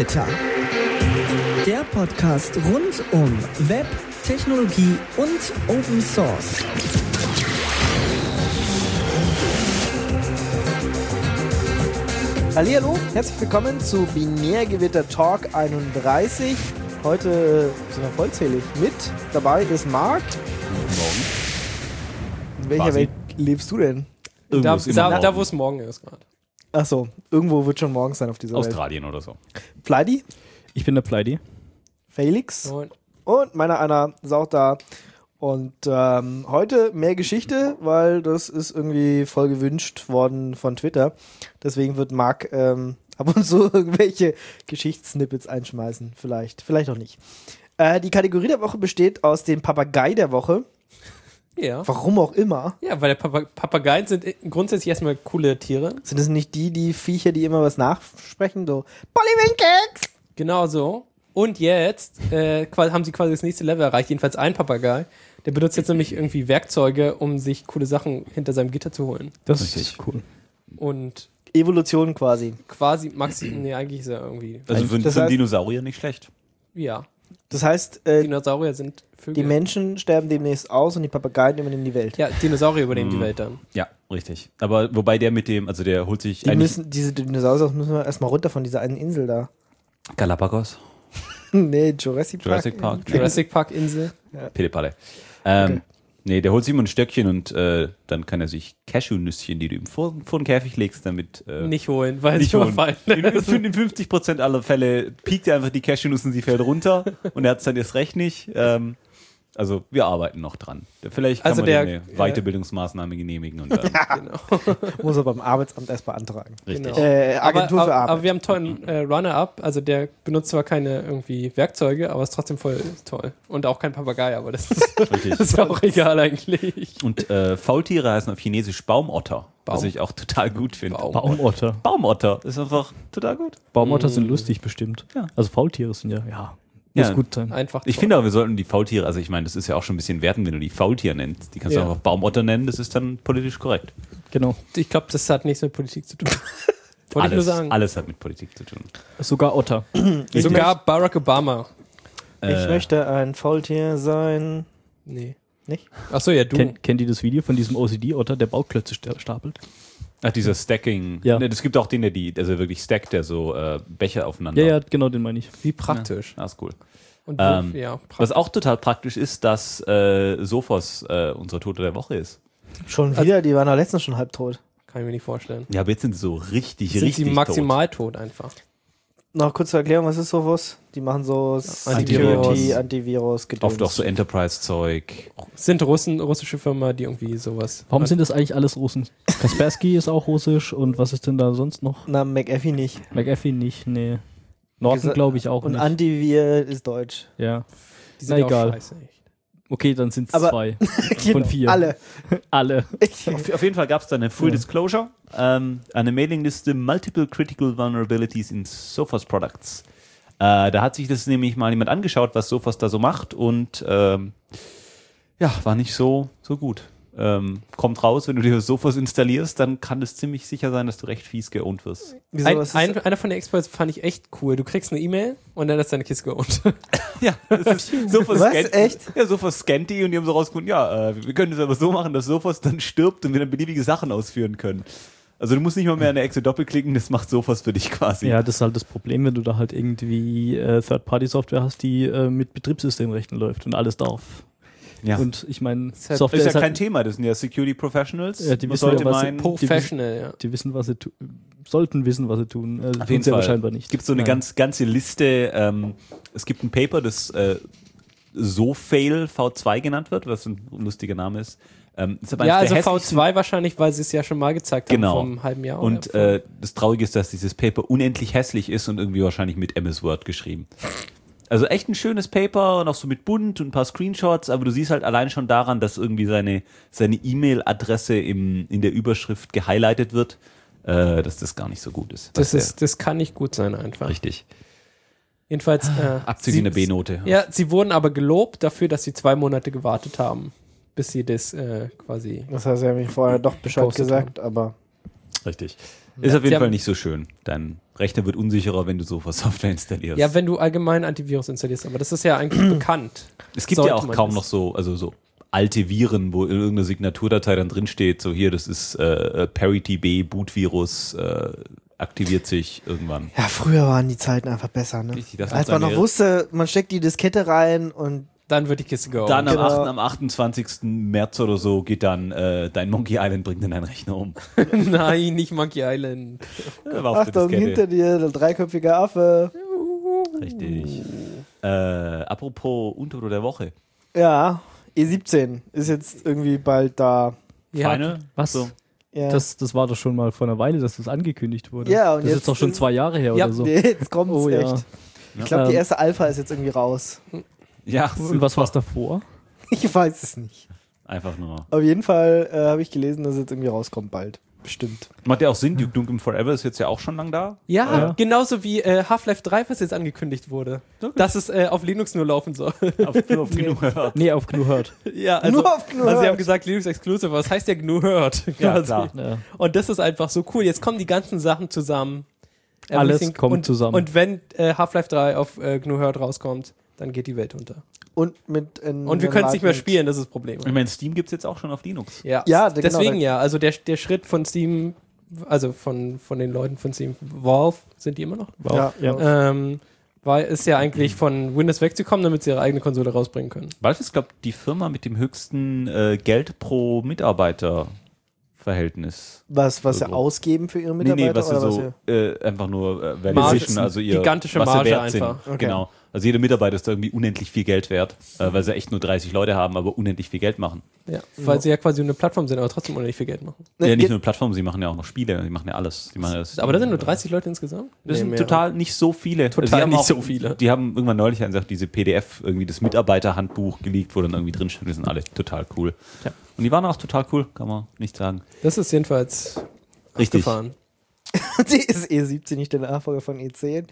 Twitter. Der Podcast rund um Web, Technologie und Open Source. Hallihallo, herzlich willkommen zu Binärgewitter Talk 31. Heute sind wir vollzählig. Mit dabei ist Marc. Guten Morgen. In welcher Quasi. Welt lebst du denn? Da wo es morgen ist gerade. Achso, irgendwo wird schon morgen sein auf dieser Australien oder so. Welt. Pleidi, Ich bin der Pleidi. Felix Und und meiner Anna ist auch da. Und heute mehr Geschichte, weil das ist irgendwie voll gewünscht worden von Twitter. Deswegen wird Marc ab und zu irgendwelche Geschichtssnippets einschmeißen. Vielleicht auch nicht. Die Kategorie der Woche besteht aus dem Papagei der Woche. ja. Warum auch immer. Ja, weil der Papageien sind grundsätzlich erstmal coole Tiere. Sind das nicht die Viecher, die immer was nachsprechen? So, Pollywinkex! Genau so. Und jetzt haben sie quasi das nächste Level erreicht. Jedenfalls ein Papagei. Der benutzt jetzt nämlich irgendwie Werkzeuge, um sich coole Sachen hinter seinem Gitter zu holen. Das Richtig. ist cool. Und Evolution quasi. quasi nee, eigentlich ist er irgendwie, Also für das einen heißt- Dinosaurier nicht schlecht. ja. Das heißt, Dinosaurier sind Vögel. die Menschen sterben demnächst aus und die Papageien übernehmen die Welt. Ja, Dinosaurier übernehmen die Welt dann. Ja, richtig. Aber wobei der mit dem, also der holt sich Diese Dinosaurier müssen wir erstmal runter von dieser einen Insel da. Galapagos, Nee, Jurassic Park. Jurassic Park, Jurassic Park Insel. Pille-Palle. Okay. Nee, der holt sich immer ein Stöckchen und dann kann er sich Cashewnüsschen, die du ihm vor den Käfig legst, damit Nicht holen, weil nicht sie holen. überfallen. In 50% aller Fälle piekt er einfach die Cashewnüsse und sie fällt runter und er hat es dann erst recht nicht. Also wir arbeiten noch dran. Vielleicht kann Also man der- dem eine Weiterbildungsmaßnahme genehmigen und dann Genau. Muss er beim Arbeitsamt erst beantragen. richtig. Genau. Agentur für Arbeit. Aber wir haben einen tollen Runner-up. Also der benutzt zwar keine irgendwie Werkzeuge, aber ist trotzdem voll toll. Und auch kein Papagei, aber das ist, Richtig. das ist auch egal eigentlich. Und Faultiere heißen auf Chinesisch Baumotter, was ich auch total gut finde. Baumotter. Baumotter ist einfach total gut. Baumotter sind lustig bestimmt. Ja. Also Faultiere sind ja, Ja. muss gut sein. Einfach Ich toll. finde aber, wir sollten die Faultiere, also ich meine, das ist ja auch schon ein bisschen wertend, wenn du die Faultiere nennst. Die kannst du Ja. auch Baumotter nennen, das ist dann politisch korrekt. Genau. Ich glaube, das hat nichts mit Politik zu tun. Wollte ich nur sagen. Alles hat mit Politik zu tun. Sogar Otter. Sogar Barack Obama. Ich möchte ein Faultier sein. Nee. Nicht? Achso, ja, du. Kennt ihr das Video von diesem OCD-Otter, der Bauklötze stapelt? Ach, dieser Stacking. Ja. Ne, das gibt auch den, also wirklich stackt, der so Becher aufeinander. Ja, genau, den meine ich. Wie praktisch. Das ist cool. Und Was praktisch. auch total praktisch ist, dass Sophos unsere Tote der Woche ist. Schon wieder? Die waren doch letztens schon halbtot. Kann ich mir nicht vorstellen. Ja, aber jetzt sind sie so richtig Sind sie tot. maximal tot einfach. Noch kurz zur Erklärung, was ist sowas? Die machen so Antivirus. Security, Antivirus, Gedöns. Oft auch so Enterprise-Zeug. Sind russische Firma, die irgendwie sowas. Warum sind das eigentlich alles Russen? Kaspersky ist auch russisch und was ist denn da sonst noch? Na, McAfee nicht. McAfee nicht, nee. Norton glaube ich auch Und nicht. Antivir ist deutsch. Ja. Die Na sind ja egal. auch scheiße. Echt. Okay, dann sind es Aber- 2. Genau, 4. Alle. Alle. Auf jeden Fall gab es da eine Full Disclosure, eine Mailingliste Multiple Critical Vulnerabilities in Sophos Products. Da hat sich das nämlich mal jemand angeschaut, was Sophos da so macht und war nicht so gut. Kommt raus, wenn du dir Sophos installierst, dann kann es ziemlich sicher sein, dass du recht fies geowned wirst. Wieso, was ist Einer von den Experts fand ich echt cool. Du kriegst eine E-Mail und dann ist deine Kiste geowned. Ja, das ist Sophos Was? scannt, Echt? Ja, Sophos scannt die und die haben so rausgefunden, wir können das aber so machen, dass Sophos dann stirbt und wir dann beliebige Sachen ausführen können. Also du musst nicht mal mehr an der Exe doppelklicken, das macht Sophos für dich quasi. Ja, das ist halt das Problem, wenn du da halt irgendwie Third-Party-Software hast, die mit Betriebssystemrechten läuft und alles darf. Ja. Und ich meine, halt- Software Das ist ja halt, kein Thema, das sind ja Security Professionals. Ja, die Man wissen ja, sollte was sie- meinen, Professional, ja. die wissen, was sie sollten wissen, was sie tun. auf Tun jeden sie aber Fall. scheinbar nicht. Es gibt so eine Nein. ganze Liste, es gibt ein Paper, das SoFail V2 genannt wird, was ein lustiger Name ist. Ist aber Ja, eines also der hässlichsten- V2 wahrscheinlich, weil sie es ja schon mal gezeigt haben Genau. vor einem halben Jahr. Und oder? das Traurige ist, dass dieses Paper unendlich hässlich ist und irgendwie wahrscheinlich mit MS Word geschrieben. Also echt ein schönes Paper und auch so mit bunt und ein paar Screenshots, aber du siehst halt allein schon daran, dass irgendwie seine E-Mail-Adresse in der Überschrift gehighlightet wird, dass das gar nicht so gut ist. Das kann nicht gut sein einfach. Richtig. Jedenfalls Abzüglich eine B-Note. Ja, sie wurden aber gelobt dafür, dass sie 2 Monate gewartet haben, bis sie das quasi. Das heißt, er hat mich vorher doch Bescheid Gepostet gesagt, aber Richtig. Ist auf jeden Sie Fall haben- nicht so schön. Dein Rechner wird unsicherer, wenn du Sofa-Software installierst. Ja, wenn du allgemein Antivirus installierst, aber das ist ja eigentlich bekannt. es gibt sollte ja auch man kaum das- noch so alte Viren, wo in irgendeiner Signaturdatei dann drin steht, so hier, das ist ParityB, Bootvirus, aktiviert sich irgendwann. Ja, früher waren die Zeiten einfach besser, ne? Richtig, das Als hat man noch seine- wusste, man steckt die Diskette rein und Dann wird die Kiste geopend. Dann Genau. am 28. März oder so geht dann dein Monkey Island bringt dann deinen Rechner um. Nein, nicht Monkey Island. War auf der Achtung, Diskette. hinter dir der dreiköpfige Affe. Richtig. Apropos Untoto der Woche. Ja, E17 ist jetzt irgendwie bald da. Ja, Final? Was? So. Ja, Das war doch schon mal vor einer Weile, dass das angekündigt wurde. Ja, und das ist jetzt jetzt doch schon ist- 2 Jahre her Ja, oder so. jetzt kommt's Oh ja. echt. Ich glaube, die Ähm, erste Alpha ist jetzt irgendwie raus. Ja, Und was war's davor? Ich weiß es nicht. einfach nur. Auf jeden Fall habe ich gelesen, dass es jetzt irgendwie rauskommt bald. Bestimmt. Macht ja auch Sinn, Duke Nukem Forever ist jetzt ja auch schon lang da. Ja, Ja. genauso wie Half-Life 3, was jetzt angekündigt wurde. Dass es auf Linux nur laufen soll. Auf genug gehört. Nee, auf GNU hört. Ja, also, Nur auf GNU also sie Hurt. haben gesagt Linux Exclusive, aber das heißt ja GNU hört. Ja, quasi. klar. Ja. Und das ist einfach so cool. Jetzt kommen die ganzen Sachen zusammen. Alles Everything- kommt und, zusammen. Und wenn Half-Life 3 auf GNU hört rauskommt, dann geht die Welt unter. Und mit Und wir können es nicht mehr spielen, das ist das Problem. Ich meine, Steam gibt es jetzt auch schon auf Linux. Ja, Ja, deswegen genau. ja. Also der Schritt von Steam, also von den Leuten von Steam, Valve, sind die immer noch? Wow. Ja. Ist ja eigentlich von Windows wegzukommen, damit sie ihre eigene Konsole rausbringen können. Valve ist, glaube ich, die Firma mit dem höchsten Geld pro Mitarbeiter-Verhältnis. Was sie So. ausgeben für ihre Mitarbeiter? was sie oder so einfach nur Marge, Valuation, also ihr gigantische was sie Marge wert sind. einfach. Okay. Genau. Also jeder Mitarbeiter ist da irgendwie unendlich viel Geld wert, weil sie echt nur 30 Leute haben, aber unendlich viel Geld machen. Ja, weil sie ja quasi eine Plattform sind, aber trotzdem unendlich viel Geld machen. Ne, Ja, nicht geht- nur Plattformen, sie machen ja auch noch Spiele, sie machen ja alles. Sie machen das, Aber da sind nur 30 Leute insgesamt? Das sind mehr. total nicht so viele. Total Also die haben nicht auch, so viele. Die haben irgendwann neulich gesagt, diese PDF, irgendwie das Mitarbeiterhandbuch geleakt, wo dann irgendwie drin steht, die sind alle total cool. Ja. Und die waren auch total cool, kann man nicht sagen. Das ist jedenfalls Richtig. gefahren. Die ist E17 nicht der Nachfolger von E10?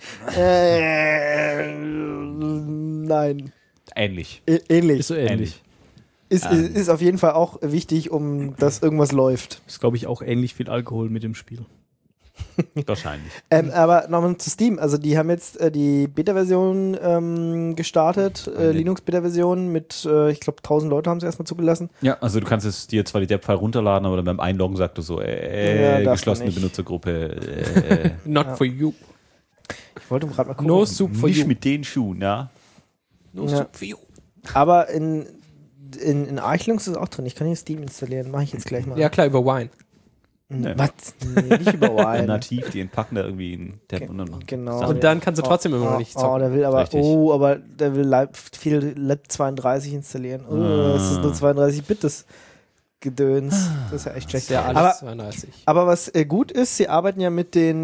Nein. Ähnlich. Ähnlich. Ist so ähnlich. Ist auf jeden Fall auch wichtig, um dass irgendwas läuft. Ist, glaube ich, auch ähnlich viel Alkohol mit dem Spiel. Wahrscheinlich. Aber nochmal zu Steam. Also die haben jetzt die Beta-Version gestartet, Linux-Beta-Version mit, ich glaube, 1000 Leute haben sie erstmal zugelassen. Ja, also du kannst es dir zwar die Dev-File runterladen, aber dann beim Einloggen sagt du so, Ja, darf man geschlossene nicht. Benutzergruppe, Not for you. Ich wollte gerade mal gucken. No soup for nicht you. mit den Schuhen, ja. No Ja. soup for you. Aber in Arch Linux ist es auch drin. Ich kann hier Steam installieren. Mache ich jetzt gleich mal. Ja, klar, über Wine. Nee. Was? Nee, nicht über Wine. Nativ, die entpacken da irgendwie in Dev und dann machen. Genau. Sachen. Und dann kannst du trotzdem immer noch nicht Oh, zocken. der will aber, Richtig. aber der will viel Lab 32 installieren. Oh, das ist nur 32-Bit, das Gedöns. Das ist ja echt Das ist schlecht. ja alles aber 32. Aber was gut ist, sie arbeiten ja mit den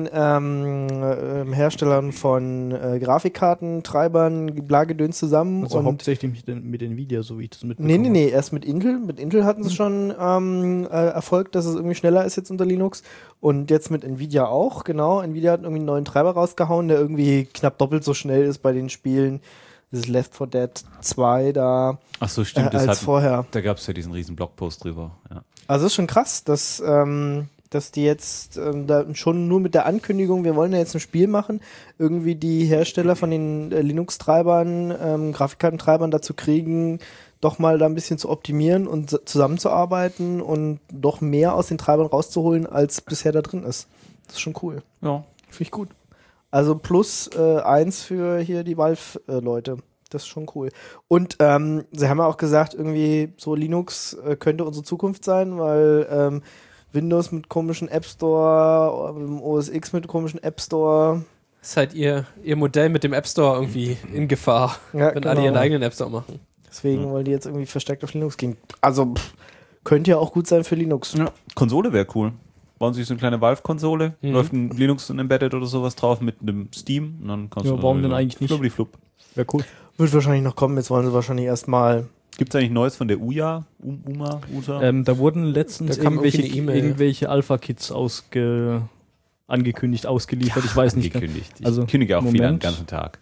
Herstellern von Grafikkartentreibern, Blagedöns zusammen. Also und hauptsächlich mit Nvidia, so wie ich das mitbekomme. Nee, erst mit Intel. Mit Intel hatten sie schon Erfolg, dass es irgendwie schneller ist jetzt unter Linux. Und jetzt mit Nvidia auch, genau. Nvidia hat irgendwie einen neuen Treiber rausgehauen, der irgendwie knapp doppelt so schnell ist bei den Spielen. Das ist Left 4 Dead 2 da Ach so, stimmt. als vorher. Da gab es ja diesen riesen Blogpost drüber. Ja. Also es ist schon krass, dass die jetzt da schon nur mit der Ankündigung, wir wollen ja jetzt ein Spiel machen, irgendwie die Hersteller von den Linux-Treibern, Grafikkartentreibern dazu kriegen, doch mal da ein bisschen zu optimieren und zusammenzuarbeiten und doch mehr aus den Treibern rauszuholen, als bisher da drin ist. Das ist schon cool. Ja. Finde ich gut. Also plus 1 für hier die Valve-Leute. Das ist schon cool. Und sie haben ja auch gesagt, irgendwie so Linux könnte unsere Zukunft sein, weil Windows mit komischen App Store, OS X mit komischen App Store. Ist halt ihr Modell mit dem App Store irgendwie in Gefahr, Ja, wenn alle ihren eigenen App Store machen. Deswegen wollen die jetzt irgendwie verstärkt auf Linux gehen. Also könnte ja auch gut sein für Linux. Ja. Konsole wäre cool. Bauen sich so eine kleine Valve-Konsole, läuft ein Linux und Embedded oder sowas drauf mit einem Steam und dann kannst Ja, du warum denn eigentlich nicht? Flubbidi-flubb. Wäre cool. Wird wahrscheinlich noch kommen. Jetzt wollen sie wahrscheinlich erstmal. Gibt es eigentlich Neues von der UJA? UTA? Da wurden letztens Da kam irgendwie irgendwelche, eine E-Mail. irgendwelche Alpha-Kits angekündigt, ausgeliefert. Ich weiß nicht. Angekündigt. Ich Also, kündige auch wieder den Moment. ganzen Tag.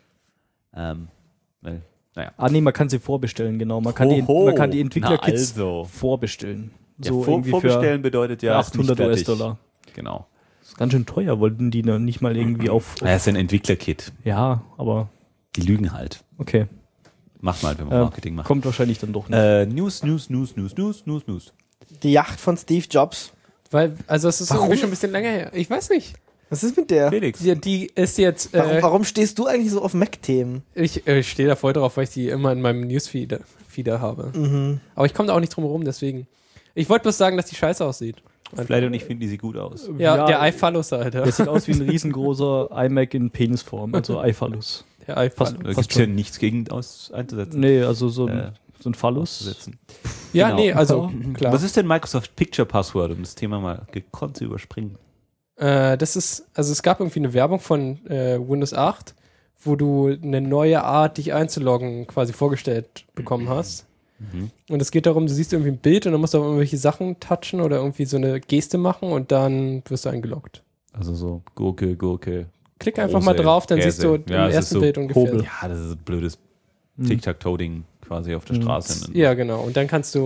Nee, man kann sie vorbestellen, genau. Man kann, Hoho. die Entwicklerkits Na also. vorbestellen. Ja, So irgendwie vorbestellen bedeutet für ja ist nicht 800 fertig. US-Dollar. Genau. Das ist ganz schön teuer, wollten die nicht mal irgendwie auf Das ist ein Entwicklerkit. ja, aber Die lügen halt. okay. Macht mal, wenn man Marketing macht. Kommt wahrscheinlich dann doch nicht. News. Die Yacht von Steve Jobs. Weil, also es ist Warum? irgendwie schon ein bisschen länger her. Ich weiß nicht. Was ist mit der? Felix. Die ist jetzt, Warum stehst du eigentlich so auf Mac-Themen? ich stehe da voll drauf, weil ich die immer in meinem Newsfeed habe. Mhm. Aber ich komme da auch nicht drum herum, deswegen. Ich wollte bloß sagen, dass die scheiße aussieht. Vielleicht und ich finde, die sieht gut aus. Ja, der iPhallus halt. Ja. Der sieht aus wie ein riesengroßer iMac in Penisform, also iPhallus. Der iPhallus. Da gibt es ja nichts gegen einzusetzen. Nee, also so ein Phallus. Auszusetzen. Ja, Genau. nee, also klar. Was ist denn Microsoft Picture Password, um das Thema mal gekonnt zu überspringen? Das ist, also es gab irgendwie eine Werbung von Windows 8, wo du eine neue Art, dich einzuloggen, quasi vorgestellt bekommen hast. Und es geht darum, du siehst irgendwie ein Bild und dann musst du auf irgendwelche Sachen touchen oder irgendwie so eine Geste machen und dann wirst du eingeloggt. Also so Gurke. Klick einfach Große mal drauf, dann Käse. siehst du Ja, im es ist ersten so Bild ungefähr. Hobel. Ja, das ist ein blödes Tic-Tac-Toe-Ding quasi auf der Straße. Ja, genau. Und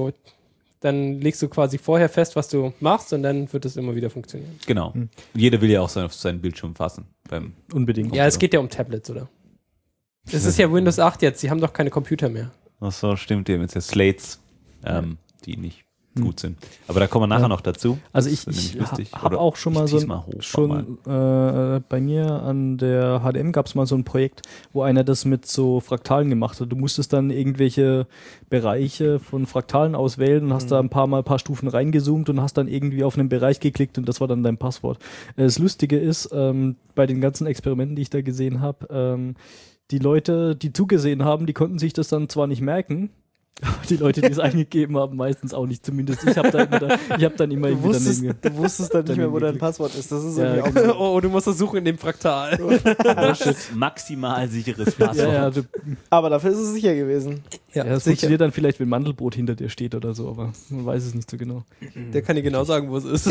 dann legst du quasi vorher fest, was du machst und dann wird es immer wieder funktionieren. Genau. Und jeder will ja auch auf seinen Bildschirm fassen. Unbedingt. Ja, es geht ja um Tablets, oder? Es ist ja Windows 8 jetzt, die haben doch keine Computer mehr. Ach so, stimmt, die haben jetzt ja Slates, die nicht gut sind. Aber da kommen wir nachher noch dazu. Also Das ich ist nämlich lustig. habe Oder auch schon mal ich so zieh's mal hoch, bei mir an der HDM gab es mal so ein Projekt, wo einer das mit so Fraktalen gemacht hat. Du musstest dann irgendwelche Bereiche von Fraktalen auswählen und hast da ein paar Stufen reingezoomt und hast dann irgendwie auf einen Bereich geklickt und das war dann dein Passwort. Das Lustige ist, bei den ganzen Experimenten, die ich da gesehen habe, die Leute, die zugesehen haben, die konnten sich das dann zwar nicht merken, aber die Leute, die es eingegeben haben, meistens auch nicht. Zumindest ich habe dann immer Du irgendwie wusstest dann nicht mehr, wo dein geklickt. Passwort ist. Das ist Ja, irgendwie auch Oh, du musst das suchen in dem Fraktal. Das ist maximal sicheres Passwort. ja, Aber dafür ist es sicher gewesen. ja, das funktioniert dann vielleicht, wenn Mandelbrot hinter dir steht oder so, aber man weiß es nicht so genau. Der kann dir genau sagen, wo es ist.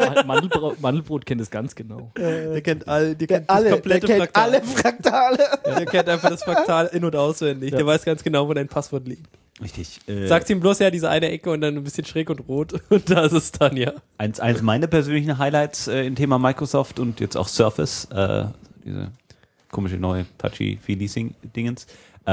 Mandelbrot kennt es ganz genau. Der kennt alle, Der kennt alle Fraktale. Der kennt einfach das Fraktal in- und auswendig. Ja. Der weiß ganz genau, wo dein Passwort liegt. Richtig. Sagst ihm bloß ja diese eine Ecke und dann ein bisschen schräg und rot und da ist es dann, ja. Eins meiner persönlichen Highlights im Thema Microsoft und jetzt auch Surface, diese komische neue Touchy-Feely-Dingens,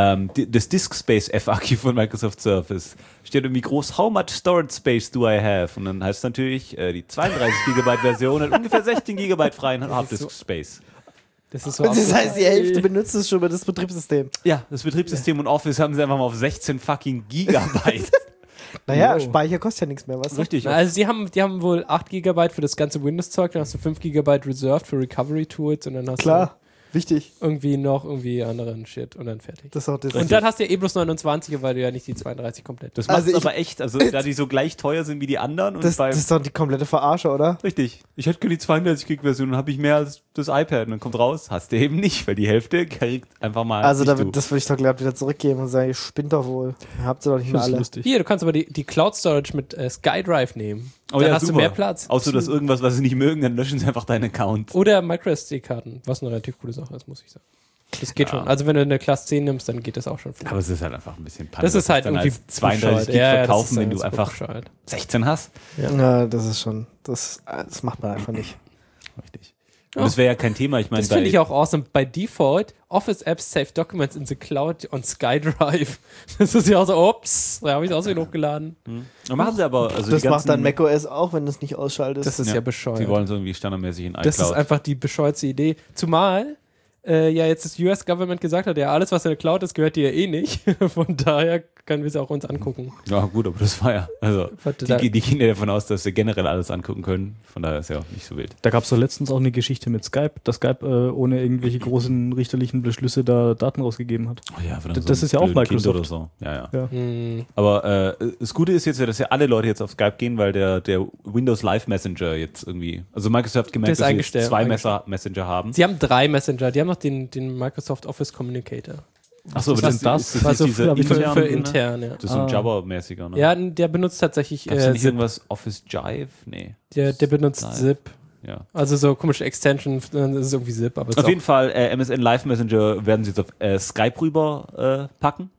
das Disk Space FAQ von Microsoft Surface steht irgendwie groß, how much storage space do I have? Und dann heißt es natürlich, die 32 GB Version hat ungefähr 16 GB freien Harddisk Space. Das ist so Das heißt, die Hälfte benutzt es schon über das Betriebssystem. Ja, das Betriebssystem und Office haben sie einfach mal auf 16 fucking Gigabyte. Naja, Wow. Speicher kostet ja nichts mehr, was? Richtig. Also die haben wohl 8 GB für das ganze Windows-Zeug, dann hast du 5 GB reserved für Recovery-Tools und dann hast Klar, wichtig. du irgendwie anderen Shit und dann fertig. Das ist auch das. Und dann hast du ja bloß 29, weil du ja nicht die 32 komplett. Das macht Also aber echt, also da die so gleich teuer sind wie die anderen und das ist doch die komplette Verarsche, oder? richtig. Ich hätte gerne die 32 Gig Version, dann habe ich mehr als das iPad und dann kommt raus, hast du eben nicht, weil die Hälfte kriegt einfach mal Also nicht du. das würde ich doch glatt wieder zurückgeben und sagen, ihr spinnt doch wohl. Habt ihr doch nicht mehr Das ist alle. lustig. Hier, du kannst aber die Cloud-Storage mit SkyDrive nehmen. Oh Dann ja, hast super. du mehr Platz. Außer dass irgendwas, was sie nicht mögen, dann löschen sie einfach deinen Account. Oder MicroSD-Karten, was eine relativ coole Sache ist, muss ich sagen. Das geht schon. Also wenn du eine Class 10 nimmst, dann geht das auch schon. Aber es ist halt einfach ein bisschen Panne. Das ist halt dann irgendwie als 32 bescheuert. Gig Ja, das verkaufen, ist wenn du super einfach bescheuert. 16 hast. Ja, das ist schon, das macht man einfach nicht. Richtig. Und das wäre ja kein Thema. Ich meine, Das finde ich auch awesome. Bei Default, Office Apps save Documents in the Cloud on SkyDrive. Das ist ja auch so, ups, da habe ich es aussehen hochgeladen. Und machen sie aber, also Das die ganzen, macht dann macOS auch, wenn du es nicht ausschaltest. Das ist ja bescheuert. Die wollen so irgendwie standardmäßig in iCloud. Das ist einfach die bescheuerte Idee. Zumal ja jetzt das US-Government gesagt hat, ja, alles, was in der Cloud ist, gehört dir ja eh nicht. Von daher können wir es auch uns angucken. Ja, gut, aber das war ja, also Warte, da- die gehen ja davon aus, dass sie generell alles angucken können. Von daher ist ja auch nicht so wild. Da gab es doch letztens auch eine Geschichte mit Skype, dass Skype ohne irgendwelche großen richterlichen Beschlüsse da Daten rausgegeben hat. Oh ja, für Das so ist ja auch einen blöden Kind Microsoft. Oder so. Ja. Ja. Hm. Aber das Gute ist jetzt ja, dass ja alle Leute jetzt auf Skype gehen, weil der Windows Live Messenger jetzt irgendwie, also Microsoft gemerkt, Der ist dass sie jetzt eingestellt- zwei Messenger haben. Sie haben 3 Messenger. Die haben noch den Microsoft Office Communicator. Achso, aber Was das, ist ist das? nicht diese Früher hab ich Für internen, intern, ja. Das ist so ein Java-mäßiger, ne? Ja, der benutzt tatsächlich Gab's da nicht Zip. irgendwas Office Jive? Nee. Der benutzt Live. Zip. Ja. Also so komische Extension, dann ist es irgendwie Zip. Aber es ist Auf jeden Fall, MSN Live Messenger werden sie jetzt auf Skype rüber packen.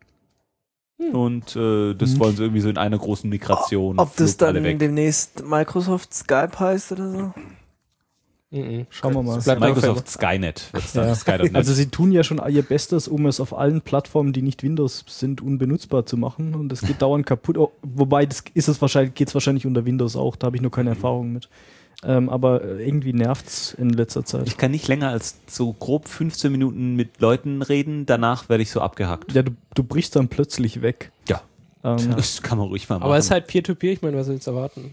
Und das wollen sie irgendwie so in einer großen Migration. Ob das flugt alle dann weg. demnächst Microsoft Skype heißt oder so? Schauen wir mal. Das bleibt Microsoft Skynet. wird's dann. Ja. Skynet. Also sie tun ja schon ihr Bestes, um es auf allen Plattformen, die nicht Windows sind, unbenutzbar zu machen. Und das geht dauernd kaputt. Oh, wobei, geht es wahrscheinlich unter Windows auch. Da habe ich noch keine Erfahrung mit. Aber irgendwie nervt's in letzter Zeit. Ich kann nicht länger als so grob 15 Minuten mit Leuten reden. Danach werde ich so abgehackt. Ja, du brichst dann plötzlich weg. Ja. Das kann man ruhig mal machen. Aber es ist halt Peer-to-Peer, ich meine, was willst du erwarten?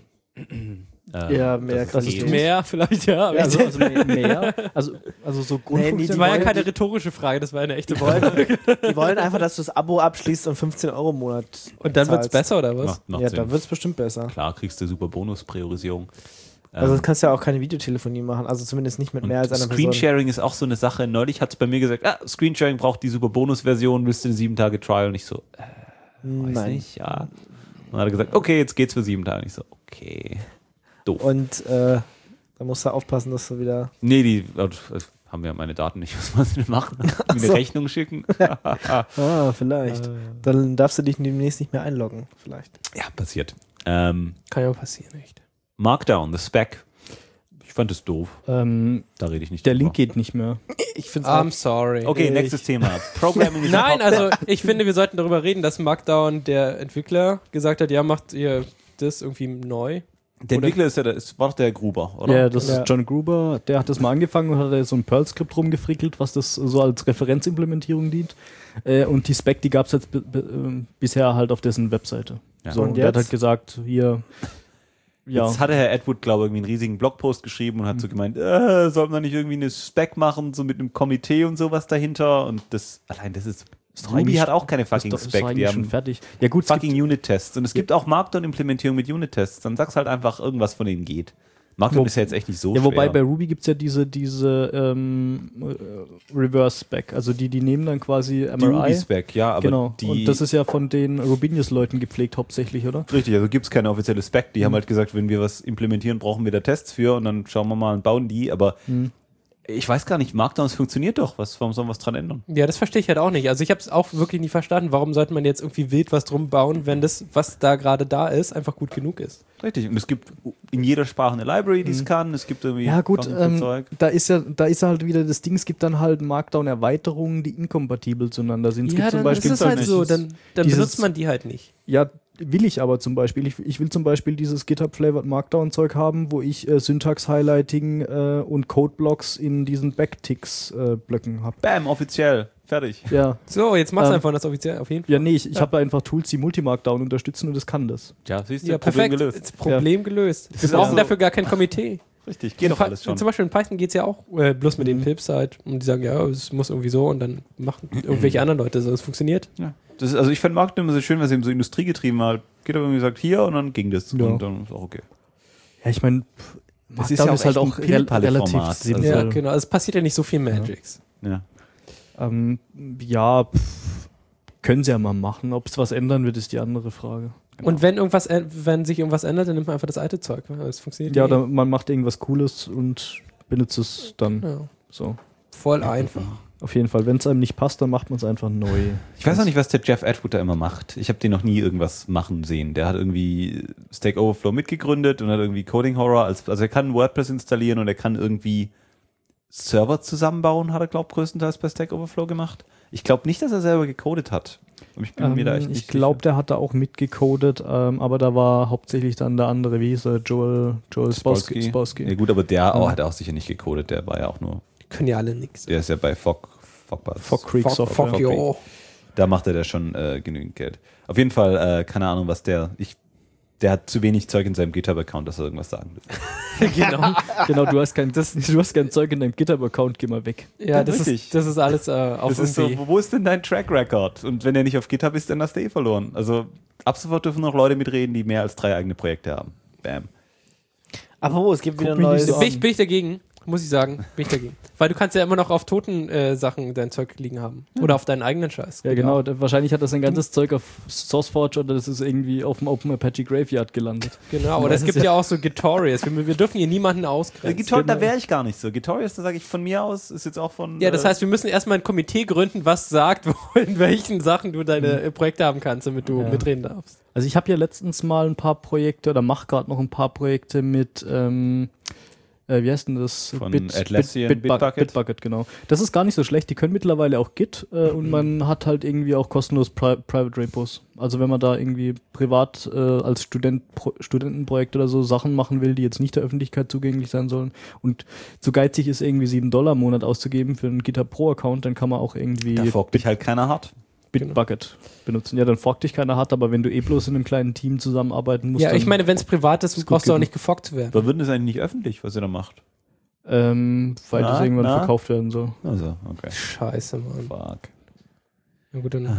Ja, mehr das ist Qualität. Mehr vielleicht, ja. Ja, also mehr. Also so Grundfunktionen. Das war ja keine rhetorische Frage, das war eine echte Frage. Die wollen einfach, dass du das Abo abschließt und 15 € im Monat Und dann wird's zahlst. besser, oder was? Macht Ja, Sinn. dann wird es bestimmt besser. Klar, kriegst du super Bonus-Priorisierung. Also du kannst ja auch keine Videotelefonie machen, also zumindest nicht mit mehr als einer Person. Screensharing ist auch so eine Sache. Neulich hat es bei mir gesagt, Screensharing braucht die super Bonus-Version, willst du eine 7-Tage-Trial? Und ich so, weiß Nein. nicht, ja. Und dann hat er gesagt, okay, jetzt geht's für 7 Tage. Und ich so, okay. Doof. Und da musst du aufpassen, dass du wieder... Nee, haben ja meine Daten nicht. Was wollen sie denn machen? Mir eine so. Rechnung schicken? vielleicht. Dann darfst du dich demnächst nicht mehr einloggen, vielleicht. Ja, passiert. Kann ja passieren, echt. Markdown, the Spec. Ich fand es doof. Da rede ich nicht Der drüber. Link geht nicht mehr. Ich finde I'm sorry. Okay, nächstes Thema. Programming is Nein, not- also ich finde, wir sollten darüber reden, dass Markdown der Entwickler gesagt hat, ja, macht ihr das irgendwie neu. Der Entwickler ist ja war doch der Gruber, oder? Ja, das Ja. ist John Gruber. Der hat das mal angefangen und hat da so ein Perl-Skript rumgefrickelt, was das so als Referenzimplementierung dient. Und die Spec, die gab es jetzt bisher halt auf dessen Webseite. Ja. So, Und und der hat jetzt? halt gesagt, hier, ja. Jetzt hatte Herr Atwood, glaube ich, irgendwie einen riesigen Blogpost geschrieben und hat so gemeint, sollten wir nicht irgendwie eine Spec machen, so mit einem Komitee und sowas dahinter? Und das ist doch Ruby eigentlich- hat auch keine fucking ist doch Spec, die eigentlich schon haben fertig. Ja gut, es gibt, fucking Unit-Tests. Und es gibt auch Markdown-Implementierung mit Unit-Tests. Dann sag's halt einfach, irgendwas von denen geht. Markdown ist ja jetzt echt nicht so ja, wobei schwer. bei Ruby gibt es ja diese Reverse-Spec. Also die nehmen dann quasi die MRI. Ruby-Spec, ja, aber Genau. die... Und das ist ja von den Rubinius-Leuten gepflegt hauptsächlich, oder? Richtig, also gibt es keine offizielle Spec. Die haben halt gesagt, wenn wir was implementieren, brauchen wir da Tests für und dann schauen wir mal und bauen die. Aber ich weiß gar nicht, Markdown, es funktioniert doch. Warum sollen wir was dran ändern? Ja, das verstehe ich halt auch nicht. Also ich habe es auch wirklich nie verstanden. Warum sollte man jetzt irgendwie wild was drum bauen, wenn das, was da gerade da ist, einfach gut genug ist? Richtig, und es gibt in jeder Sprache eine Library, die es kann. Es gibt irgendwie Ja gut, tausend Zeug. da ist halt wieder das Ding, es gibt dann halt Markdown-Erweiterungen, die inkompatibel zueinander sind. Es gibt zum Beispiel ist es halt nicht. so. Dann Dieses- benutzt man die halt nicht. Ja, will ich aber zum Beispiel. Ich will zum Beispiel dieses GitHub-Flavored Markdown-Zeug haben, wo ich Syntax-Highlighting und Codeblocks in diesen Backticks-Blöcken habe. Bam, offiziell. Fertig. Ja. So, jetzt machst du Ähm, einfach das offiziell auf jeden Fall. Ja, nee, ich habe einfach Tools, die Multimarkdown unterstützen und das kann das. Ja, siehst du, Ja, Problem perfekt. gelöst. Das Problem gelöst. Wir ist brauchen so- dafür gar kein Komitee. Richtig, geht doch alles schon. Zum Beispiel in Python geht es ja auch bloß mit den Pips halt. Und die sagen, ja, es muss irgendwie so und dann machen irgendwelche anderen Leute so. Es funktioniert. Ja. Das ist, also ich fand Markdown immer so schön, weil es eben so industriegetrieben war. Geht aber irgendwie gesagt, hier und dann ging das. Ja. Und dann ist auch okay. Ja, ich meine, Es ist ja auch echt ein Pillepalle-Format, relativ also- simpel. Ja, genau. Also es passiert ja nicht so viel Magics. Ja. Ja, können sie ja mal machen. Ob es was ändern wird, ist die andere Frage. Und wenn sich irgendwas ändert, dann nimmt man einfach das alte Zeug. Ne? Das funktioniert Ja, eh. oder man macht irgendwas Cooles und benutzt es dann. Ja. So. Voll einfach. Auf jeden Fall. Wenn es einem nicht passt, dann macht man es einfach neu. Ich weiß auch nicht, was der Jeff Atwood da immer macht. Ich habe den noch nie irgendwas machen sehen. Der hat irgendwie Stack Overflow mitgegründet und hat irgendwie Coding Horror. Also er kann WordPress installieren und er kann irgendwie Server zusammenbauen, hat er, glaube ich, größtenteils bei Stack Overflow gemacht. Ich glaube nicht, dass er selber gecodet hat. Aber ich bin mir da echt nicht Ich glaube, sicher. der hat da auch mitgecodet, aber da war hauptsächlich dann der andere, wie hieß er, Joel Spolsky. Ja gut, aber der hat auch sicher nicht gecodet. Der war ja auch nur, Die können ja alle nichts. der ist ja bei Fog Creek Software. Fuck yo. Da macht er da schon genügend Geld. Auf jeden Fall, keine Ahnung, was der hat zu wenig Zeug in seinem GitHub-Account, dass er irgendwas sagen will. Genau, du hast kein Zeug in deinem GitHub-Account, geh mal weg. Ja, das richtig. ist alles auf Das ist so, irgendwie. wo ist denn dein Track Record? Und wenn er nicht auf GitHub ist, dann hast du eh verloren. Also ab sofort dürfen noch Leute mitreden, die mehr als 3 eigene Projekte haben. Bam. Aber es gibt wieder ein mich neues... nicht so Bin ich dagegen, muss ich sagen. Bin ich dagegen. Weil du kannst ja immer noch auf toten Sachen dein Zeug liegen haben. Oder auf deinen eigenen Scheiß. Ja, genau. Wahrscheinlich hat er sein ganzes Zeug auf SourceForge oder das ist irgendwie auf dem Open Apache Graveyard gelandet. Genau, oder es gibt ja auch so Gitorious. Wir dürfen hier niemanden ausgrenzen. Da wäre ich gar nicht so. Gitorious, da sage ich von mir aus, ist jetzt auch von... Ja, das heißt, wir müssen erstmal ein Komitee gründen, was sagt, in welchen Sachen du deine Projekte haben kannst, damit du mitreden darfst. Also ich habe ja letztens mal ein paar Projekte oder mache gerade noch ein paar Projekte mit wie heißt denn das? Von Atlassian, Bitbucket, genau. Das ist gar nicht so schlecht. Die können mittlerweile auch Git und man hat halt irgendwie auch kostenlos Private Repos. Also wenn man da irgendwie privat als Studentenprojekt oder so Sachen machen will, die jetzt nicht der Öffentlichkeit zugänglich sein sollen und zu geizig ist, irgendwie $7 im Monat auszugeben für einen GitHub Pro-Account, dann kann man auch irgendwie Da forkt dich halt keiner hart. Bitbucket benutzen. Ja, dann forkt dich keiner hart, aber wenn du bloß in einem kleinen Team zusammenarbeiten musst. Ja, ich meine, wenn es privat ist, brauchst du auch nicht geforkt zu werden. Aber wird das eigentlich nicht öffentlich, was ihr da macht? weil das irgendwann verkauft werden soll. Also, okay. Scheiße, Mann. Fuck. Ja gut, dann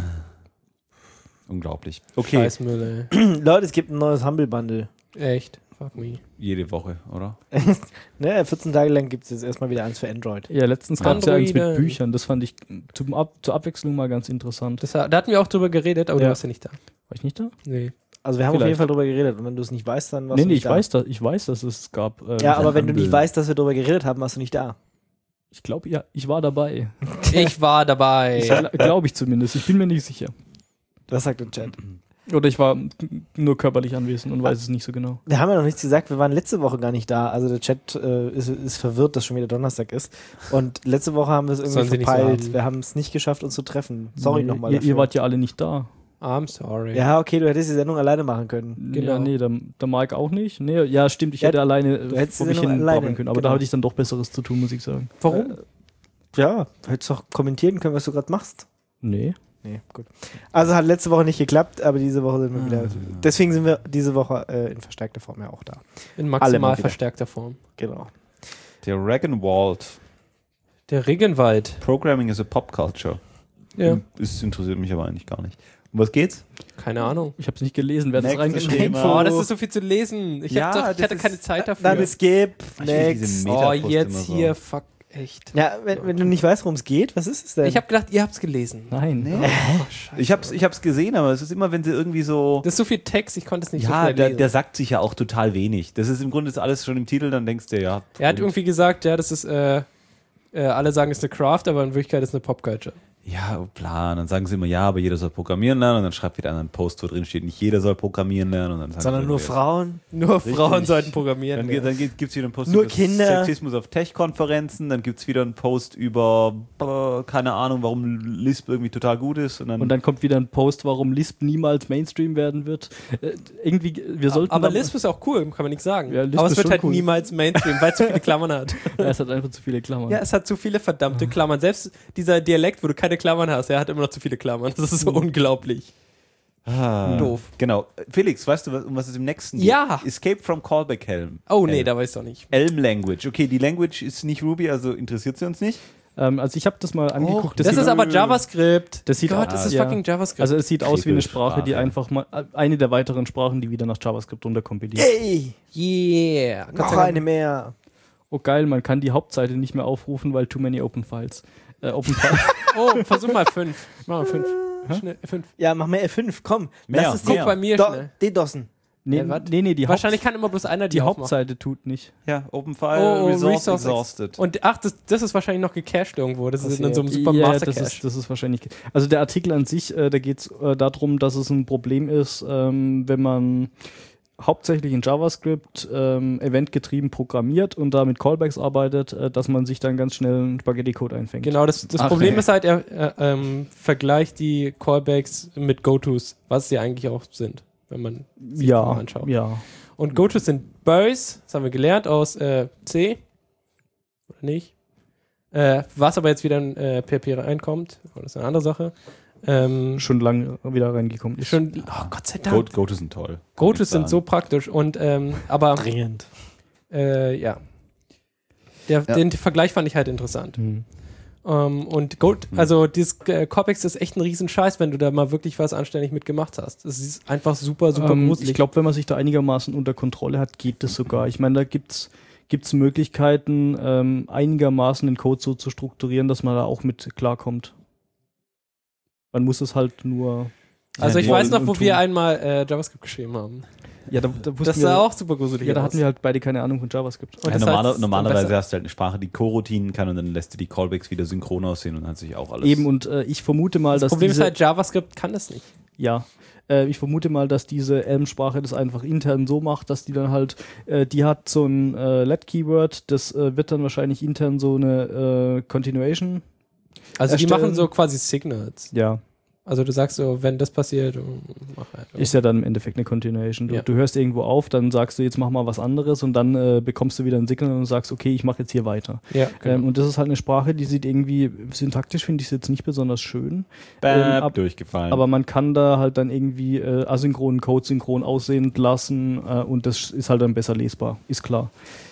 Unglaublich. Okay, Scheißmüll, Leute, es gibt ein neues Humble Bundle. ey. Echt? Fuck me. jede Woche, oder? Ne, 14 Tage lang gibt es jetzt erstmal wieder eins für Android. Ja, letztens gab es ja eins mit Androiden. Büchern. Das fand ich zur Abwechslung mal ganz interessant. Da hatten wir auch drüber geredet, aber Ja. du warst ja nicht da. War ich nicht da? Nee. Also wir haben auf Vielleicht. jeden Fall drüber geredet und wenn du es nicht weißt, dann warst Nee, du nee, nicht ich weiß, dass es gab. Ja, aber wenn du nicht Humble. weißt, dass wir drüber geredet haben, warst du nicht da. Ich glaube, ja, ich war dabei. Ich war dabei. Glaube ich zumindest. Ich bin mir nicht sicher. Das sagt der Chat. Oder ich war nur körperlich anwesend und weiß es nicht so genau. Wir haben ja noch nichts gesagt, wir waren letzte Woche gar nicht da. Also der Chat ist verwirrt, dass schon wieder Donnerstag ist. Und letzte Woche haben wir es irgendwie Sollen sie nicht so verpeilt. haben. Wir haben es nicht geschafft, uns zu treffen. Sorry Nee, nochmal ihr, dafür. ihr wart ja alle nicht da. I'm sorry. Ja, okay, du hättest die Sendung alleine machen können. Genau. Ja, nee, der Mike auch nicht. Nee, ja, stimmt, ich Ja, hätte alleine du hättest vor die mich Sendung hin alleine, babbeln können. Aber genau. da hatte ich dann doch Besseres zu tun, muss ich sagen. Warum? Ja, hättest doch kommentieren können, was du gerade machst. Nee. Nee, gut. Also hat letzte Woche nicht geklappt, aber diese Woche sind wir wieder. Deswegen sind wir diese Woche in verstärkter Form ja auch da. In Alle mal maximal wieder. verstärkter Form. Genau. Der Regenwald. Der Regenwald. Programming is a Pop Culture. Ja. Das interessiert mich aber eigentlich gar nicht. Um was geht's? Keine Ahnung. Ich habe es nicht gelesen. Wer hat das Nächstes reingeschrieben? Thema. Oh, das ist so viel zu lesen. Ich Ja, hatte das ist- keine Zeit dafür. Dann skip. Ich finde diese Next. Oh, Metapost jetzt immer so. hier, fuck, echt. Ja, wenn du nicht weißt, worum es geht, was ist es denn? Ich habe gedacht, ihr habt's gelesen. Nein. Nee. Oh, scheiße. Ich hab's gesehen, aber es ist immer, wenn sie irgendwie so. Das ist so viel Text, ich konnte es nicht so Ja, schnell lesen. der sagt sich ja auch total wenig. Das ist im Grunde ist alles schon im Titel, dann denkst du, ja. Er hat irgendwie gesagt, ja, das ist, alle sagen, es ist eine Craft, aber in Wirklichkeit ist es eine Popculture. Ja, klar. Und dann sagen sie immer, ja, aber jeder soll programmieren lernen. Und dann schreibt wieder einer einen Post, wo drin steht, nicht jeder soll programmieren lernen. Und dann sagen Sondern sie nur irgendwie, Frauen. Nur Frauen sollten programmieren. Dann gibt es wieder einen Post Nur über Kinder. Sexismus auf Tech-Konferenzen. Dann gibt es wieder einen Post über, keine Ahnung, warum Lisp irgendwie total gut ist. Und Und dann kommt wieder ein Post, warum Lisp niemals Mainstream werden wird. Irgendwie, wir sollten. Aber da- Lisp ist auch cool, kann man nichts sagen. Ja, Lisp aber es ist wird schon halt cool. niemals Mainstream, weil es zu viele Klammern hat. Ja, es hat einfach zu viele Klammern. Ja, es hat zu viele verdammte Klammern. Selbst dieser Dialekt, wo du keine Klammern hast, er hat immer noch zu viele Klammern. Das ist so unglaublich. Doof. Genau. Felix, weißt du, um was es im nächsten Ja. geht? Escape from Callback Helm. Oh nee, da weiß ich doch nicht. Elm Language. Okay, die Language ist nicht Ruby, also interessiert sie uns nicht. Also ich habe das mal angeguckt. Das sieht- ist aber JavaScript. Das sieht Gott, aus- das ist ja. fucking JavaScript. Also es sieht aus wie eine Kriegelsprache. Sprache, die einfach mal eine der weiteren Sprachen, die wieder nach JavaScript runterkompiliert. Ey, yeah. Gott noch sei Dank. eine mehr. Oh geil, man kann die Hauptseite nicht mehr aufrufen, weil too many Open Files. Open Files. Oh, versuch mal 5. Mach mal 5. Schnell, 5. Ja, mach mehr F5, komm. Mehr, Lass es mehr. dir Guck bei mir schnell. DDoSen. Nee, was? nee, die, Wahrscheinlich kann immer bloß einer die aufmachen. Hauptseite tut nicht. Ja, Open File, Resource exhausted. Und ach, das ist wahrscheinlich noch gecached irgendwo. Das ist in so einem super Ja, Master das Cache. ist wahrscheinlich. Also der Artikel an sich, da geht es darum, dass es ein Problem ist, wenn man hauptsächlich in JavaScript eventgetrieben programmiert und da mit Callbacks arbeitet, dass man sich dann ganz schnell einen Spaghetti-Code einfängt. Genau, das Ach, Problem nee. ist halt, er vergleicht die Callbacks mit GoTos, was sie eigentlich auch sind, wenn man sich Ja, mal anschaut. ja. Und GoTos sind Bös, das haben wir gelernt aus C. Oder nicht? Was aber jetzt wieder in PHP reinkommt, das ist eine andere Sache. Schon lange wieder reingekommen ist. Schon, oh Gott sei Dank. Gotos sind toll. GoTos sind so praktisch und aber Dringend. ja. Den Vergleich fand ich halt interessant. Mhm. Und also dieses Callbacks ist echt ein Riesenscheiß, wenn du da mal wirklich was anständig mitgemacht hast. Das ist einfach super, super gruselig. Ich glaube, wenn man sich da einigermaßen unter Kontrolle hat, geht das sogar. Ich meine, da gibt's Möglichkeiten, einigermaßen den Code so zu strukturieren, dass man da auch mit klarkommt. Man muss es halt nur. Also ich wollen weiß noch, und wo tun. wir einmal JavaScript geschrieben haben. Ja, da wussten Das wir, sah auch super gruselig ja, da aus. hatten wir halt beide keine Ahnung von JavaScript. Und Ja, das heißt, normalerweise besser. hast du halt eine Sprache, die Co-Routinen kann und dann lässt du die Callbacks wieder synchron aussehen und hat sich auch alles. Eben, und ich vermute mal, Das dass Problem ist diese, halt, JavaScript kann das nicht. Ja. Ich vermute mal, dass diese Elm-Sprache das einfach intern so macht, dass die dann halt, die hat so ein Let-Keyword, das wird dann wahrscheinlich intern so eine Continuation. Also die erstellen. machen so quasi Signals. Ja. Also du sagst so, wenn das passiert, mach halt. Ist ja dann im Endeffekt eine Continuation. Ja. Du hörst irgendwo auf, dann sagst du, jetzt mach mal was anderes und dann bekommst du wieder ein Signal und sagst, okay, ich mache jetzt hier weiter. Ja, genau. Und das ist halt eine Sprache, die sieht irgendwie, syntaktisch finde ich es jetzt nicht besonders schön. Durchgefallen. Aber man kann da halt dann irgendwie asynchronen Code synchron aussehen lassen und das ist halt dann besser lesbar, ist klar.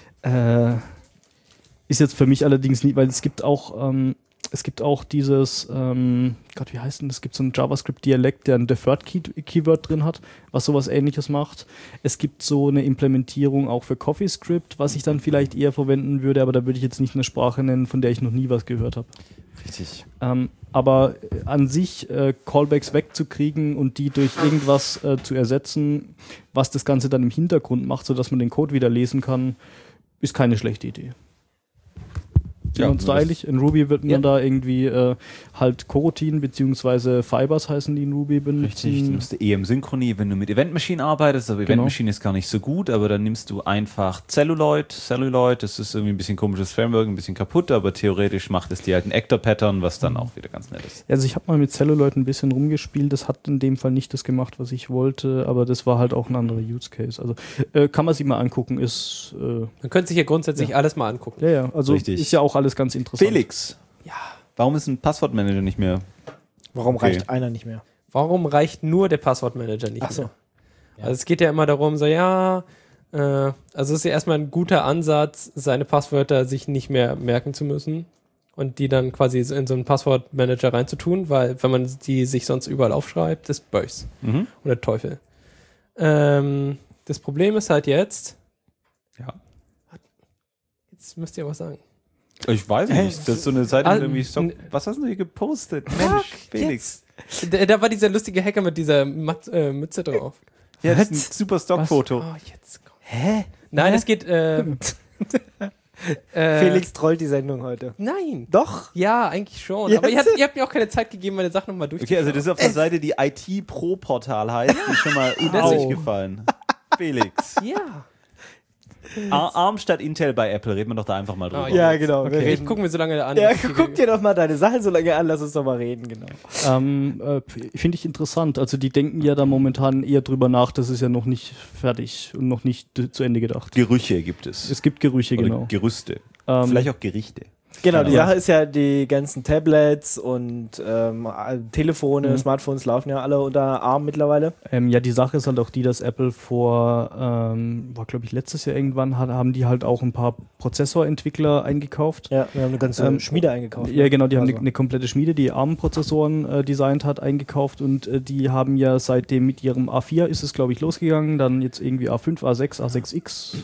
Ist jetzt für mich allerdings nicht, weil es gibt auch dieses, Gott, wie heißt denn das? Es gibt so einen JavaScript-Dialekt, der ein Deferred Keyword drin hat, was sowas Ähnliches macht. Es gibt so eine Implementierung auch für CoffeeScript, was ich dann vielleicht eher verwenden würde, aber da würde ich jetzt nicht eine Sprache nennen, von der ich noch nie was gehört habe. Richtig. Aber an sich Callbacks wegzukriegen und die durch irgendwas zu ersetzen, was das Ganze dann im Hintergrund macht, sodass man den Code wieder lesen kann, ist keine schlechte Idee. Ja, und stylisch. In Ruby wird man da irgendwie halt Coroutinen beziehungsweise Fibers heißen die in Ruby benutzen. Richtig, du nimmst EM-Synchronie, wenn du mit Event-Machine arbeitest, aber Event-Machine ist gar nicht so gut, aber dann nimmst du einfach Celluloid, das ist irgendwie ein bisschen komisches Framework, ein bisschen kaputt, aber theoretisch macht es dir halt ein Actor-Pattern, was dann auch wieder ganz nett ist. Also ich habe mal mit Celluloid ein bisschen rumgespielt, das hat in dem Fall nicht das gemacht, was ich wollte, aber das war halt auch ein anderer Use Case. Also kann man sich mal angucken, ist... Man könnte sich ja grundsätzlich alles mal angucken. Ja, also Richtig. ist ja auch alles ganz interessant. Felix, Ja. warum ist ein Passwortmanager nicht mehr? Warum Okay. reicht einer nicht mehr? Warum reicht nur der Passwortmanager nicht Ach so. mehr? Also es geht ja immer darum, so also es ist ja erstmal ein guter Ansatz, seine Passwörter sich nicht mehr merken zu müssen und die dann quasi in so einen Passwortmanager reinzutun, weil wenn man die sich sonst überall aufschreibt, ist böse oder Teufel. Das Problem ist halt jetzt müsst ihr was sagen. Ich weiß nicht, das ist so eine Seite mit irgendwie Stock. n- Was hast du hier gepostet? Mensch, Felix. Da war dieser lustige Hacker mit dieser Mütze drauf. Ja, das ist ein super Stockfoto. Oh, jetzt komm. Hä? Nein, es geht Felix trollt die Sendung heute. Nein. Doch. Ja, eigentlich schon. Yes. Aber ihr habt mir auch keine Zeit gegeben, meine Sachen nochmal Okay, durchzuschauen. also das ist auf der Seite, die IT Pro Portal heißt, die ist schon mal durchgefallen. Felix. Ja. ARM statt Intel bei Apple, reden wir doch da einfach mal drüber. Ah, Ja, genau. Wir Okay, ich reden. gucke mir so lange an. Ja, was die- guck dir doch mal deine Sachen so lange an, lass uns doch mal reden, genau. Finde ich interessant. Also die denken ja da momentan eher drüber nach, das ist ja noch nicht fertig und noch nicht zu Ende gedacht. Gerüche gibt es. Es gibt Gerüche, Oder genau. Gerüste. Ähm, Vielleicht auch Gerichte. Genau, die Ja. Sache ist ja, die ganzen Tablets und Telefone, Smartphones laufen ja alle unter ARM mittlerweile. Ja, die Sache ist halt auch die, dass Apple war glaube ich letztes Jahr irgendwann, haben die halt auch ein paar Prozessorentwickler eingekauft. Ja, wir haben eine ganze Schmiede eingekauft. Ja, genau, die haben Also. eine komplette Schmiede, die ARM-Prozessoren designt hat, eingekauft und die haben ja seitdem mit ihrem A4 ist es, glaube ich, losgegangen, dann jetzt irgendwie A5, A6, A6X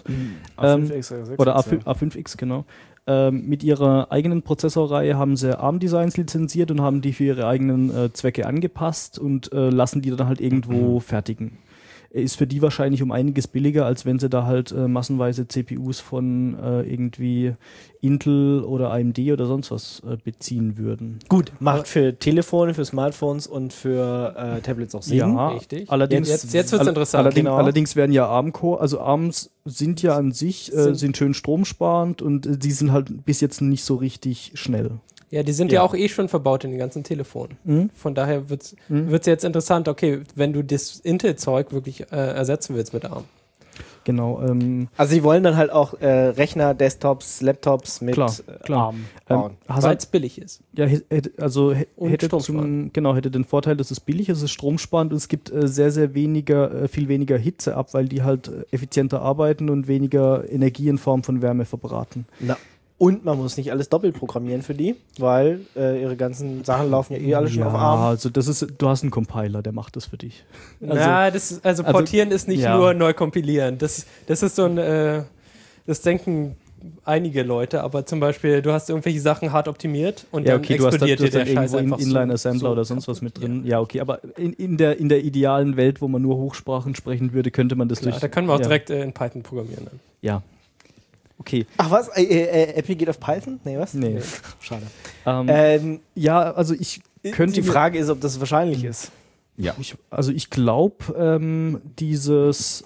A5X, oder A5X, genau. Mit ihrer eigenen Prozessorreihe haben sie ARM-Designs lizenziert und haben die für ihre eigenen Zwecke angepasst und lassen die dann halt irgendwo fertigen. Ist für die wahrscheinlich um einiges billiger, als wenn sie da halt massenweise CPUs von irgendwie Intel oder AMD oder sonst was beziehen würden. Gut, macht für Telefone, für Smartphones und für Tablets auch Sinn. Ja, Richtig. allerdings, Jetzt wird's interessant. Allerdings, Genau. allerdings werden ja ARM-Core, also ARMs sind ja an sich, sind schön stromsparend und die sind halt bis jetzt nicht so richtig schnell. Ja, die sind ja auch schon verbaut in den ganzen Telefonen. Mhm. Von daher wird's jetzt interessant, okay, wenn du das Intel-Zeug wirklich ersetzen willst mit ARM. Genau. Also sie wollen dann halt auch Rechner, Desktops, Laptops mit Klar. ARM bauen. Weil es billig ist. Ja, Und hätte stromsparend. hätte den Vorteil, dass es billig ist, es ist stromsparend und es gibt viel weniger Hitze ab, weil die halt effizienter arbeiten und weniger Energie in Form von Wärme verbraten. Na, und man muss nicht alles doppelt programmieren für die, weil ihre ganzen Sachen laufen ja eh alle schon auf ARM. also du hast einen Compiler, der macht das für dich. Also portieren ist nicht ja. nur neu kompilieren. Das ist so ein, das denken einige Leute, aber zum Beispiel, du hast irgendwelche Sachen hart optimiert und Ja, dann okay, du hast explodiert dir dann der Scheiß irgendwo einfach Inline-Assembler oder sonst was mit drin. Ja, okay, aber in der idealen Welt, wo man nur Hochsprachen sprechen würde, könnte man das Klar, da können wir auch direkt in Python programmieren. Dann. Ja. Okay. Ach was? Apple geht auf Python? Nee, was? Nee. Schade. Ja, also ich könnte Die Frage ist, ob das wahrscheinlich ist. Ja. Ich glaube, dieses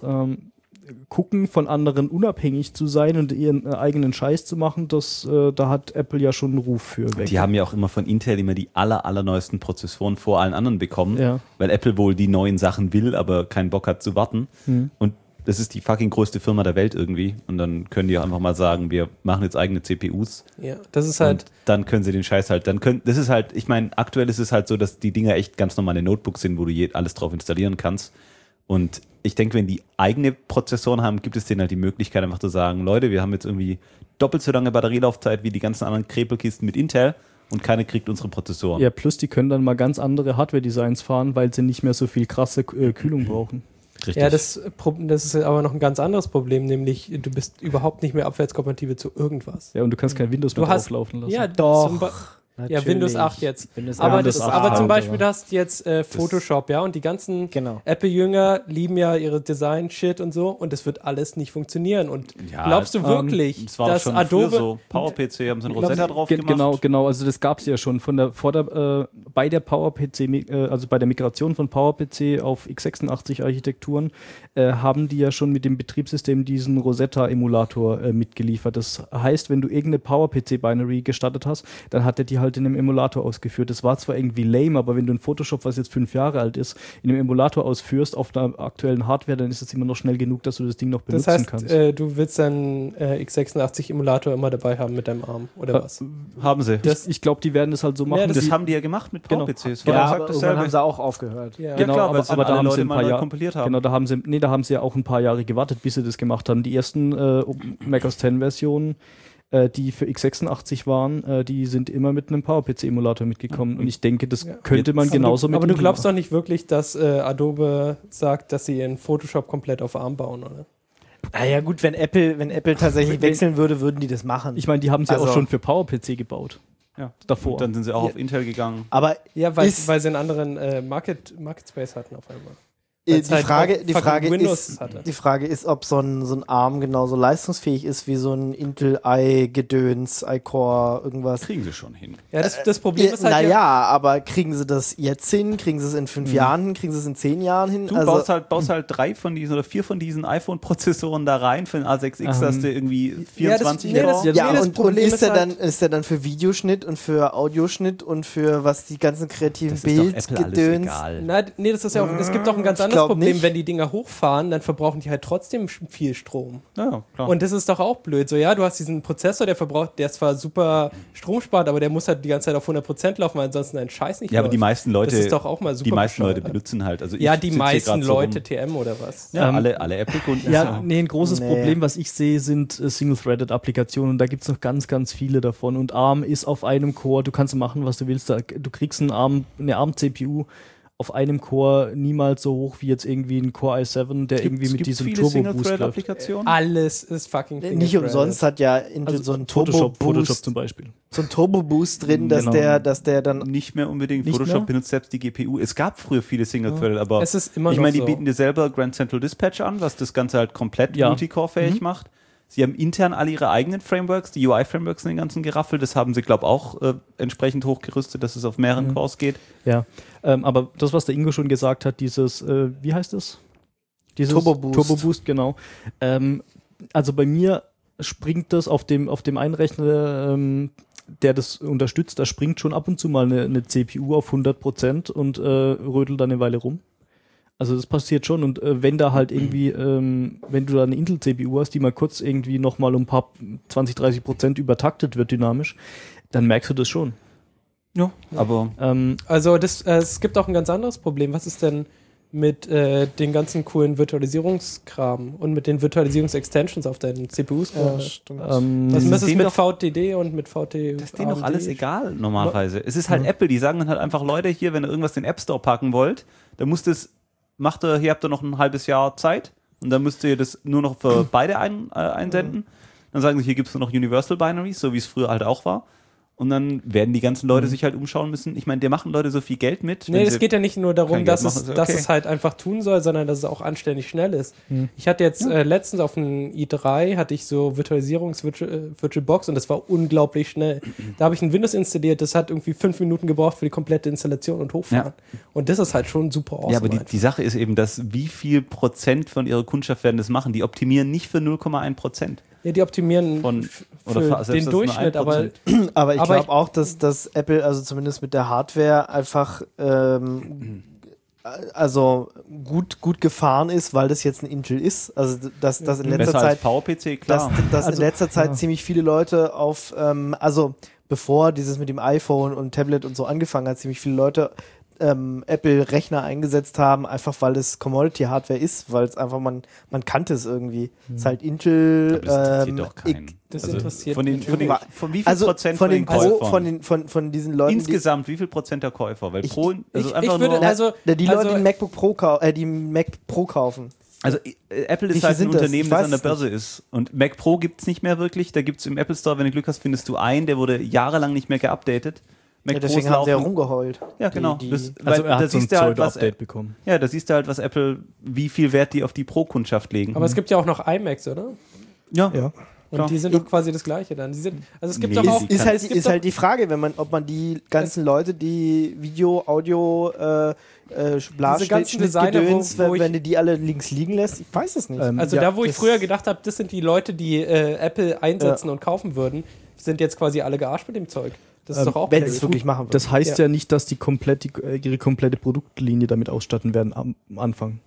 Gucken von anderen unabhängig zu sein und ihren eigenen Scheiß zu machen, da hat Apple ja schon einen Ruf für weg. Die haben ja auch immer von Intel immer die allerneuesten Prozessoren vor allen anderen bekommen, Ja. weil Apple wohl die neuen Sachen will, aber keinen Bock hat zu warten. Und das ist die fucking größte Firma der Welt irgendwie. Und dann können die auch einfach mal sagen, wir machen jetzt eigene CPUs. Ja, das ist halt. Und dann können sie den Scheiß halt, das ist halt, ich meine, aktuell ist es halt so, dass die Dinger echt ganz normale Notebooks sind, wo du alles drauf installieren kannst. Und ich denke, wenn die eigene Prozessoren haben, gibt es denen halt die Möglichkeit, einfach zu sagen, Leute, wir haben jetzt irgendwie doppelt so lange Batterielaufzeit wie die ganzen anderen Krepelkisten mit Intel und keiner kriegt unsere Prozessoren. Ja, plus die können dann mal ganz andere Hardware-Designs fahren, weil sie nicht mehr so viel krasse Kühlung brauchen. Richtig. Ja, das ist aber noch ein ganz anderes Problem, nämlich du bist überhaupt nicht mehr abwärtskompatibel zu irgendwas. Ja, und du kannst kein Windows mehr drauflaufen lassen. Ja, Doch. Ja, Windows 8 jetzt. Windows Aber, 8 ist auch aber zum alt, Beispiel, aber- du hast jetzt Photoshop, ja, und die ganzen Genau. Apple-Jünger lieben ja ihre Design-Shit und so, und das wird alles nicht funktionieren. Und Ja, glaubst du wirklich, das war dass schon Adobe... früher so. PowerPC haben sie einen Rosetta drauf gemacht. Genau, also das gab es ja schon bei der PowerPC, also bei der Migration von PowerPC auf x86-Architekturen, haben die ja schon mit dem Betriebssystem diesen Rosetta-Emulator mitgeliefert. Das heißt, wenn du irgendeine PowerPC-Binary gestartet hast, dann hat er die halt in einem Emulator ausgeführt. Das war zwar irgendwie lame, aber wenn du ein Photoshop, was jetzt 5 Jahre alt ist, in einem Emulator ausführst auf einer aktuellen Hardware, dann ist es immer noch schnell genug, dass du das Ding noch benutzen Das heißt, kannst. du willst deinen x86-Emulator immer dabei haben mit deinem Arm, oder was? Haben sie. Ich glaube, die werden es halt so machen. das wie- haben die ja gemacht mit Genau. PowerPC. Das Ja, war aber exakt irgendwann dasselbe. haben sie auch aufgehört. Ja. Genau, klar, weil es aber dann da alle haben sie Leute ein mal paar neu Jahre kompiliert haben. Genau, da haben sie ja auch ein paar Jahre gewartet, bis sie das gemacht haben. Die ersten Mac OS X Versionen, die für x86 waren, die sind immer mit einem PowerPC-Emulator mitgekommen. Und ich denke, das könnte man genauso mit Aber du Intel glaubst machen. doch nicht wirklich, dass Adobe sagt, dass sie ihren Photoshop komplett auf ARM bauen, oder? Naja, gut, wenn Apple tatsächlich wechseln würde, würden die das machen. Ich meine, die haben es ja Also- auch schon für PowerPC gebaut. Ja. Davor. Und dann sind sie auch auf Intel gegangen. Aber Ja, weil Ist- sie einen anderen Market Space hatten auf einmal. die Weil's halt Frage, auch die, fucking Frage Windows ist, hatte. die Frage ist, ob so ein ARM genauso leistungsfähig ist wie so ein Intel i-Gedöns, i-Core, irgendwas. Kriegen sie schon hin. Ja, das Problem ist halt Naja, aber kriegen sie das jetzt hin? Kriegen sie es in 5 Jahren hin? Kriegen sie es in 10 Jahren hin? Du baust halt 3 von diesen oder 4 von diesen iPhone-Prozessoren da rein für den A6X, dass du irgendwie 24 nee, das- Core. ja, das und Problem ist der ist halt- ist der dann für Videoschnitt und für Audioschnitt und für was die ganzen kreativen Das ist doch Apple alles Bildgedöns? egal. Nee, das ist ja auch, es gibt auch ein ganz Ich anderes glaub Problem, nicht. wenn die Dinger hochfahren, dann verbrauchen die halt trotzdem viel Strom. Ja, klar. Und das ist doch auch blöd. So, ja, du hast diesen Prozessor, der ist zwar super stromsparend, aber der muss halt die ganze Zeit auf 100% laufen, weil ansonsten ein Scheiß nicht ja, aber läuft. die meisten Leute, Das ist doch auch mal super die meisten Leute bescheuert. benutzen halt. Also Ja, ich die sitz hier meisten grad so rum. Leute TM oder was? Ja, alle Apple-Kunden. Ja, nee, ein großes Nee. Problem, was ich sehe, sind Single-Threaded-Applikationen. Und da gibt es noch ganz, ganz viele davon. Und ARM ist auf einem Core. Du kannst machen, was du willst. Du kriegst eine ARM-CPU auf einem Core niemals so hoch wie jetzt irgendwie ein Core i7, der irgendwie mit diesem viele Turbo-Boost läuft. Single-Thread-Applikationen. Alles ist fucking Nicht fingerthreaded. umsonst hat ja Intel so einen Photoshop Turbo-Boost zum Beispiel. so ein Turbo-Boost drin, dass Genau. der dann Nicht mehr unbedingt. Nicht Photoshop mehr? benutzt selbst die GPU. Es gab früher viele Single-Threaded, aber Es ist immer ich noch meine, die so. bieten dir selber Grand Central Dispatch an, was das Ganze halt komplett Ja. multicore-fähig macht. Sie haben intern alle ihre eigenen Frameworks, die UI-Frameworks in den ganzen geraffelt. Das haben sie, glaube ich, auch entsprechend hochgerüstet, dass es auf mehreren Cores geht. Ja, aber das, was der Ingo schon gesagt hat, dieses, wie heißt es? Dieses Turbo-Boost. Turbo-Boost, genau. Also bei mir springt das auf dem einen Rechner, der das unterstützt, da springt schon ab und zu mal eine CPU auf 100% und rödelt dann eine Weile rum. Also das passiert schon und wenn da halt irgendwie, wenn du da eine Intel-CPU hast, die mal kurz irgendwie nochmal um ein paar 20-30% übertaktet wird dynamisch, dann merkst du das schon. Ja, aber Also es gibt auch ein ganz anderes Problem. Was ist denn mit den ganzen coolen Virtualisierungskram und mit den Virtualisierungs-Extensions auf deinen CPUs? stimmt. Was ist denen mit doch- VTD und mit VT? das ist denen doch AMD? alles egal normalerweise. Es ist halt Apple, die sagen dann halt einfach, Leute, hier, wenn ihr irgendwas in den App Store packen wollt, dann hier habt ihr noch ein halbes Jahr Zeit und dann müsst ihr das nur noch für beide einsenden. Dann sagen sie, hier gibt es nur noch Universal Binaries, so wie es früher halt auch war. und dann werden die ganzen Leute sich halt umschauen müssen. Ich meine, der machen Leute so viel Geld mit. Nee, es geht ja nicht nur darum, kein dass Geld es, machen, ist dass okay. es halt einfach tun soll, sondern dass es auch anständig schnell ist. Ich hatte jetzt letztens auf dem i3 hatte ich so VirtualBox und das war unglaublich schnell. Da habe ich ein Windows installiert, das hat irgendwie 5 Minuten gebraucht für die komplette Installation und Hochfahren. Und das ist halt schon super awesome. Ja, aber die Sache ist eben, dass wie viel Prozent von ihrer Kundschaft werden das machen? Die optimieren nicht für 0,1%. Ja, die optimieren für den Durchschnitt, aber Aber ich Aber glaube auch, dass Apple, also zumindest mit der Hardware, einfach also gut gefahren ist, weil das jetzt ein Intel ist. Also dass in letzter Besser als Zeit PowerPC, klar. dass in letzter Zeit ziemlich viele Leute auf, also bevor dieses mit dem iPhone und Tablet und so angefangen hat, ziemlich viele Leute Apple-Rechner eingesetzt haben, einfach weil es Commodity-Hardware ist, weil es einfach, man kannte es irgendwie. Es ist halt Intel, Das interessiert doch keinen. das interessiert von wie viel also Prozent von den Käufern? von diesen Leuten, Insgesamt, wie viel Prozent der Käufer? Weil Ich würde- also- die Leute, die Mac Pro kaufen. Also Apple Wie ist viel halt ein sind das? Unternehmen, Ich das weiß an der es Börse ist. Und Mac Pro gibt es nicht mehr wirklich. Da gibt es im Apple Store, wenn du Glück hast, findest du einen, der wurde jahrelang nicht mehr geupdatet. Mac Deswegen Pros haben sie ja laufen- rumgeheult. Ja, genau. Die- Das, Also weil er da hat so ein siehst du halt, was Pseudo-Update bekommen. Ja, da siehst du halt, was Apple, wie viel Wert die auf die Pro-Kundschaft legen. aber es gibt ja auch noch iMacs, oder? ja. Ja. Und Klar. die sind doch quasi das Gleiche dann. Die sind, also es gibt Nee, doch auch. sie Ist kann- es gibt ist doch- halt die Frage, ob man die ganzen Leute, die Video, Audio, ganzen Designer, Gedöns, wo ich- wenn du die alle links liegen lässt, ich weiß es nicht. Also Ja, da, wo ich das- früher gedacht habe, das sind die Leute, die Apple einsetzen und kaufen würden, sind jetzt quasi alle gearscht mit dem Zeug. Das ist doch auch wenn blöd. sie es wirklich machen würden. Das heißt Ja. ja nicht, dass die ihre komplette Produktlinie damit ausstatten werden am Anfang.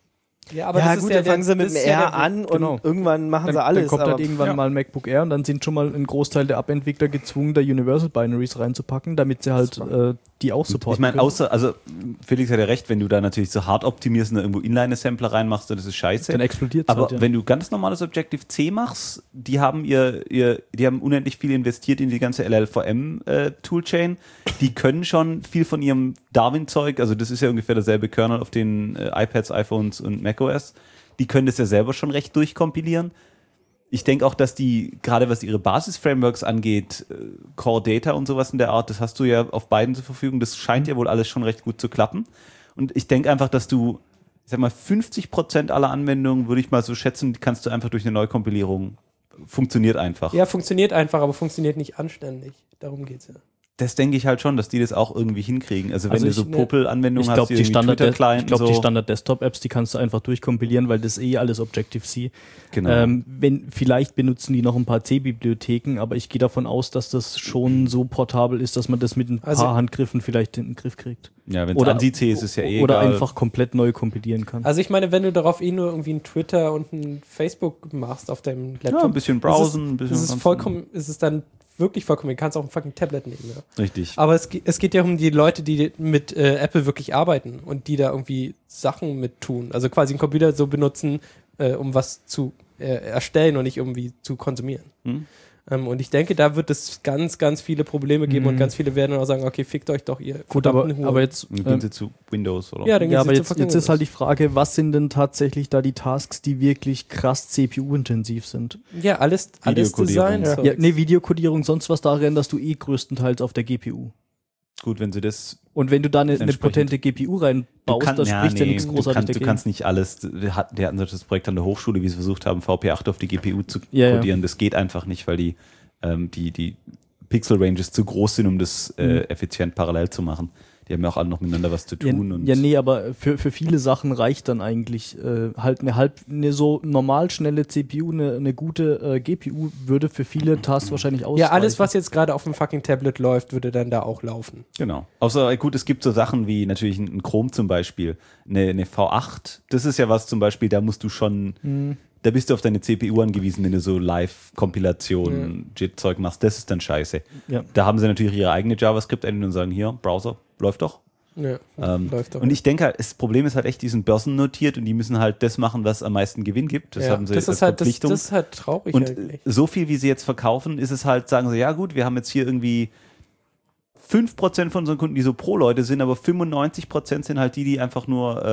Ja, aber ja das ist gut, ja dann fangen sie mit das dem ist ja R an genau. und irgendwann machen sie Dann alles. kommt aber halt irgendwann mal ein MacBook Air und dann sind schon mal ein Großteil der Abentwickler gezwungen, da Universal Binaries reinzupacken, damit sie halt die auch supporten Ich meine, können. außer, also Felix hat ja recht, wenn du da natürlich so hart optimierst und da irgendwo Inline-Assembler reinmachst, dann ist es scheiße. Dann explodiert es Aber halt, ja. wenn du ganz normales Objective-C machst, die haben die haben unendlich viel investiert in die ganze LLVM-Toolchain. Die können schon viel von ihrem Darwin-Zeug, also das ist ja ungefähr derselbe Kernel auf den iPads, iPhones und macOS. Die können das ja selber schon recht durchkompilieren. Ich denke auch, dass die, gerade was ihre Basis-Frameworks angeht, Core Data und sowas in der Art, das hast du ja auf beiden zur Verfügung, das scheint ja wohl alles schon recht gut zu klappen. Und ich denke einfach, dass du, ich sag mal, 50% aller Anwendungen, würde ich mal so schätzen, die kannst du einfach durch eine Neukompilierung, funktioniert einfach. Ja, funktioniert einfach, aber funktioniert nicht anständig. Darum geht's ja. Das denke ich halt schon, dass die das auch irgendwie hinkriegen. Also wenn Also du so ich- Popel-Anwendungen Ich hast, glaube, die Twitter-Client und so. Standard-Desktop-Apps, die kannst du einfach durchkompilieren, weil das alles Objective-C. Genau. Vielleicht benutzen die noch ein paar C-Bibliotheken, aber ich gehe davon aus, dass das schon so portabel ist, dass man das mit ein Also- paar Handgriffen vielleicht in den Griff kriegt. Ja, wenn es ANSI-C ist, ist ja eh Oder egal. einfach komplett neu kompilieren kann. Also ich meine, wenn du darauf nur irgendwie ein Twitter und ein Facebook machst auf deinem Laptop, Ja, ein bisschen browsen, ein bisschen ist es vollkommen, ist es dann wirklich vollkommen, du kannst auch ein fucking Tablet nehmen. Ja. Richtig. Aber es geht ja um die Leute, die mit Apple wirklich arbeiten und die da irgendwie Sachen mit tun. Also quasi einen Computer so benutzen, um was zu erstellen und nicht irgendwie zu konsumieren. Und ich denke, da wird es ganz, ganz viele Probleme geben und ganz viele werden auch sagen, okay, fickt euch doch ihr Gut, verdammten Huren. aber jetzt, Dann gehen sie zu Windows, oder? Ja, dann gehen ja, sie aber zu jetzt fucking ist halt die Windows. Frage, was sind denn tatsächlich da die Tasks, die wirklich krass CPU-intensiv sind? Ja, alles Videokodierung. Design. Ja, nee, Videokodierung, sonst was, da renderst du größtenteils auf der GPU. Gut, wenn sie das Und wenn du da eine Entsprechend. potente GPU reinbaust, da spricht ja nichts großartig du dagegen. kannst nicht alles. Die hatten das Projekt an der Hochschule, wie sie versucht haben, VP8 auf die GPU zu Ja, ja. codieren. Das geht einfach nicht, weil die Pixel-Ranges zu groß sind, um das effizient parallel zu machen. Die haben ja auch alle noch miteinander was zu tun. Ja, nee, aber für viele Sachen reicht dann eigentlich halt eine so normal schnelle CPU, eine gute GPU würde für viele Tasks wahrscheinlich ausreichen. Ja, alles, was jetzt gerade auf dem fucking Tablet läuft, würde dann da auch laufen. Genau. Außer, gut, es gibt so Sachen wie natürlich ein Chrome zum Beispiel, eine V8. Das ist ja was zum Beispiel, da musst du schon, da bist du auf deine CPU angewiesen, wenn du so Live-Kompilation, JIT-Zeug machst. Das ist dann scheiße. Ja. Da haben sie natürlich ihre eigene JavaScript-Engine und sagen, hier, Browser, läuft doch. Ja, läuft doch. Und ich denke, das Problem ist halt echt, die sind börsennotiert und die müssen halt das machen, was am meisten Gewinn gibt. Das haben sie das als ist halt, Verpflichtung. das ist halt traurig Und eigentlich. so viel, wie sie jetzt verkaufen, ist es halt, sagen sie, ja gut, wir haben jetzt hier irgendwie 5% von unseren Kunden, die so Pro-Leute sind, aber 95% sind halt die einfach nur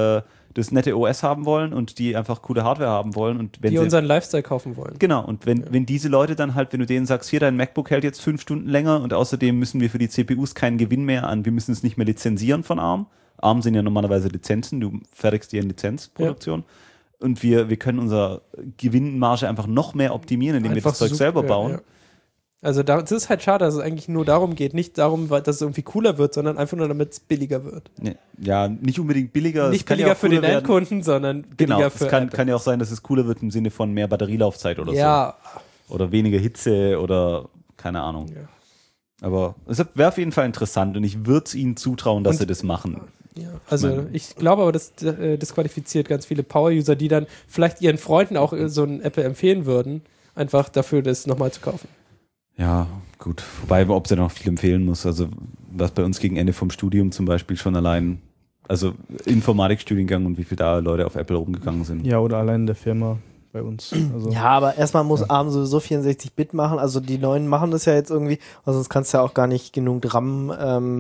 das nette OS haben wollen und die einfach coole Hardware haben wollen. Und wenn Die sie unseren Lifestyle kaufen wollen. Genau, und wenn diese Leute dann halt, wenn du denen sagst, hier, dein MacBook hält jetzt 5 Stunden länger und außerdem müssen wir für die CPUs keinen Gewinn mehr an, wir müssen es nicht mehr lizenzieren von ARM. ARM sind ja normalerweise Lizenzen, du fertigst dir eine Lizenzproduktion. Und wir können unsere Gewinnmarge einfach noch mehr optimieren, indem wir das Zeug selber bauen. Ja. Also das ist halt schade, dass es eigentlich nur darum geht, nicht darum, dass es irgendwie cooler wird, sondern einfach nur, damit es billiger wird. Ja, nicht unbedingt billiger. Nicht billiger für den Endkunden, sondern billiger für Genau, es kann ja auch sein, dass es cooler wird im Sinne von mehr Batterielaufzeit oder so. Oder weniger Hitze oder keine Ahnung. Ja. Aber es wäre auf jeden Fall interessant und ich würde es ihnen zutrauen, dass sie das machen. Ja, also ich glaube aber, das disqualifiziert ganz viele Power-User, die dann vielleicht ihren Freunden auch so ein Apple empfehlen würden, einfach dafür das nochmal zu kaufen. Ja, gut. Wobei, ob sie noch viel empfehlen muss. Also, was bei uns gegen Ende vom Studium zum Beispiel schon allein, also Informatikstudiengang und wie viel da Leute auf Apple rumgegangen sind. Ja, oder allein in der Firma bei uns. Also, ja, aber erstmal muss ARM sowieso 64-Bit machen. Also die neuen machen das ja jetzt irgendwie, also sonst kannst du ja auch gar nicht genug RAM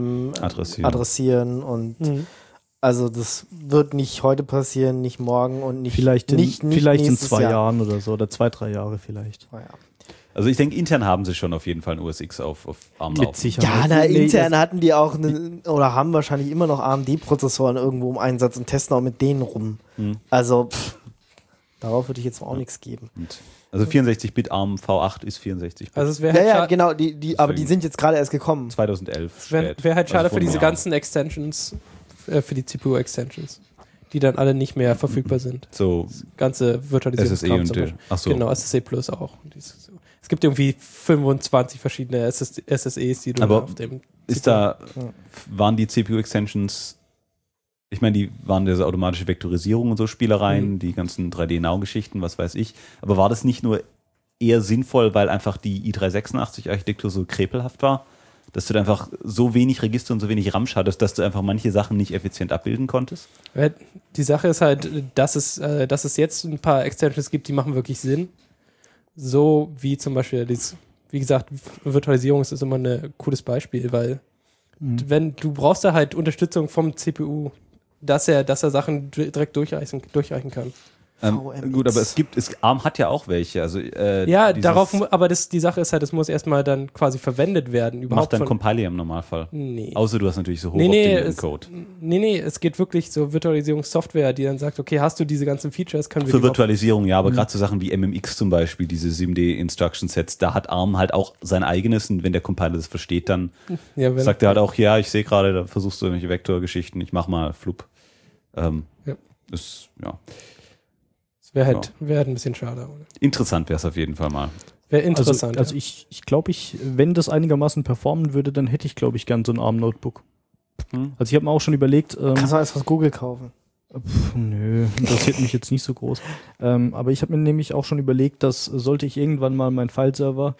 adressieren und also das wird nicht heute passieren, nicht morgen und nicht vielleicht in 2 Jahr. Jahren oder so, oder 2-3 Jahre vielleicht. Oh ja. Also ich denke, intern haben sie schon auf jeden Fall ein OS X auf ARM laufen. Mit Sicherheit. Ja, intern hatten die auch oder haben wahrscheinlich immer noch AMD-Prozessoren irgendwo im Einsatz und testen auch mit denen rum. Also darauf würde ich jetzt auch nichts geben. Also 64-Bit ARM V8 ist 64-Bit. Also es wäre ja, genau, aber die sind jetzt gerade erst gekommen. 2011. Wäre halt schade also für diese ganzen Extensions, für die CPU-Extensions, die dann alle nicht mehr verfügbar sind. So das ganze Virtualisierung. SSE und achso. Genau, SSE Plus auch. Es gibt irgendwie 25 verschiedene SSEs, die du aber auf dem waren die CPU-Extensions, ich meine, die waren diese automatische Vektorisierung und so Spielereien, die ganzen 3D-Now-Geschichten, was weiß ich, aber war das nicht nur eher sinnvoll, weil einfach die i386-Architektur so krepelhaft war, dass du da einfach so wenig Register und so wenig RAM hattest, dass du einfach manche Sachen nicht effizient abbilden konntest? Die Sache ist halt, dass es jetzt ein paar Extensions gibt, die machen wirklich Sinn. So wie zum Beispiel, wie gesagt, Virtualisierung ist immer ein cooles Beispiel, weil wenn du brauchst da halt Unterstützung vom CPU, dass er Sachen direkt durchreichen kann. Gut, aber ARM hat ja auch welche. Also, ja, aber die Sache ist halt, es muss erstmal dann quasi verwendet werden. Macht dann Compiler im Normalfall. Nee. Außer du hast natürlich so hochoptimierten Code. Nee, es geht wirklich so Virtualisierungssoftware, die dann sagt, okay, hast du diese ganzen Features, können wir für Virtualisierung, ja, aber gerade so Sachen wie MMX zum Beispiel, diese SIMD-Instruction-Sets, da hat ARM halt auch sein eigenes und wenn der Compiler das versteht, dann sagt er halt auch, ja, ich sehe gerade, da versuchst du irgendwelche Vektorgeschichten, ich mach mal Flup. Das wäre halt ein bisschen schade. Oder? Interessant wäre es auf jeden Fall mal. Wäre interessant. Also ich glaube, wenn das einigermaßen performen würde, dann hätte ich, glaube ich, gern so ein ARM-Notebook. Also ich habe mir auch schon überlegt... Kannst du alles von Google kaufen? Nö, interessiert mich jetzt nicht so groß. Aber ich habe mir nämlich auch schon überlegt, dass sollte ich irgendwann mal meinen File-Server,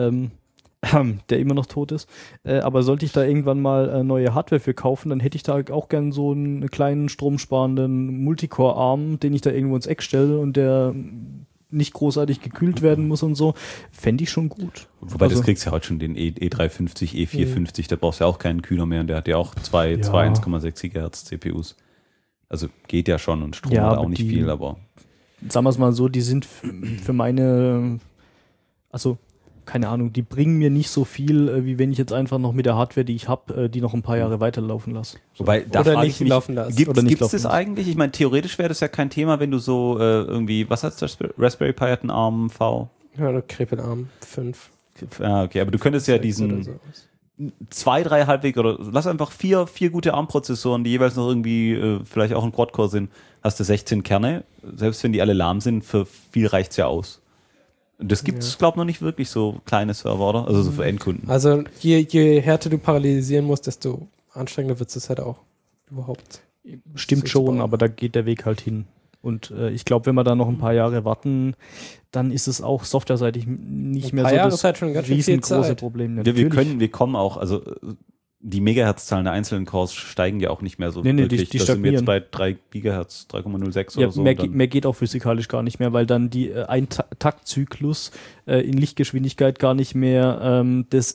der immer noch tot ist, aber sollte ich da irgendwann mal neue Hardware für kaufen, dann hätte ich da auch gern so einen kleinen stromsparenden Multicore-Arm, den ich da irgendwo ins Eck stelle und der nicht großartig gekühlt werden muss und so. Fände ich schon gut. Wobei das kriegst du ja heute schon, den E350, E450, da brauchst du ja auch keinen Kühler mehr und der hat ja auch zwei 1,6 GHz CPUs. Also geht ja schon und Strom hat auch nicht viel, aber... Sagen wir es mal so, die sind für meine... Also keine Ahnung, die bringen mir nicht so viel, wie wenn ich jetzt einfach noch mit der Hardware, die ich habe, die noch ein paar Jahre weiterlaufen lasse. Wobei, da oder nicht laufen lassen. Gibt es das eigentlich? Ich meine, theoretisch wäre das ja kein Thema, wenn du so irgendwie, was heißt das? Raspberry Pi hat einen ARM V? Ja, oder Krepelarm 5. Ja, okay, aber du könntest ja diesen 2, 3 halbwegs, oder lass einfach 4 gute ARM-Prozessoren, die jeweils noch irgendwie vielleicht auch ein Quad-Core sind, hast du 16 Kerne, selbst wenn die alle lahm sind, für viel reicht's ja aus. Das gibt es, glaube ich, noch nicht wirklich so kleine Server, oder? Also so für Endkunden. Also je härter du parallelisieren musst, desto anstrengender wird es halt auch überhaupt. Stimmt schon, aber da geht der Weg halt hin. Und ich glaube, wenn wir da noch ein paar Jahre warten, dann ist es auch softwareseitig nicht mehr so das halt schon ganz riesengroße Problem. Ja, wir kommen auch, also die Megahertz-Zahlen der einzelnen Cores steigen ja auch nicht mehr so wirklich. Die da sind wir jetzt bei 3 Gigahertz, 3,06 oder so. Mehr geht auch physikalisch gar nicht mehr, weil dann ein Taktzyklus in Lichtgeschwindigkeit gar nicht mehr das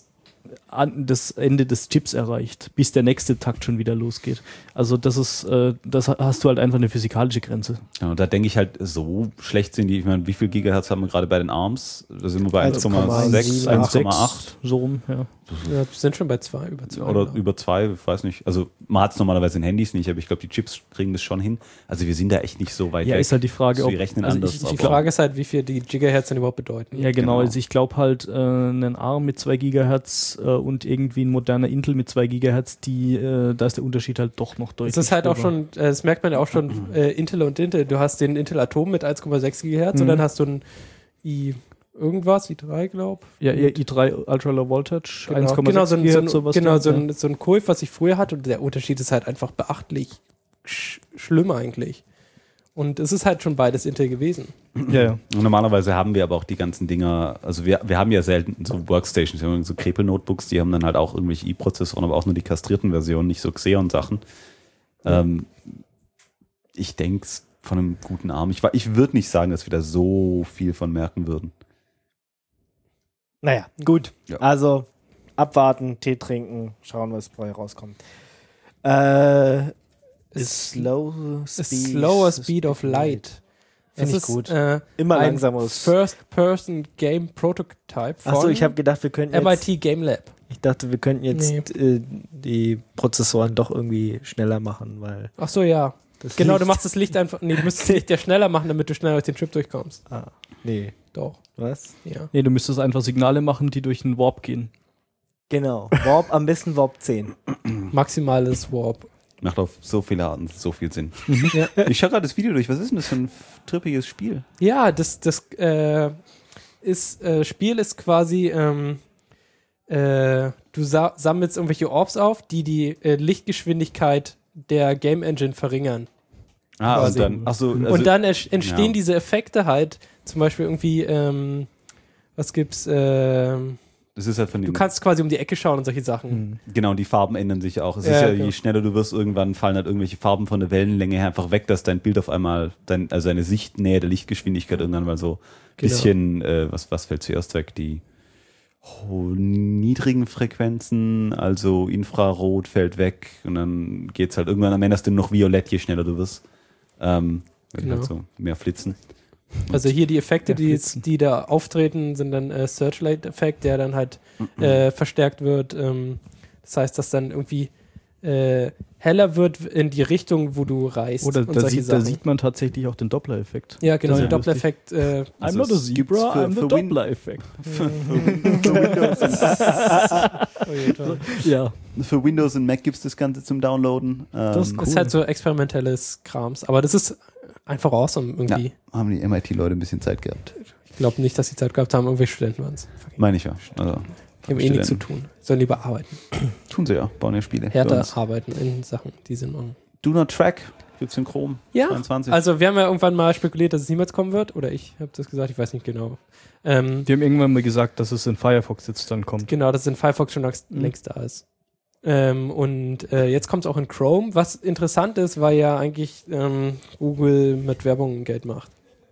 das Ende des Chips erreicht, bis der nächste Takt schon wieder losgeht. Also das hast du halt einfach eine physikalische Grenze. Ja, und da denke ich halt, so schlecht sind die, ich meine, wie viel Gigahertz haben wir gerade bei den ARMs? Da sind wir bei 1,6, 1,8. So rum, ja. Ja, wir sind schon bei 2, über 2. Oder über 2, ich weiß nicht. Also man hat es normalerweise in Handys nicht, aber ich glaube, die Chips kriegen das schon hin. Also wir sind da echt nicht so weit Ja, weg. ist halt die Frage, also wir rechnen also anders. Die Frage ist halt, wie viel die Gigahertz denn überhaupt bedeuten. Ja, genau. Genau. Also ich glaube halt, einen ARM mit 2 Gigahertz und irgendwie ein moderner Intel mit 2 Gigahertz, da ist der Unterschied halt doch noch deutlich. Das ist halt auch spürbar. schon, das merkt man ja auch schon, Intel und Intel. Du hast den Intel Atom mit 1,6 Gigahertz und dann hast du ein i3, glaube ich. Ja, i3 Ultra Low Voltage, 1,6 Genau, so Gigahertz, sowas. so ein Kurve, was ich früher hatte, und der Unterschied ist halt einfach beachtlich schlimm eigentlich. Und es ist halt schon beides Intel gewesen. Ja. Und normalerweise haben wir aber auch die ganzen Dinger, also wir haben ja selten so Workstations, wir haben so Krepel-Notebooks, die haben dann halt auch irgendwelche i-Prozessoren, aber auch nur die kastrierten Versionen, nicht so Xeon-Sachen. Ich denke von einem guten ARM, ich würde nicht sagen, dass wir da so viel von merken würden. Naja, gut. Ja. Also abwarten, Tee trinken, schauen, was dabei rauskommt. Slower Speed of Light. Finde ich ist, gut. Immer Immer ein langsameres. First-Person-Game Prototype von Achso, ich habe gedacht, wir könnten jetzt, MIT Game Lab. ich dachte, wir könnten jetzt die Prozessoren doch irgendwie schneller machen, weil Achso, ja. das Genau, Licht- du machst das Licht einfach. Nee, du müsstest das Licht ja schneller machen, damit du schneller durch den Chip durchkommst. Nee, Doch, was? ja. Nee, du müsstest einfach Signale machen, die durch einen Warp gehen. Genau. Warp, am besten Warp 10. Maximales Warp. Macht auf so viele Arten so viel Sinn. Ja. Ich schaue gerade das Video durch, was ist denn das für ein trippiges Spiel? Ja, das Spiel ist quasi, du sammelst irgendwelche Orbs auf, die Lichtgeschwindigkeit der Game Engine verringern. Quasi. Und dann entstehen diese Effekte halt, zum Beispiel irgendwie, was gibt's, das ist halt von du den, kannst quasi um die Ecke schauen und solche Sachen. genau, die Farben ändern sich auch. Es Ja, ist ja, genau. je schneller du wirst, irgendwann fallen halt irgendwelche Farben von der Wellenlänge her einfach weg, dass dein Bild auf einmal, also eine Sichtnähe der Lichtgeschwindigkeit irgendwann mal so ein bisschen, was fällt zuerst weg? Die niedrigen Frequenzen, also Infrarot fällt weg und dann geht's halt irgendwann am Ende hast du noch Violett, je schneller du wirst. Wenn Genau. halt so mehr flitzen. Also hier die Effekte, Ja, flitzen. die da auftreten, sind dann Searchlight-Effekt, der dann halt verstärkt wird. Das heißt, dass dann irgendwie heller wird in die Richtung, wo du reist. Oder und da solche sieht, da Sachen. sieht man tatsächlich auch den Doppler-Effekt. Ja, genau, Das ist den ja Doppler-Effekt. I'm Also not a es gibt's zebra, I'm the für Doppler-Effekt. Ja, Für Windows und Mac gibt es das Ganze zum Downloaden. Das ist Das ist halt so experimentelles Krams. Aber das ist einfach awesome irgendwie. Ja, haben die MIT-Leute ein bisschen Zeit gehabt. Ich glaube nicht, dass sie Zeit gehabt haben. Irgendwelche Studenten waren es. Meine ich ja. Also, Die haben eh nichts zu tun. Sollen lieber arbeiten. Tun sie ja, bauen ja Spiele. Für Härter uns. arbeiten in Sachen, die sie machen. Do Not Track gibt's in Chrome. Ja, 22. also wir haben ja irgendwann mal spekuliert, dass es niemals kommen wird. Oder ich habe das gesagt, ich weiß nicht genau. die haben irgendwann mal gesagt, dass es in Firefox jetzt dann kommt. Genau, dass es in Firefox schon längst da ist. Jetzt kommt es auch in Chrome. Was interessant ist, weil ja eigentlich Google mit Werbung Geld macht.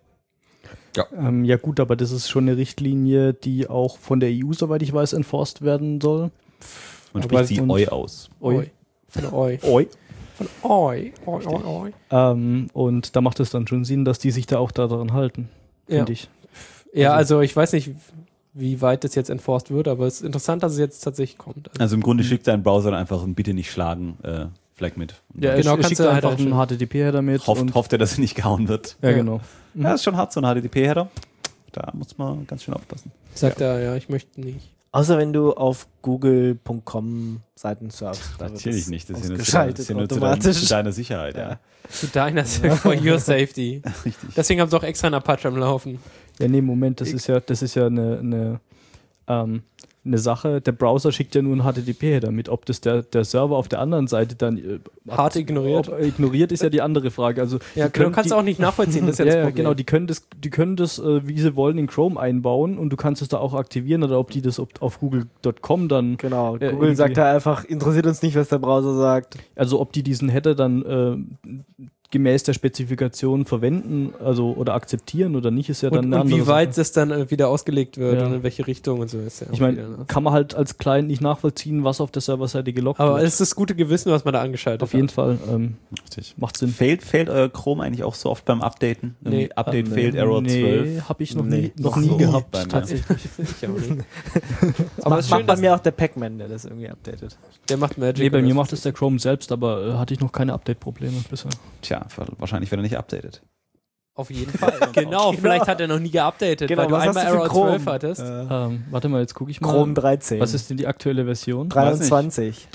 Ja gut, aber das ist schon eine Richtlinie, die auch von der EU, soweit ich weiß, enforced werden soll. Man aber spricht die und- OI aus. Oi. Von Oi. Oi. Von Oi. Oi, Oi, Oi. Und da macht es dann schon Sinn, dass die sich da auch daran halten, Ja. finde ich. Ja, also ich weiß nicht, wie weit das jetzt enforced wird, aber es ist interessant, dass es jetzt tatsächlich kommt. Also im Grunde schickt dein Browser dann einfach ein Bitte nicht schlagen Flag mit. Und Ja, dann er Genau, kannst schickt du halt einfach einen einstellen. HTTP-Header mit. und, hofft er, dass er nicht gehauen wird. ja, Ja. genau. Ja, ist schon hart, so ein HTTP-Header. Da muss man ganz schön aufpassen. Sagt er, ja, ich möchte nicht. Außer wenn du auf google.com Seiten surfst. Da wird Natürlich es nicht. Das ist ja nur ausgeschaltet zu automatisch. deiner Sicherheit. Ja. Zu deiner for your safety. Richtig. Deswegen haben sie auch extra einen Apache am Laufen. Ja, nee, Moment, das ist ja eine Sache. Der Browser schickt ja nur einen HTTP-Header mit. Ob das der Server auf der anderen Seite dann Hart ignoriert. ignoriert, ist ja die andere Frage. Also Ja, die können- du kannst die- auch nicht nachvollziehen, das ist ja das ja, Problem. genau, die können das, wie sie wollen, in Chrome einbauen und du kannst es da auch aktivieren oder ob die das auf google.com dann, Genau, Ja, Google sagt irgendwie. da einfach, interessiert uns nicht, was der Browser sagt. also ob die diesen Header dann gemäß der Spezifikation verwenden, also oder akzeptieren oder nicht, ist ja dann eine Und andere wie weit Sache. das dann wieder ausgelegt wird Ja. und in welche Richtung und so ist ja. Ich auch meine, wieder, ne? kann man halt als Client nicht nachvollziehen, was auf der Serverseite gelockt Aber wird. es ist das gute Gewissen, was man da angeschaltet Auf jeden hat. Fall Richtig. macht Sinn. Fehlt euer Chrome eigentlich auch so oft beim Updaten? Nee. Update fehlt Error 12. Nee, habe ich noch Nee. nie So gehabt, bei mir. tatsächlich. Ich auch nicht. Aber Aber es es ist macht schön, bei dass mir auch der Pac-Man, der das irgendwie updatet. der macht Magic. Nee, bei oder mir so. macht es der Chrome selbst, aber hatte ich noch keine Update-Probleme bisher. Tja, wahrscheinlich, wenn er nicht updatet. Auf jeden Fall. Genau, vielleicht hat er noch nie geupdatet, Genau, weil du was hast einmal du für Error Chrome? 12 hattest. Warte mal, jetzt gucke ich mal. Chrome 13. Was ist denn die aktuelle Version? 23.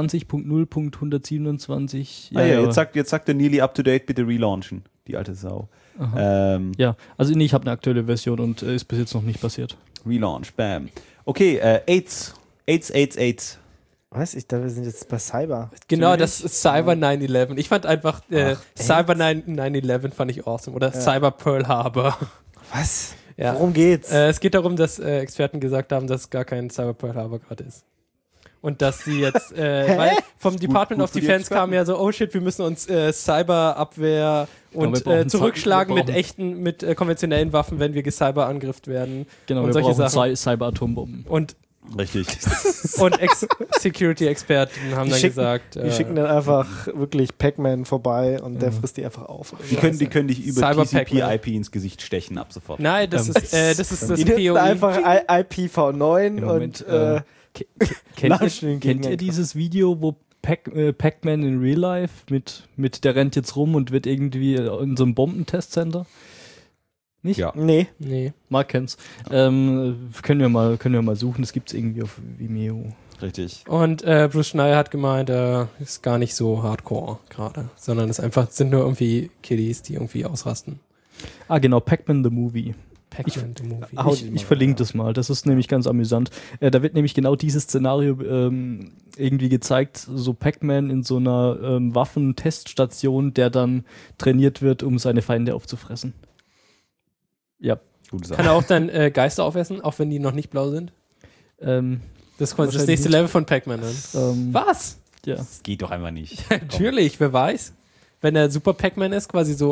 23.0.127. Jetzt sagt er nearly up to date, bitte relaunchen. Die alte Sau. Ja, also nee, ich habe eine aktuelle Version und ist bis jetzt noch nicht passiert. Relaunch, bam. Okay, AIDS. Was? Ich dachte, wir sind jetzt bei Cyber. Genau, das ist Cyber 9/11. Ich fand einfach Cyber 9/11 fand ich awesome. Oder Cyber Pearl Harbor. Was? Ja. Worum geht's? Es geht darum, dass Experten gesagt haben, dass es gar kein Cyber Pearl Harbor gerade ist. Und dass sie jetzt, weil vom Department gut of für die Defense Experten. kam ja so, oh shit, wir müssen uns Cyberabwehr und wir brauchen zurückschlagen wir mit echten, mit konventionellen Waffen, wenn wir gecyberangriffen werden. Genau, und wir solche brauchen Sachen. Cyber-Atombomben. Und Richtig. Security-Experten haben dann gesagt, Die schicken dann einfach wirklich Pac-Man vorbei und der frisst die einfach auf. Die können dich über Cyber TCP/IP Pac-Man. ins Gesicht stechen ab sofort. nein, das ist das Die nutzen POI. einfach IPv9 Moment, und Kennt Latschen ihr gegen dieses Video, wo Pac-Man in Real Life mit der rennt jetzt rum und wird irgendwie in so einem Bombentestcenter? Nicht? Ja. Nee. Nee. Mark kennt's. Können wir mal suchen, das gibt's irgendwie auf Vimeo. Richtig. Und Bruce Schneier hat gemeint, ist gar nicht so hardcore gerade, sondern es sind nur irgendwie Kiddies, die irgendwie ausrasten. Ah, genau, Pac-Man the Movie. Pac-Man, the Movie. Hau Ich, die ich mal verlinke rein. das mal, das ist nämlich ganz amüsant. Da wird nämlich genau dieses Szenario irgendwie gezeigt, so Pac-Man in so einer Waffenteststation, der dann trainiert wird, um seine Feinde aufzufressen. Ja. Gute Kann Sache. er auch dann Geister aufessen, auch wenn die noch nicht blau sind? Das ist quasi das Wahrscheinlich nächste nicht. Level von Pac-Man dann. Was? Ja. Das geht doch einfach nicht. Natürlich, wer weiß. Wenn er Super Pac-Man ist, quasi so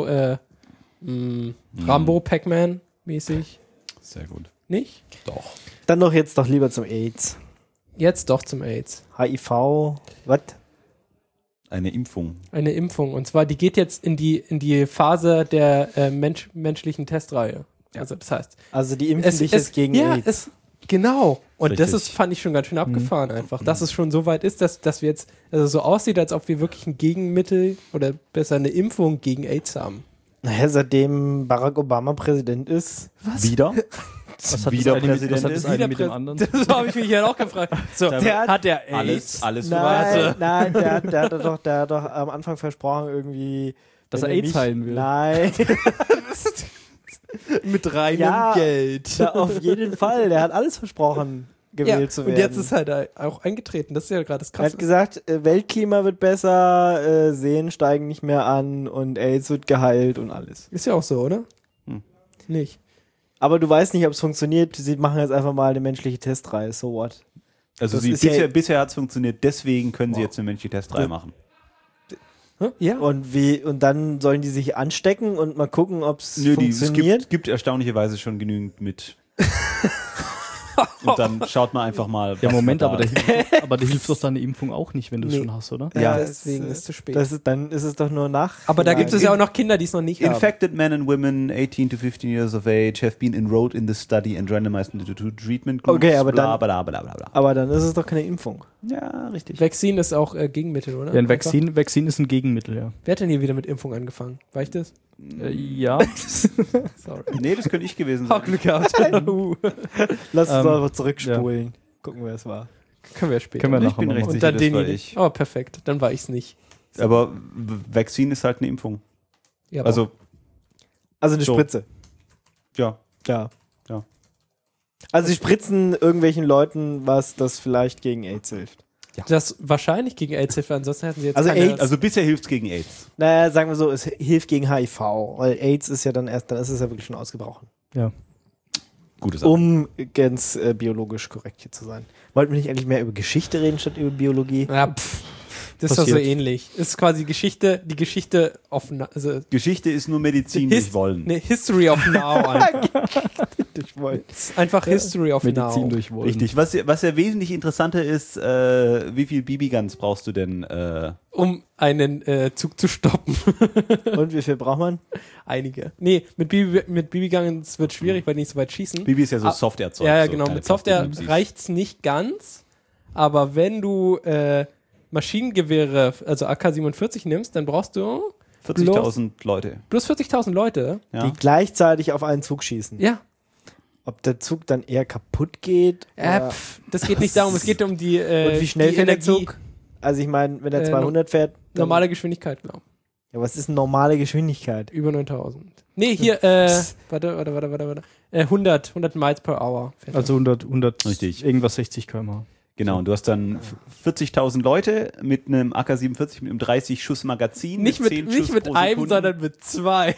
Rambo Pac-Man mäßig. Sehr gut. Nicht? Doch. Dann doch jetzt doch lieber zum AIDS. Jetzt doch zum AIDS. HIV, was? Eine Impfung. Eine Impfung. Und zwar, die geht jetzt in die Phase der menschlichen Testreihe. Ja. Also das heißt, Also die impfen dich jetzt gegen AIDS. Genau. Und das Richtig. fand ich schon ganz schön abgefahren einfach. Dass es schon so weit ist, dass wir jetzt, also so aussieht, als ob wir wirklich ein Gegenmittel oder besser eine Impfung gegen AIDS haben. Naja, seitdem Barack Obama Präsident ist. Wieder? Was hat Wieder das eine Präsident was hat das ist? eine Wieder mit dem Prä- anderen? Das habe ich mich ja auch gefragt. So, Der hat der AIDS? Alles Nein, der hat doch am Anfang versprochen irgendwie, Dass wenn er AIDS nicht- heilen will. Nein, Mit reinem Ja. Geld. na, auf jeden Fall. Der hat alles versprochen, gewählt zu werden. Und jetzt ist halt auch eingetreten. Das ist ja gerade das Er hat Krasse. gesagt, Weltklima wird besser, Seen steigen nicht mehr an und AIDS wird geheilt und alles. Ist ja auch so, oder? Nicht. Aber du weißt nicht, ob es funktioniert. Sie machen jetzt einfach mal eine menschliche Testreihe. So what? Also Das ist ja- bisher hat es funktioniert, deswegen können sie jetzt eine menschliche Testreihe machen. Ja. Und dann sollen die sich anstecken und mal gucken, ob es Es funktioniert. gibt erstaunlicherweise schon genügend mit. Und dann schaut man einfach mal. Ja, was Moment, man aber da- da hilft doch deine Impfung auch nicht, wenn du es Nee. schon hast, oder? Ja. Deswegen ist es zu spät. Dann ist es doch nur nach. Aber da gibt es ja auch noch Kinder, die es noch nicht haben. Infected men and women 18 to 15 years of age have been enrolled in the study and randomized into two treatment groups. Okay, aber bla, dann- bla, bla, bla, bla. Aber dann ist es doch keine Impfung. Ja, richtig. Vaccine ist auch Gegenmittel, oder? Ja, ein Einfach. Vaccin ist ein Gegenmittel, ja. Wer hat denn hier wieder mit Impfung angefangen? War ich das? Ja. Sorry. Nee, das könnte ich gewesen Oh, sein. Glück gehabt. Lass uns Ähm, einfach zurückspulen. Gucken, wer es war. Können wir später. Können wir Ich nachher bin mal recht machen. sicher, Und dann das war den ich. Oh, perfekt. Dann war ich es nicht. Aber Vaccine ist halt eine Impfung. Ja, aber Also, Also eine So. Spritze. ja. Ja. Ja. Also sie spritzen irgendwelchen Leuten was, das vielleicht gegen AIDS hilft. das wahrscheinlich gegen AIDS hilft, ansonsten hätten sie jetzt Also keine... AIDS- Also bisher hilft es gegen AIDS. Naja, sagen wir so, es hilft gegen HIV, weil AIDS ist ja dann ist es ja wirklich schon ausgebrochen. Ja. Gute Sache. Um ganz biologisch korrekt hier zu sein. Wollten wir nicht eigentlich mehr über Geschichte reden statt über Biologie? ja, Das ist doch so passiert. ähnlich. Ist quasi die Geschichte of also Geschichte ist nur Medizin durch Wollen. Ne, History of Now einfach. Ist einfach History of Medizin Now. durch Wollen. Richtig. Was ja wesentlich interessanter ist, wie viel BB-Guns brauchst du denn? Um einen Zug zu stoppen. Und wie viel braucht man? Einige. Nee, mit BB-Guns wird schwierig, weil die nicht so weit schießen. BB ist ja so Software-Zeug. Ja, so genau. kleine Mit Software Plastikmüpsis. reicht's nicht ganz. Aber wenn du Maschinengewehre, also AK-47 nimmst, dann brauchst du 40.000 Leute. plus 40.000 Leute. Ja. Die gleichzeitig auf einen Zug schießen. Ja. Ob der Zug dann eher kaputt geht? Oder Das geht nicht darum, es geht um die und wie schnell die fährt der Energie. Zug? Also ich meine, wenn er 200 fährt, dann, Normale Geschwindigkeit, genau. ja, was ist eine normale Geschwindigkeit? Über 9000. Nee, hier, warte. 100 Miles per Hour. fährt er. Also 100 Richtig. irgendwas 60 km/h. Genau, und du hast dann 40.000 Leute mit einem AK-47 mit einem 30-Schuss-Magazin. nicht mit 10 Schuss pro einem, Sekunde. sondern mit 2.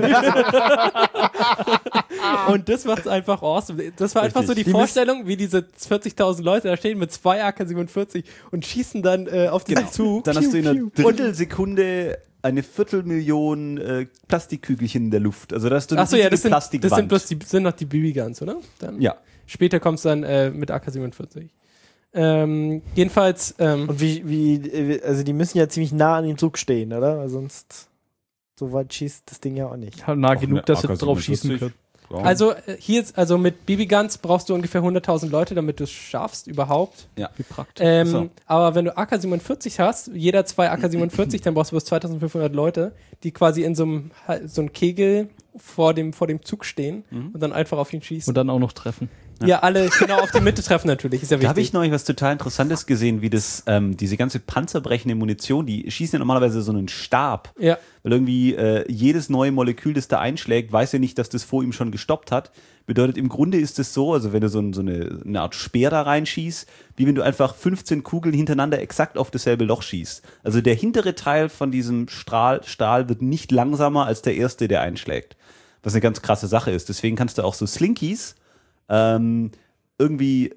Und das macht's einfach awesome. Das war einfach so die Richtig. Vorstellung, wie diese 40.000 Leute da stehen mit 2 AK-47 und schießen dann auf diesen Zug. Dann hast du in einer Drittelsekunde eine Viertelmillion Plastikkügelchen in der Luft. Also da hast du eine Achso, ja, das riesige sind noch die BB-Guns, oder? Dann Ja. Später kommt's dann mit AK-47. Jedenfalls, Und also die müssen ja ziemlich nah an dem Zug stehen, oder? Weil sonst so weit schießt das Ding ja auch nicht. Ja, nah Auch genug, eine dass sie AK-47. drauf schießen können. Ja. also mit BB-Guns brauchst du ungefähr 100.000 Leute, damit du es schaffst überhaupt. ja. Wie praktisch. So. Aber wenn du AK-47 hast, jeder 2 AK-47, dann brauchst du bis 2.500 Leute, die quasi in so einem Kegel vor dem Zug stehen und dann einfach auf ihn schießen. Und dann auch noch treffen. Ja, alle genau auf die Mitte treffen natürlich, ist ja Da habe ich wichtig. neulich was total Interessantes gesehen, wie das diese ganze panzerbrechende Munition, die schießen ja normalerweise so einen Stab. Ja. Weil irgendwie jedes neue Molekül, das da einschlägt, weiß ja nicht, dass das vor ihm schon gestoppt hat. Bedeutet, im Grunde ist es so, also wenn du so eine Art Speer da reinschießt, wie wenn du einfach 15 Kugeln hintereinander exakt auf dasselbe Loch schießt. Also der hintere Teil von diesem Stahl wird nicht langsamer als der erste, der einschlägt. Was eine ganz krasse Sache ist. Deswegen kannst du auch so Slinkies irgendwie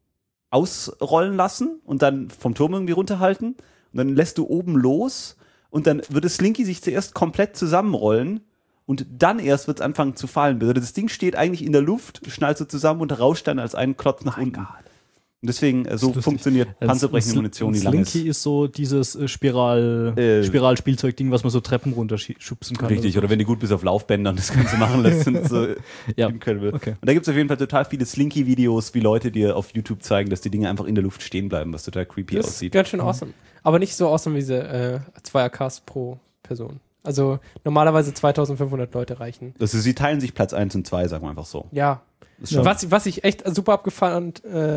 ausrollen lassen und dann vom Turm irgendwie runterhalten. Und dann lässt du oben los und dann wird das Slinky sich zuerst komplett zusammenrollen und dann erst wird es anfangen zu fallen. Also das Ding steht eigentlich in der Luft, schnallt so zusammen und rauscht dann als einen Klotz nach unten. Und deswegen, so lustig. funktioniert panzerbrechende Munition, die lang Slinky ist. ist so dieses Spiralspielzeugding, was man so Treppen runterschubsen kann. Richtig, oder wenn du gut bist auf Laufbändern das Ganze machen lässt. Und so Ja, incredible. okay. Und da gibt es auf jeden Fall total viele Slinky-Videos, wie Leute dir auf YouTube zeigen, dass die Dinge einfach in der Luft stehen bleiben, was total creepy Das ist aussieht. ganz schön awesome. Aber nicht so awesome wie diese 2 AKs pro Person. Also normalerweise 2.500 Leute reichen. Also sie teilen sich Platz 1 und 2, sagen wir einfach so. Ja. Das ist schon- Was ich echt super abgefahren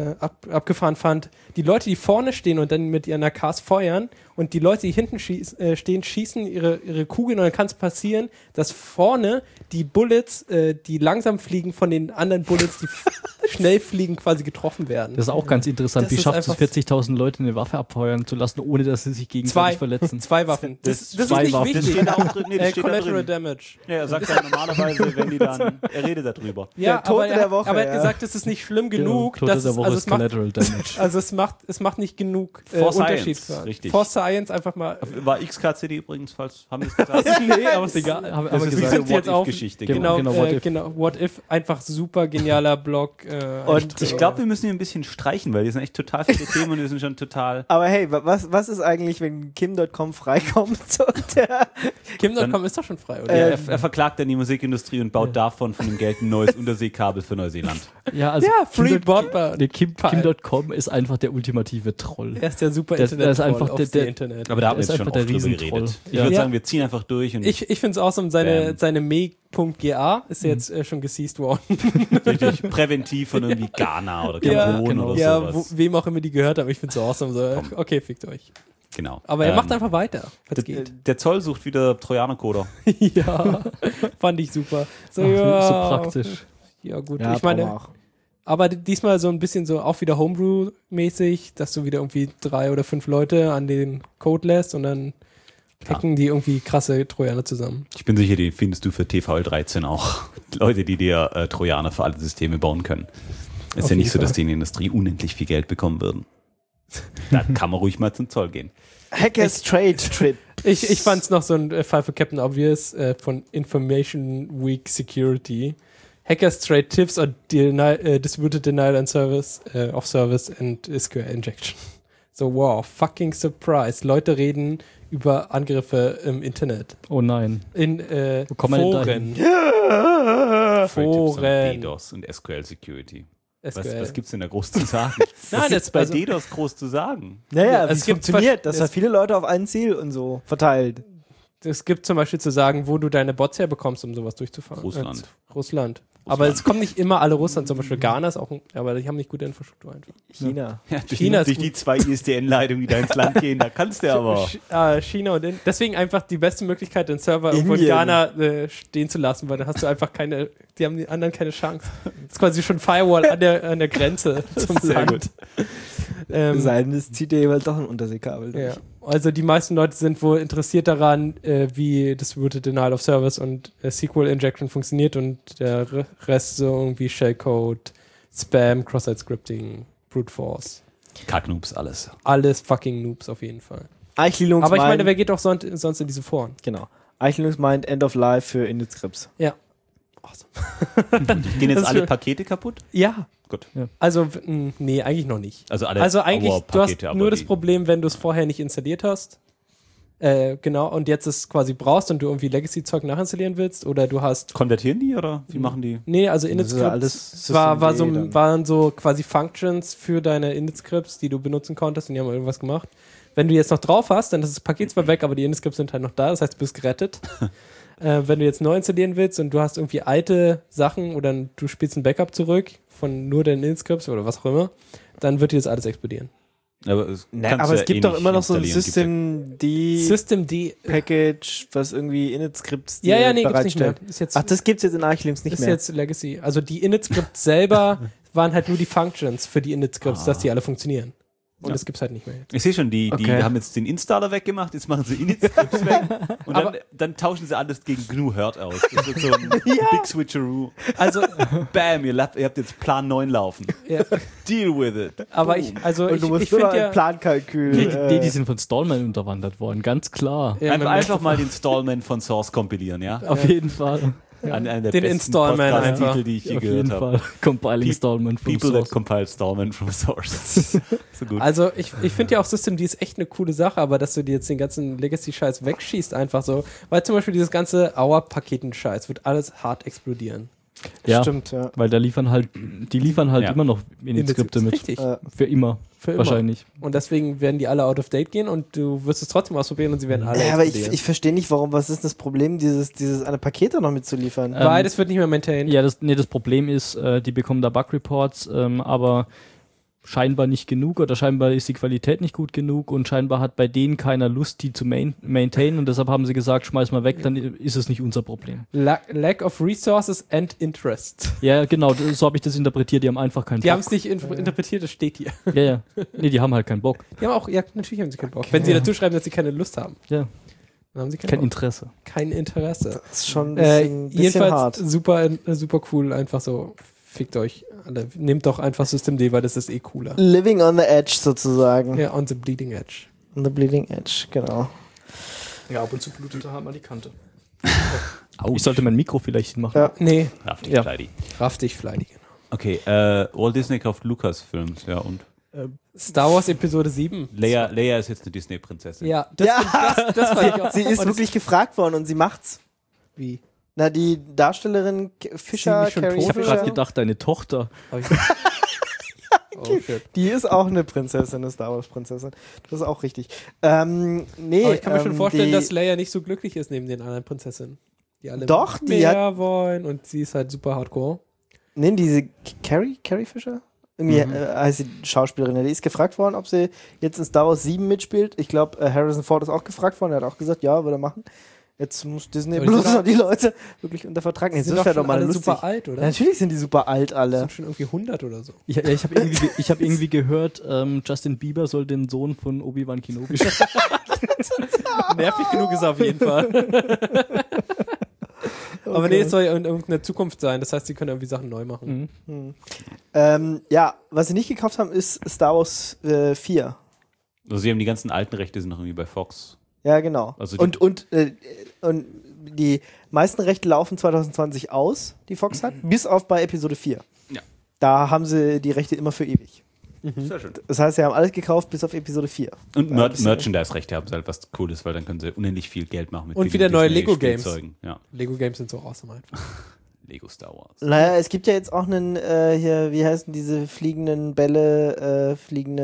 fand, die Leute, die vorne stehen und dann mit ihren AKs feuern und die Leute, die hinten stehen, schießen ihre Kugeln und dann kann es passieren, dass vorne die Bullets, die langsam fliegen, von den anderen Bullets, die schnell fliegen, quasi getroffen werden. Das ist auch ganz interessant. Das Wie ist schafft es einfach- 40.000 Leute eine Waffe abfeuern zu lassen, ohne dass sie sich gegenseitig verletzen? 2 Waffen. Das ist zwei nicht Waffen. Das wichtig. steht auch drin. Nee, das steht da Collateral drin. Damage. Ja, er sagt ja normalerweise, wenn die dann, er redet darüber. Ja, Der Tote der Woche, aber er hat ja. gesagt, es ist nicht schlimm genug, Tote dass der es, Woche also ist es macht, Collateral Damage. also es macht nicht genug For Unterschied. Science, richtig. For Science einfach mal. War XKCD übrigens, falls haben wir es gesagt? Nee, aber ist egal. Haben wir Das aber ist gesagt. diese Sind jetzt auf- What-If-Geschichte. Genau, Genau, What If, einfach super genialer Blog. Und Ich glaube, wir müssen hier ein bisschen streichen, weil hier sind echt total viele Themen und wir sind schon total... Aber hey, was ist eigentlich, wenn Kim.com freikommt? Und der, Kim.com ist doch schon frei, oder? Er verklagt dann die Musikindustrie und baut davon von dem Geld ein neues Unterseekabel für Neuseeland. Ja, also Ja, Free Kim.com Broadband. nee, Kim.com ist einfach der ultimative Troll. Er ist der super Das- das ist einfach aufs der- Internet. Aber da haben wir ist jetzt schon einfach der oft drüber Riesentroll. geredet. Ich Ja. würde Ja. sagen, wir ziehen einfach durch und Ich finde es awesome, seine me.ga ist jetzt schon geseizt worden. richtig präventiv von irgendwie Ghana oder Kamerun genau. oder Ja, sowas. wem auch immer die gehört haben. Ich finde es so awesome. So, okay, fickt euch. Genau. Aber er macht einfach weiter, wenn es der, geht. der Zoll sucht wieder Trojanercoder. Ja, fand ich super. So, Ach, ja, so praktisch. Ja, gut. ja, ich meine, brauchen wir auch. aber diesmal so ein bisschen so auch wieder Homebrew-mäßig, dass du wieder irgendwie 3 oder 5 Leute an den Code lässt und dann hacken die irgendwie krasse Trojaner zusammen. Ich bin sicher, die findest du für TVL 13 auch. Leute, die dir Trojaner für alle Systeme bauen können. Ist Auf ja nicht jeden so, dass Fall. die in der Industrie unendlich viel Geld bekommen würden. Da kann man ruhig mal zum Zoll gehen. Hackers Trade Trip. Ich fand es noch so ein Fall für Captain Obvious von Information Week Security. Hackers trade tips on distributed denial and service of service and SQL injection. So, wow, fucking surprise. Leute reden über Angriffe im Internet. Oh nein. In Wo kommen wir denn Foren. Foren. DDoS und SQL Security. Was gibt's denn da groß zu sagen? Nein, Was ist bei DDoS groß zu sagen? Naja, es es gibt funktioniert, dass da viele Leute auf ein Ziel und so verteilt. Es gibt zum Beispiel zu sagen, wo du deine Bots herbekommst, um sowas durchzufahren. Russland. Aber es kommen nicht immer alle Russland, zum Beispiel Ghana ist auch, aber die haben nicht gute Infrastruktur einfach. China. Ja, China ist durch gut. die 2 ISDN-Leitungen, die da ins Land gehen, da kannst du aber. China und deswegen einfach die beste Möglichkeit, den Server irgendwo in Indien. Ghana stehen zu lassen, weil dann hast du einfach die haben die anderen keine Chance. Das ist quasi schon Firewall an der Grenze zum Sehr Land. Sei denn, es zieht dir jeweils doch ein Unterseekabel durch. Ja. Also die meisten Leute sind wohl interessiert daran, wie Distributed Denial of Service und SQL Injection funktioniert und der Rest so irgendwie Shellcode, Spam, Cross-Site-Scripting, Brute Force. Kacknoobs, alles. Alles fucking Noobs auf jeden Fall. Eichlilungs Aber ich meine, meint- wer geht doch sonst in diese Foren? Genau. Eichlilungs meint End of Life für Init-Scripts. Ja. Awesome. Gehen Das jetzt ist alle schön. Pakete kaputt? Ja. Gut. Also, nee, eigentlich noch nicht. Also alle Also eigentlich, du Hour-Pakete, hast aber nur das die- Problem, wenn du es vorher nicht installiert hast. Genau, und jetzt es quasi brauchst und du irgendwie Legacy-Zeug nachinstallieren willst oder du hast. Konvertieren die oder wie machen die? Nee, also Das ist ja alles Init-Scripts Systemd dann. waren so quasi Functions für deine Init-Scripts, die du benutzen konntest und die haben irgendwas gemacht. Wenn du jetzt noch drauf hast, dann ist das Paket zwar weg, aber die Init-Scripts sind halt noch da, das heißt, du bist gerettet. Wenn du jetzt neu installieren willst und du hast irgendwie alte Sachen oder du spielst ein Backup zurück von nur deinen Init-Scripts oder was auch immer, dann wird dir das alles explodieren. Aber es, Aber es gibt doch immer noch so ein System. System-D-Package, was irgendwie Init-Scripts Ja, nee, gibt's nicht bereitstellt. mehr. Ist jetzt, Ach, das gibt's jetzt in Eichlilungs nicht ist mehr. jetzt Legacy. Also die Init-Scripts selber waren halt nur die Functions für die Init-Scripts, dass die alle funktionieren. Und Ja. das gibt's halt nicht mehr. Ich sehe schon, die Okay. haben jetzt den Installer weggemacht, jetzt machen sie Init-Scripts weg und dann tauschen sie alles gegen GNU Hurt aus. Das wird so ein Big Switcheroo. Also, Bam, ihr habt jetzt Plan 9 laufen. ja, Deal with it. aber Boom. Und du musst ich nur noch finde ein ja, Plankalkül. Die sind von Stallman unterwandert worden, ganz klar. ja, man Einfach möchte- mal den Stallman von Source kompilieren, ja? Auf jeden Fall. Einer der Den besten Installman Podcast-Titel, einfach. die ich je Auf gehört jeden habe. Fall. Compiling Stallman from People that Source. compile Stallman from Source. So gut. Also ich finde ja auch Systemd ist echt eine coole Sache, aber dass du dir jetzt den ganzen Legacy-Scheiß wegschießt einfach so, weil zum Beispiel dieses ganze Hour-Paketen-Scheiß wird alles hart explodieren. Ja, Stimmt, ja. weil die liefern halt Ja. immer noch Init-Skripte mit. Richtig. Für immer. Für immer. Wahrscheinlich. Und deswegen werden die alle out of date gehen und du wirst es trotzdem ausprobieren und sie werden alle Ja, aber explodieren. ich verstehe nicht, was ist das Problem, dieses eine Pakete noch mitzuliefern? Weil das wird nicht mehr maintained. Ja, das Problem ist, die bekommen da Bug-Reports, aber scheinbar nicht genug oder scheinbar ist die Qualität nicht gut genug und scheinbar hat bei denen keiner Lust, die zu maintainen und deshalb haben sie gesagt, schmeiß mal weg, dann ist es nicht unser Problem. Lack of resources and interest. Ja, genau, so habe ich das interpretiert, die haben einfach keinen Die haben Bock. es nicht interpretiert, das steht hier. Ja. Nee, die haben halt keinen Bock. Die haben auch, ja, natürlich haben sie keinen Bock. Wenn sie dazu schreiben, dass sie keine Lust haben, Ja, dann haben sie kein kein Interesse. Interesse. Das ist schon ein bisschen Jedenfalls hart. super cool, einfach so, fickt euch alle. Nehmt doch einfach Systemd, weil das ist eh cooler. Living on the Edge sozusagen. Ja, on the bleeding edge. On the Bleeding Edge, genau. Ja, ab und zu blutet er halt mal die Kante. Ouch. Ich sollte mein Mikro vielleicht hinmachen. Ja. Nee, Raff dich, Ja. Kleidi. raff dich, Fleidig. Okay, Walt Disney kauft Lucasfilms, ja, und Star Wars Episode 7. Leia ist jetzt eine Disney-Prinzessin. Ja, das fand ich auch. Sie ist Und wirklich gefragt worden und sie macht's. Wie? Na, die Darstellerin Fischer, nicht schon Carrie tot? Ich habe Fisher, gerade gedacht, deine Tochter. Hab ich- Oh, shit. die ist auch eine Prinzessin, eine Star Wars Prinzessin. Das ist auch richtig. Nee, Aber ich kann mir schon vorstellen, die, dass Leia nicht so glücklich ist neben den anderen Prinzessinnen. Die alle Doch, die mehr wollen und sie ist halt super hardcore. Nee, diese Carrie Fisher? Irgendwie heißt die Schauspielerin. Ja, die ist gefragt worden, ob sie jetzt in Star Wars 7 mitspielt. Ich glaube, Harrison Ford ist auch gefragt worden. Er hat auch gesagt, ja, würde er machen. Jetzt muss Disney Aber die bloß sind noch die Leute wirklich unter Vertrag nehmen. Die sind Das doch wäre doch schon mal alle lustig. super alt, oder? Ja, natürlich sind die super alt Die alle. sind schon irgendwie 100 oder so. Ich habe irgendwie gehört, Justin Bieber soll den Sohn von Obi-Wan Kenobi spielen. Nervig genug ist er auf jeden Fall. Aber nee, es soll ja in irgendeiner Zukunft sein. Das heißt, sie können irgendwie Sachen neu machen. Mhm. Ja, was sie nicht gekauft haben, ist Star Wars 4. Also sie haben die ganzen alten Rechte sind noch irgendwie bei Fox. Ja, genau. Also und die meisten Rechte laufen 2020 aus, die Fox hat, bis auf bei Episode 4. Ja. Da haben sie die Rechte immer für ewig. Sehr schön. Das heißt, sie haben alles gekauft bis auf Episode 4. Und Ja, bisschen- Merchandise-Rechte haben sie halt, was cool ist, weil dann können sie unendlich viel Geld machen mit Und diesen wieder neue Disney-Spielzeugen. Ja, Lego-Games sind so awesome einfach. Lego Star Wars. Naja, es gibt ja jetzt auch einen, hier, wie heißen diese fliegenden Bälle,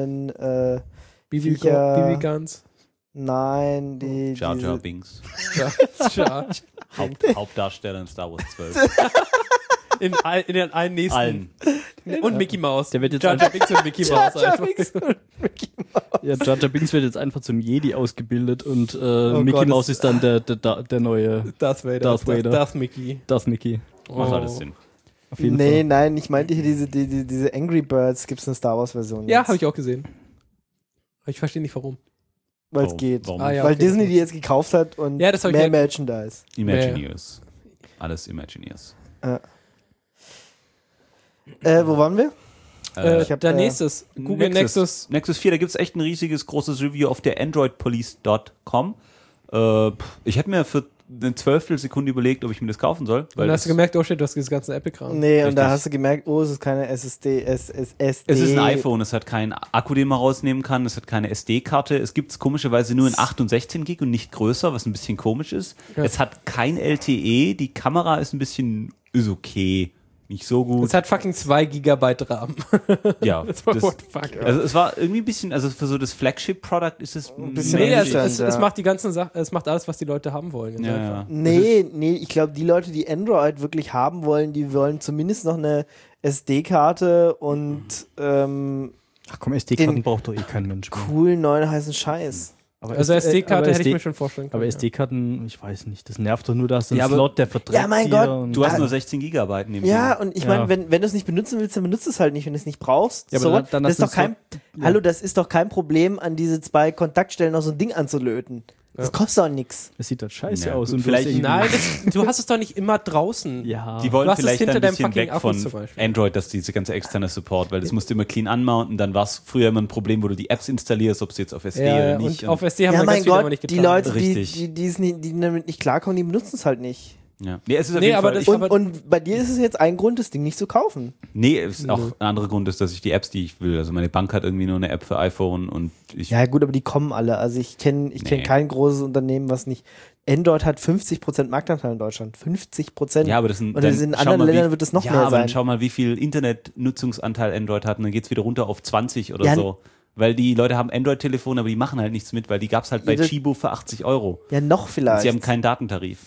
Viecher- BB-Guns. nein, die Jar Jar diese- Binks. Ja. Hauptdarsteller in Star Wars 12. In den einen nächsten. Allen. Und Mickey Mouse. Der wird jetzt Jar Jar Binks und Mickey Mouse einfach. Ja, Jar Jar Binks wird jetzt einfach zum Jedi ausgebildet und Mickey Gott, Mouse ist dann der neue Darth Vader. Darth Vader. Darth Mickey. Darth Mickey. Macht alles Sinn. Auf jeden Nee, Fall. nein, ich meinte hier diese Angry Birds, gibt es eine Star Wars Version. Ja, habe ich auch gesehen. Aber ich verstehe nicht warum. Weil es Warum- geht. warum Ah, ja, Weil okay. Disney die jetzt gekauft hat und Ja, das hab ich mehr ja- Merchandise. Imagineers. Alles Imagineers. Wo waren wir? Ich hab, der nächstes. Google Nexus. Nexus 4, da gibt es echt ein riesiges, großes Review auf der androidpolice.com. Ich hätte mir für eine Zwölftelsekunde überlegt, ob ich mir das kaufen soll. Und dann hast du gemerkt, oh shit, du hast dieses ganze Apple-Kram. Nee, und da Richtig. hast du gemerkt, oh, es ist keine SSD, SSD. Es ist ein iPhone, es hat keinen Akku, den man rausnehmen kann, es hat keine SD-Karte, es gibt es komischerweise nur in 8 und 16 Gig und nicht größer, was ein bisschen komisch ist. Ja. Es hat kein LTE, die Kamera ist ist okay, nicht so gut. Es hat fucking 2 Gigabyte RAM. Ja, What the fuck? also es war irgendwie ein bisschen, also für so das Flagship-Product ist es ein bisschen Nee, ernüchternd, es ja. macht die ganzen Sachen, es macht alles, was die Leute haben wollen. Ja, ja. Nee, ich glaube, die Leute, die Android wirklich haben wollen, die wollen zumindest noch eine SD-Karte und Ach komm, SD-Karten Den- braucht doch eh kein Mensch mehr. coolen neuen heißen Scheiß. Aber Also SD-Karte hätte ich mir schon vorstellen können. Aber SD-Karten, ich weiß nicht, das nervt doch nur, dass ein Ja, aber- Slot, der verträgt Ja, mein dir Gott, und- Du hast nur 16 Gigabyte neben Ja, dir. und ich Ja. meine, wenn du es nicht benutzen willst, dann benutzt es halt nicht, wenn du es nicht brauchst. Ja, aber so, dann das ist hast doch du kein, ja. Hallo, das ist doch kein Problem, an diese 2 Kontaktstellen noch so ein Ding anzulöten. Das kostet doch nichts. Es sieht halt scheiße Ja, aus. gut, Und du vielleicht- hast irgendwie- Nein, du hast es doch nicht immer draußen. Ja. Die wollen Du hast es vielleicht hinter ein deinem bisschen fucking weg Akku von zum Beispiel. Android, dass diese ganze externe Support, weil das musst du immer clean anmounten, dann war es früher immer ein Problem, wo du die Apps installierst, ob sie jetzt auf SD oder Ja, nicht. und auf SD haben Ja, wir mein ganz viel aber Gott, nicht die getan. Leute, Richtig. die damit nicht klarkommen, die benutzen es halt nicht. ja. Nee, es ist auf Nee, jeden aber Fall, das- ich, Und bei dir ist es jetzt ein Grund, das Ding nicht zu kaufen. nee, es ist auch ein anderer Grund ist, dass ich die Apps, die ich will, also meine Bank hat irgendwie nur eine App für iPhone und ich, Ja, gut, aber die kommen alle. Also ich kenn Nee. kein großes Unternehmen, was nicht. Android hat 50% Marktanteil in Deutschland. 50%. ja, aber das sind, Und in schau anderen mal, Ländern wird es noch ja, mehr aber sein. dann schau mal, wie viel Internetnutzungsanteil Android hat und dann geht es wieder runter auf 20 oder Ja, so. Weil die Leute haben Android-Telefone, aber die machen halt nichts mit, weil die gab es halt bei Ja, das- Chibo für 80 Euro. Ja, noch Und vielleicht. sie haben keinen Datentarif.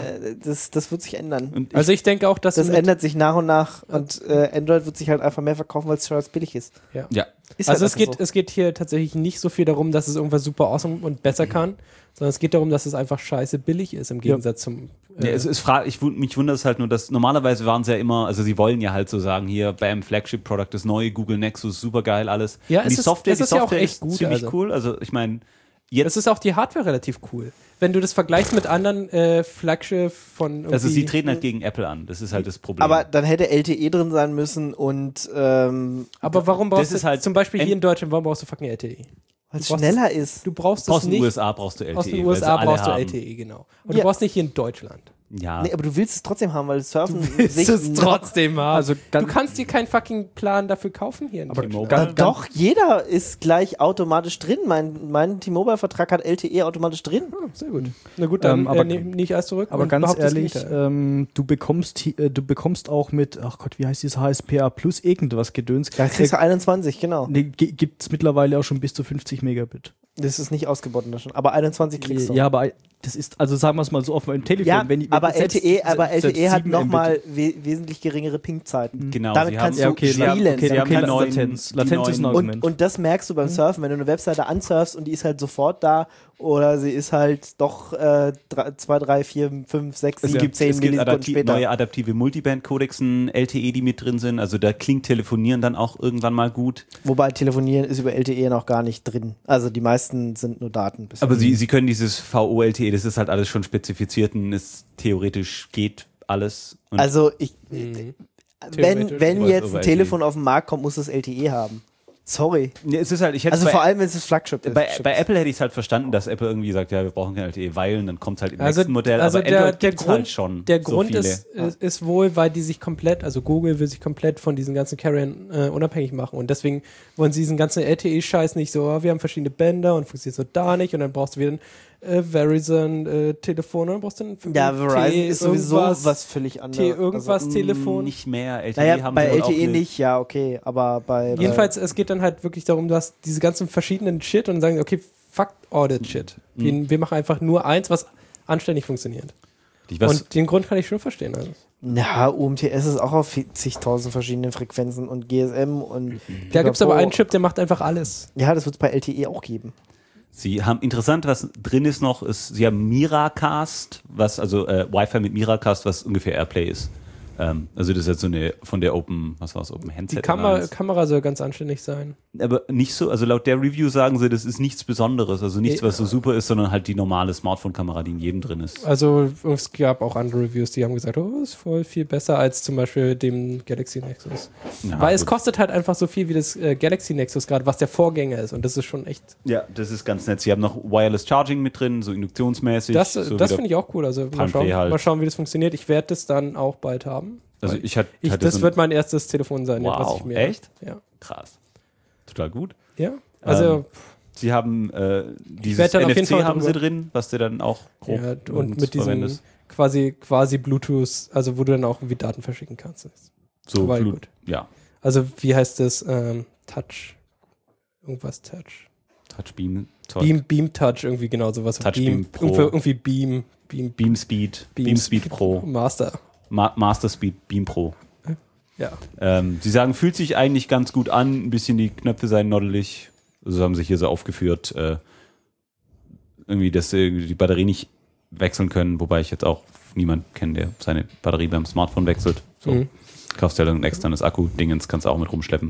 Das wird sich ändern. Und Also ich denke auch, dass Das mit- ändert sich nach und nach und Android wird sich halt einfach mehr verkaufen, weil es schon als billig ist. ja. Ist Also halt es geht, einfach so. es geht hier tatsächlich nicht so viel darum, dass es irgendwas super awesome und besser kann, sondern es geht darum, dass es einfach scheiße billig ist im Gegensatz zum Ja, mich wundert es halt nur, dass normalerweise waren sie ja immer, also sie wollen ja halt so sagen, hier beim Flagship-Product das neue Google Nexus, super geil alles. Ja, und es die ist- Software, es ist ja auch echt ist gut, ziemlich also. cool. Also ich meine, Es jetzt, ist auch die Hardware relativ cool. Wenn du das vergleichst mit anderen Flagship von also sie irgendwie- treten halt gegen Apple an. Das ist halt das Problem. Aber dann hätte LTE drin sein müssen und Aber warum brauchst ist du halt zum Beispiel hier en- in Deutschland, warum brauchst du fucking LTE? weil es Du brauchst- schneller ist. Du brauchst aus es den nicht. USA brauchst du LTE. Aus den weil USA sie alle brauchst du haben. LTE, genau. Und Ja. du brauchst nicht hier in Deutschland. Ja. Nee, aber du willst es trotzdem haben, weil Surfen Willst sich es noch- trotzdem haben. Also du ganz- kannst dir keinen fucking Plan dafür kaufen hier in Deutschland. Doch, jeder ist gleich automatisch drin. Mein T-Mobile-Vertrag hat LTE automatisch drin. Ah, sehr gut. Na gut, dann aber- nehme ich alles zurück. Aber und ganz behaupte das ehrlich, Gegenteil. du bekommst auch mit, ach Gott, wie heißt dieses HSPA Plus irgendwas Gedöns. Da kriegst du 21, genau. Nee, gibt es mittlerweile auch schon bis zu 50 Megabit. Das ist nicht ausgebaut in Deutschland. Aber 21 kriegst du. Ja, aber das ist, also sagen wir es mal so auf meinem Telefon. Ja, wenn aber selbst- LTE hat 7 nochmal wesentlich geringere Ping-Zeiten. Genau, Damit sie kannst haben, du Ja, okay, spielen. okay, Sie haben okay, die neuen- Latenz. die Latenz ist ein neuen- Argument. Und das merkst du beim Surfen, wenn du eine Webseite ansurfst und die ist halt sofort da oder sie ist halt doch 2, 3, 4, 5, 6, 7, 10 es gibt Millisekunden später. neue adaptive Multiband-Codexen, LTE, die mit drin sind. Also da klingt Telefonieren dann auch irgendwann mal gut. Wobei Telefonieren ist über LTE noch gar nicht drin. Also die meisten sind nur Daten. bisher. Aber sie können dieses VO-LTE, das ist halt alles schon spezifiziert und es theoretisch geht alles. Und Also Theoretisch. wenn Voice jetzt over ein Telefon auf den Markt kommt, muss das LTE haben. Sorry. Ja, es ist halt, ich hätte Also vor allem, wenn es das Flagship ist. bei Apple hätte ich es halt verstanden, dass Apple irgendwie sagt, ja, wir brauchen kein LTE, weil, und dann kommt es halt im Also- nächsten Modell, also aber der Android gibt's Grund- halt schon Der so Grund viele. ist wohl, weil die sich komplett, also Google will sich komplett von diesen ganzen Carriern unabhängig machen und deswegen wollen sie diesen ganzen LTE-Scheiß nicht so, wir haben verschiedene Bänder und funktioniert so da nicht und dann brauchst du wieder ein Verizon-Telefon und dann brauchst du ein ja, Verizon ist sowieso irgendwas, was völlig anderes. irgendwas Telefon. Nicht mehr. LTE Naja, haben bei sie wohl auch LTE eine- nicht, ja, okay, aber bei... Jedenfalls, es geht dann halt wirklich darum, du hast diese ganzen verschiedenen Shit und dann sagen, okay, fuck all that shit. Wir machen einfach nur eins, was anständig funktioniert. Und den Grund kann ich schon verstehen. Also. Ja, UMTS ist auch auf zigtausend verschiedenen Frequenzen und GSM und... Da gibt es aber einen Chip, der macht einfach alles. Ja, das wird es bei LTE auch geben. Sie haben, interessant, was drin ist noch, ist, sie haben Miracast, Wi-Fi mit Miracast, was ungefähr Airplay ist. Also das ist jetzt so eine von der Open Handset. Die Kamera soll ganz anständig sein. Aber nicht so, also laut der Review sagen sie, das ist nichts Besonderes, also nichts, was so super ist, sondern halt die normale Smartphone-Kamera, die in jedem drin ist. Also es gab auch andere Reviews, die haben gesagt, oh, ist voll viel besser als zum Beispiel dem Galaxy Nexus. Ja, Weil es gut. kostet halt einfach so viel wie das Galaxy Nexus gerade, was der Vorgänger ist und das ist schon echt... Ja, das ist ganz nett. Sie haben noch Wireless Charging mit drin, so induktionsmäßig. Das so finde ich auch cool. Also mal schauen, wie das funktioniert. Ich werde das dann auch bald haben. Also Das wird mein erstes Telefon sein. Wow, was ich mir echt? Ja. Krass. Total gut. Ja, also Sie haben dieses werd dann auf jeden NFC Fall haben sie drüber- drin, was du dann auch grob ja, und mit diesem verwendest. quasi Bluetooth, also wo du dann auch irgendwie Daten verschicken kannst. So aber Blut, gut. ja. Also wie heißt das? Touch. Irgendwas Touch. Touchbeam, Beam Touch, irgendwie genau sowas. Touchbeam Pro. Irgendwie Beam Beam Pro, Master. Master Speed Beam Pro. Ja. Sie sagen, fühlt sich eigentlich ganz gut an, ein bisschen die Knöpfe seien noddelig. Also haben sich hier so aufgeführt, irgendwie, dass sie die Batterie nicht wechseln können, wobei ich jetzt auch niemanden kenne, der seine Batterie beim Smartphone wechselt. So, kaufst ja dann ein externes Akku-Dingens, kannst du auch mit rumschleppen.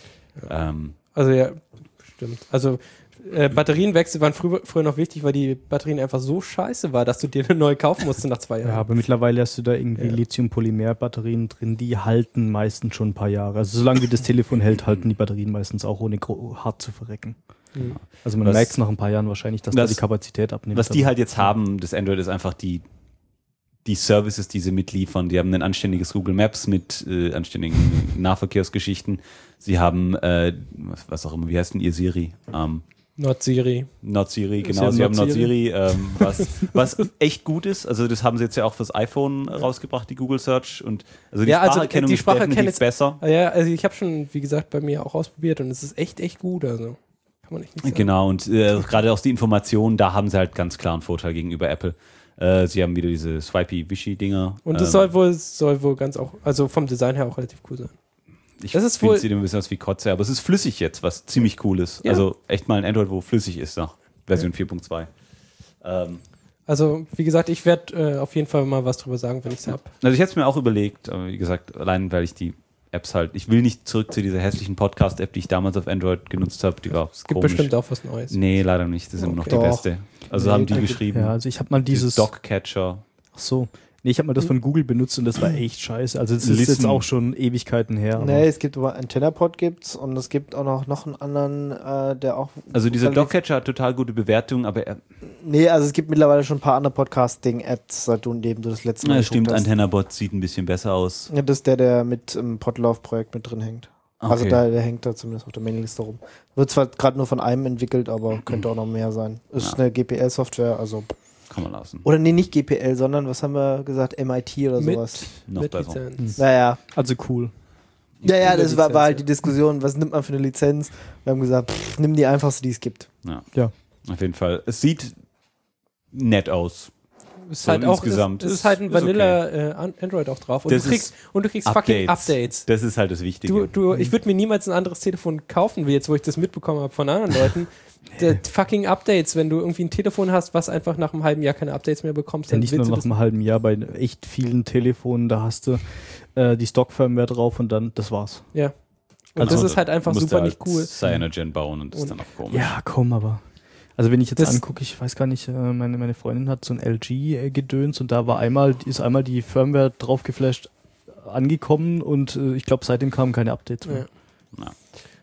Also ja, stimmt. Also Batterienwechsel waren früher noch wichtig, weil die Batterien einfach so scheiße war, dass du dir eine neue kaufen musste nach 2 Jahren. Ja, aber mittlerweile hast du da irgendwie Lithium-Polymer-Batterien drin, die halten meistens schon ein paar Jahre. Also solange wie das Telefon hält, halten die Batterien meistens auch, ohne hart zu verrecken. Also man merkt es nach ein paar Jahren wahrscheinlich, dass da die Kapazität abnimmt. Was die halt jetzt haben, das Android ist einfach die Services, die sie mitliefern. Die haben ein anständiges Google Maps mit anständigen Nahverkehrsgeschichten. Sie haben, was auch immer, wie heißt denn ihr Siri? Not Siri. Not Siri, genau. Sie haben Not Siri, was echt gut ist. Also das haben sie jetzt ja auch fürs iPhone rausgebracht, die Google Search. Und also die Spracherkennung die ist definitiv besser. Ja, also ich habe schon, wie gesagt, bei mir auch ausprobiert und es ist echt gut. Also kann man echt nicht sagen. Genau, und gerade aus die Informationen, da haben sie halt ganz klar einen Vorteil gegenüber Apple. Sie haben wieder diese Swipey-Wishy-Dinger. Und es soll wohl ganz auch, also vom Design her auch relativ cool sein. Ich das ist finde, wohl- es sieht ein bisschen aus wie Kotze, aber es ist flüssig jetzt, was ziemlich cool ist. Ja. Also echt mal ein Android, wo flüssig ist nach Version 4.2. Also, wie gesagt, ich werde auf jeden Fall mal was drüber sagen, wenn ich es habe. Also ich hätte es mir auch überlegt, aber wie gesagt, allein weil ich die Apps halt, ich will nicht zurück zu dieser hässlichen Podcast-App, die ich damals auf Android genutzt habe, die war Es gibt komisch. bestimmt auch was Neues. Nee, leider nicht, das ist immer noch die Doch. beste. Also Nee, haben die da geschrieben, ja, also ich habe mal dieses... Dogcatcher. Ach so. Nee, ich habe mal das von Google benutzt und das war echt scheiße. Also das ist Listen. jetzt auch schon Ewigkeiten her. aber- Nee, es gibt aber AntennaPod gibt's und es gibt auch noch einen anderen, der auch... Also dieser relativ- Dogcatcher hat total gute Bewertungen, aber Nee, also es gibt mittlerweile schon ein paar andere Podcasting-Apps, seitdem du das letzte Mal stimmt, geguckt hast. AntennaBot sieht ein bisschen besser aus. Ja, das ist der mit im Podlove-Projekt mit drin hängt. Also Okay. der hängt da zumindest auf der Mailingliste rum. Wird zwar gerade nur von einem entwickelt, aber könnte auch noch mehr sein. Ist eine GPL-Software, also... Kann man lassen. Oder nee, nicht GPL, sondern, was haben wir gesagt, MIT oder sowas. Noch mit besser. Lizenz. Naja. Also cool. Ja, das war Lizenz, halt ja. die Diskussion, was nimmt man für eine Lizenz? Wir haben gesagt, nimm die einfachste, die es gibt. Ja. Auf jeden Fall. Es sieht nett aus. Ist So halt auch, insgesamt ist ist- halt ein ist Vanilla Android auch drauf. Und Das du kriegst ist fucking Updates. Das ist halt das Wichtige. Ich würde mir niemals ein anderes Telefon kaufen, wie jetzt, wo ich das mitbekommen habe von anderen Leuten. Der fucking Updates, wenn du irgendwie ein Telefon hast, was einfach nach einem halben Jahr keine Updates mehr bekommst, Ja, dann nicht nur willst du nach das. einem halben Jahr, bei echt vielen Telefonen, da hast du die Stock-Firmware drauf und dann, das war's. Ja. Und Also, das ist halt einfach musst du super halt nicht cool. Cyanogen bauen und das ist dann auch komisch. Ja, komm, aber. Also wenn ich jetzt Das- angucke, ich weiß gar nicht, meine Freundin hat so ein LG-Gedöns und da ist einmal die Firmware drauf geflasht angekommen und ich glaube, seitdem kamen keine Updates mehr. Ja.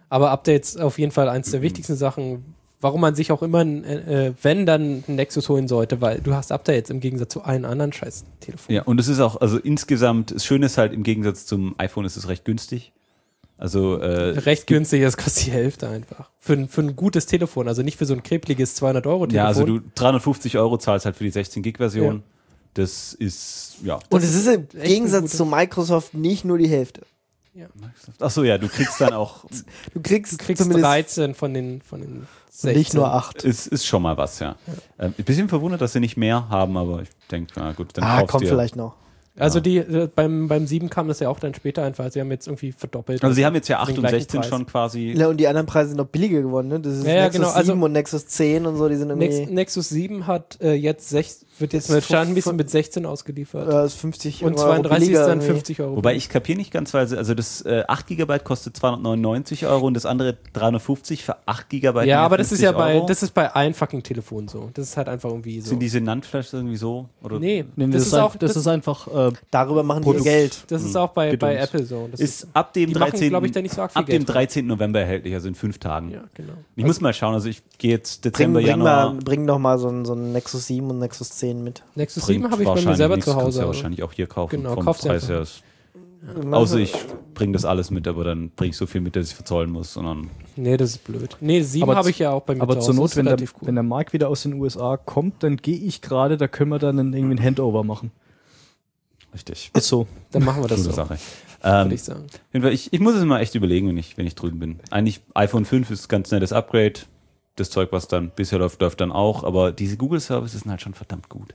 Aber Updates auf jeden Fall eins der wichtigsten Sachen, warum man sich auch immer, wenn dann ein Nexus holen sollte, weil du hast Updates im Gegensatz zu allen anderen scheiß Telefonen. Ja, und es ist auch, also insgesamt, das Schöne ist halt, im Gegensatz zum iPhone ist es recht günstig. Also Recht günstig, das kostet die Hälfte einfach. Für ein gutes Telefon, also nicht für so ein krepliges 200-Euro-Telefon. ja, also du 350 € zahlst halt für die 16-Gig-Version. Ja. Das ist, ja. Und es ist im echt Gegensatz eine zu Microsoft nicht nur die Hälfte. Achso, ja, du kriegst dann auch, Du kriegst, Du kriegst zumindest 13 von den 16. nicht nur 8. ist schon mal was, ja. Ein bisschen verwundert, dass sie nicht mehr haben, aber ich denke, na gut, dann kaufst Kommt du ja. vielleicht noch. Also beim 7 kam das ja auch dann später einfach. Sie haben jetzt irgendwie verdoppelt. Also sie haben jetzt ja 8 Den und gleichen 16 Preis. schon quasi. Ja, und die anderen Preise sind noch billiger geworden, ne? Das ist Ja, Nexus genau, also 7 und Nexus 10 und so, die sind irgendwie Nexus 7 hat wird jetzt Jetzt mit Stand ein bisschen mit 16 ausgeliefert. ist 50 Und Euro 32 ist billiger dann irgendwie. 50 Euro. Wobei ich kapiere nicht ganz, weil also das 8 GB kostet 299 € und das andere 350 für 8 GB. Ja, aber das ist ja Euro. das ist bei allen fucking Telefonen so. Das ist halt einfach irgendwie so. Sind diese NAND-Flash irgendwie so? Oder? Nee, Nee, das ist auch das ist einfach Darüber machen die ihr Geld. das ist auch bei Gedöns. Apple so. Das Ist ab dem die machen, 13. glaube ich, da nicht so arg viel ab dem Geld 13. November erhältlich, also in 5 Tagen. Ja, genau. Ich muss mal schauen, also ich gehe jetzt Dezember, Bring Januar. noch mal so ein Nexus 7 und Nexus 10 mit. Nexus bringt 7 habe ich bei mir wahrscheinlich selber nichts, zu kannst Hause. du ja aber- wahrscheinlich auch hier kaufen. Genau, vom kauf's Preis einfach. her. Außer ich bringe das alles mit, aber dann bringe ich so viel mit, dass ich verzollen muss. Sondern Nee, das ist blöd. Nee, 7 Aber habe ich ja auch bei mir aber zu zur Hause. Not, Das ist wenn relativ wenn der Mark wieder aus den USA kommt, dann gehe ich gerade, da können wir dann irgendwie ein Handover machen. richtig. Ist so. Dann machen wir das Coole so, Sache. würde ich sagen. Auf jeden Fall, ich muss es mal echt überlegen, wenn ich drüben bin. Eigentlich iPhone 5 ist ein ganz nettes Upgrade. Das Zeug, was dann bisher läuft dann auch. Aber diese Google-Services sind halt schon verdammt gut.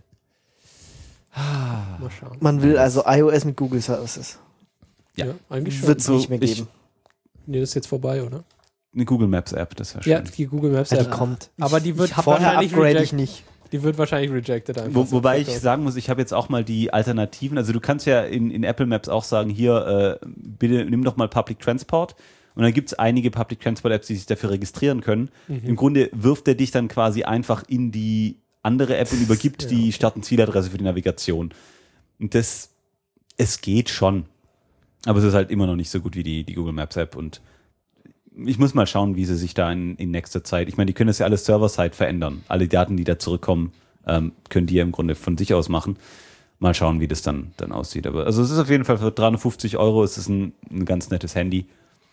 Mal schauen. Man will also iOS mit Google Services. Ja. Eigentlich schon. Wird es So, nicht mehr geben. Nee, das ist jetzt vorbei, oder? Eine Google Maps App, das wäre schön. Ja, die Google Maps Ja, die App. kommt. Aber die wird Vorher wahrscheinlich upgrade ich rejected. nicht. Die wird wahrscheinlich rejected einfach. Wobei ich sagen muss, ich habe jetzt auch mal die Alternativen, also du kannst ja in Apple Maps auch sagen, hier, bitte nimm doch mal Public Transport. Und dann gibt es einige Public Transport Apps, die sich dafür registrieren können. Im Grunde wirft er dich dann quasi einfach in die andere App und übergibt die Start- und Zieladresse für die Navigation. Und es geht schon. Aber es ist halt immer noch nicht so gut wie die Google Maps App. Und ich muss mal schauen, wie sie sich da in nächster Zeit, ich meine, die können das ja alles Server-Side verändern. Alle Daten, die da zurückkommen, können die ja im Grunde von sich aus machen. Mal schauen, wie das dann aussieht. Aber also es ist auf jeden Fall für 350 € ist es ein ganz nettes Handy.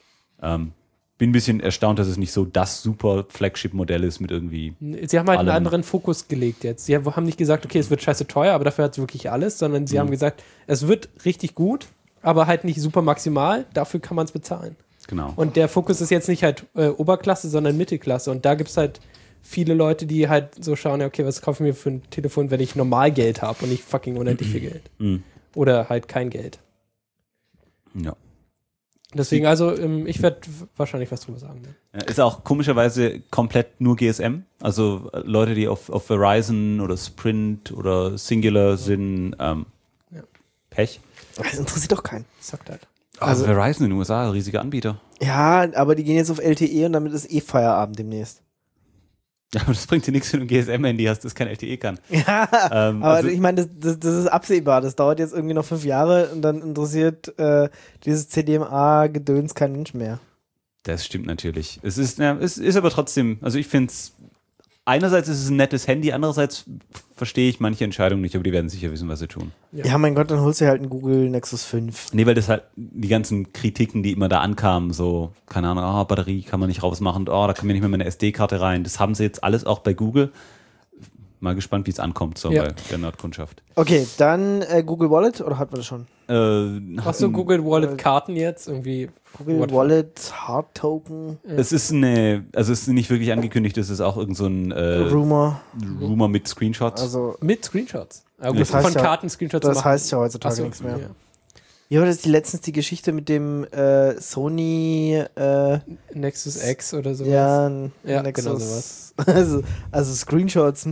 Bin ein bisschen erstaunt, dass es nicht so das super Flagship-Modell ist mit irgendwie. Sie haben halt einen allem. anderen Fokus gelegt jetzt. Sie haben nicht gesagt, okay, es wird scheiße teuer, aber dafür hat es wirklich alles, sondern sie haben gesagt, es wird richtig gut, aber halt nicht super maximal, dafür kann man es bezahlen. Genau. Und der Fokus ist jetzt nicht halt Oberklasse, sondern Mittelklasse. Und da gibt es halt viele Leute, die halt so schauen, ja, okay, was kaufe ich mir für ein Telefon, wenn ich normal Geld habe und nicht fucking unendlich viel Geld. Mhm. Oder halt kein Geld. Ja. Deswegen, also ich werde wahrscheinlich was drüber sagen. Ne? Ist auch komischerweise komplett nur GSM. Also Leute, die auf Verizon oder Sprint oder Singular sind, Pech. Das interessiert doch keinen. Sagt halt. Also Verizon in den USA, ein riesiger Anbieter. Ja, aber die gehen jetzt auf LTE und damit ist Feierabend demnächst. Ja, aber das bringt dir nichts, wenn du ein GSM-Handy hast, das kein LTE kann. Ja, aber also- ich meine, das ist absehbar. Das dauert jetzt irgendwie noch 5 Jahre und dann interessiert dieses CDMA-Gedöns kein Mensch mehr. Das stimmt natürlich. Es ist aber trotzdem, also ich finde es, einerseits ist es ein nettes Handy, andererseits verstehe ich manche Entscheidungen nicht, aber die werden sicher wissen, was sie tun. Ja, mein Gott, dann holst du halt einen Google Nexus 5. Nee, weil das halt die ganzen Kritiken, die immer da ankamen, so, keine Ahnung, Batterie kann man nicht rausmachen, da kann mir nicht mehr meine SD-Karte rein. Das haben sie jetzt alles auch bei Google. Mal gespannt, wie es ankommt, so Ja. bei der Nerdkundschaft. Okay, dann Google Wallet, oder hatten wir das schon? Hast du Google Wallet Karten jetzt? Irgendwie Google Wallet, Hard Token, Es ist es ist nicht wirklich angekündigt, es ist auch irgend so ein Rumor. Rumor mit Screenshots. Also, mit Screenshots. Aber Das gut, heißt von ja- Karten Screenshots das machen. heißt ja heutzutage Achso, nichts mehr. ja. Ja, aber das ist letztens die Geschichte mit dem Sony, Nexus X oder sowas. ja, Ja, Nexus. genau sowas. Also Screenshots,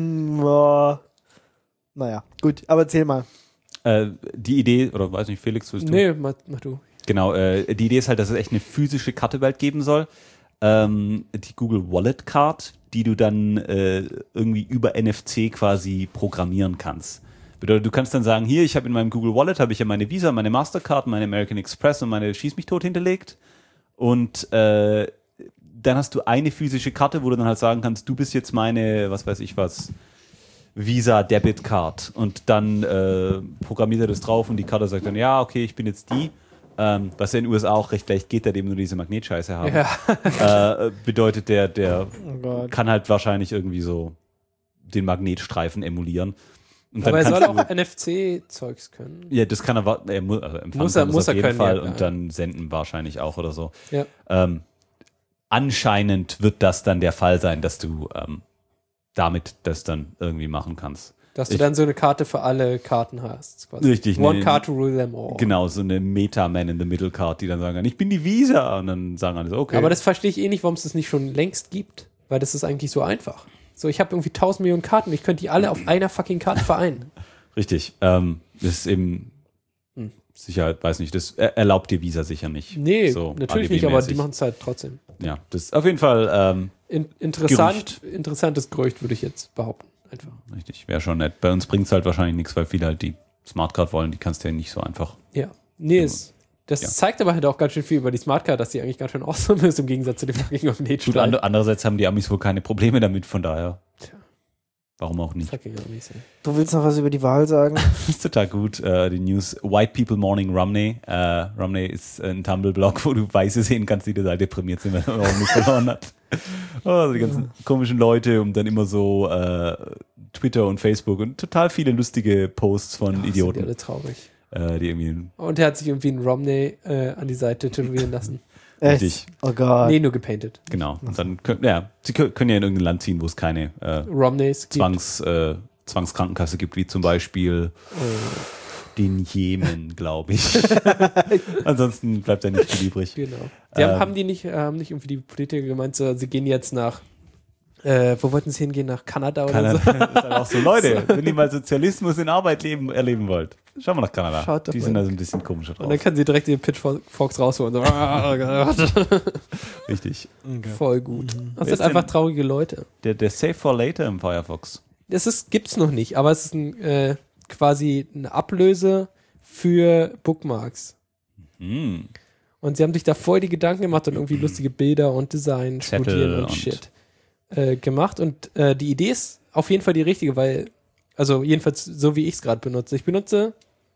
naja, gut, aber erzähl mal. Die Idee, oder weiß nicht, Felix, willst du? Nee, mach du. Genau, die Idee ist halt, dass es echt eine physische Karte bald geben soll. Die Google Wallet Card, die du dann irgendwie über NFC quasi programmieren kannst. Bedeutet, du kannst dann sagen, hier, ich habe in meinem Google Wallet, habe ich ja meine Visa, meine Mastercard, meine American Express und meine Schieß mich tot hinterlegt. Und dann hast du eine physische Karte, wo du dann halt sagen kannst, du bist jetzt meine, was weiß ich was, Visa Debit Card. Und dann programmiert er das drauf und die Karte sagt dann, ja, okay, ich bin jetzt die. Was ja in den USA auch recht leicht geht, da dem nur diese Magnetscheiße haben. Ja. Bedeutet, der Oh Gott. kann halt wahrscheinlich irgendwie so den Magnetstreifen emulieren. Und Aber er dann soll kannst auch NFC-Zeugs können. ja, das kann er muss, also empfangen Muss er- kann muss auf er jeden können, Fall ja, und ja. dann senden wahrscheinlich auch oder so. Ja. Anscheinend wird das dann der Fall sein, dass du damit das dann irgendwie machen kannst. Dass du dann so eine Karte für alle Karten hast. Quasi. Richtig, One ne, card to rule them all. Genau, so eine Meta-Man-in-the-Middle-Card, die dann sagen, ich bin die Visa. Und dann sagen alle so, okay. Aber das verstehe ich nicht, warum es das nicht schon längst gibt. Weil das ist eigentlich so einfach. So, ich habe irgendwie 1000 Millionen Karten, ich könnte die alle auf einer fucking Karte vereinen. Richtig. Das ist eben Sicherheit, weiß nicht, das erlaubt dir Visa sicher nicht. Nee, So natürlich nicht, aber die AGB-mäßig. machen es halt trotzdem. Ja, das ist auf jeden Fall Interessantes Gerücht, würde ich jetzt behaupten. Einfach. richtig, wäre schon nett. Bei uns bringt es halt wahrscheinlich nichts, weil viele halt die Smartcard wollen, die kannst du ja nicht so einfach. Ja. Nee, das Ja. zeigt aber halt auch ganz schön viel über die Smartcard, dass die eigentlich ganz schön awesome ist im Gegensatz zu dem fucking Gut, Magnetstrahl. andererseits haben die Amis wohl keine Probleme damit, von daher. Tja. Warum auch nicht? Fucking Amis, ey. Du willst noch was über die Wahl sagen? Das ist total gut. Die News White People Mourning Romney. Romney ist ein Tumblr-Blog, wo du Weiße sehen kannst, die total deprimiert sind, wenn er Romney verloren hat. Oh, die ganzen komischen Leute und dann immer so Twitter und Facebook und total viele lustige Posts von Sind die Idioten, alle traurig. die irgendwie Und er hat sich irgendwie einen Romney an die Seite tätowieren lassen. Echt? Richtig. Oh Gott. Nee, nur gepainted. genau. Und dann sie können ja in irgendein Land ziehen, wo es keine Romneys gibt. Zwangskrankenkasse gibt, wie zum Beispiel den Jemen, glaube ich. Ansonsten bleibt da nicht viel übrig. Genau. Haben nicht irgendwie die Politiker gemeint, so, sie gehen jetzt nach, wo wollten sie hingehen? Nach Kanada oder so? Das ist halt auch so, Leute, wenn ihr mal Sozialismus in Arbeit erleben wollt, schauen wir nach Kanada. Schaut doch Die mal. sind also ein bisschen komischer Und dann drauf. können sie direkt die Pitchforks rausholen. So, oh Gott. Richtig. Voll gut. Das Wer sind ist einfach denn- traurige Leute. Der Save for Later im Firefox. Gibt's noch nicht, aber es ist quasi eine Ablöse für Bookmarks. Hm. Und sie haben sich da voll die Gedanken gemacht und irgendwie lustige Bilder und Design Zettel studieren und und- Shit gemacht. Und die Idee ist auf jeden Fall die richtige, weil, also jedenfalls so wie ich es gerade benutze. Ich benutze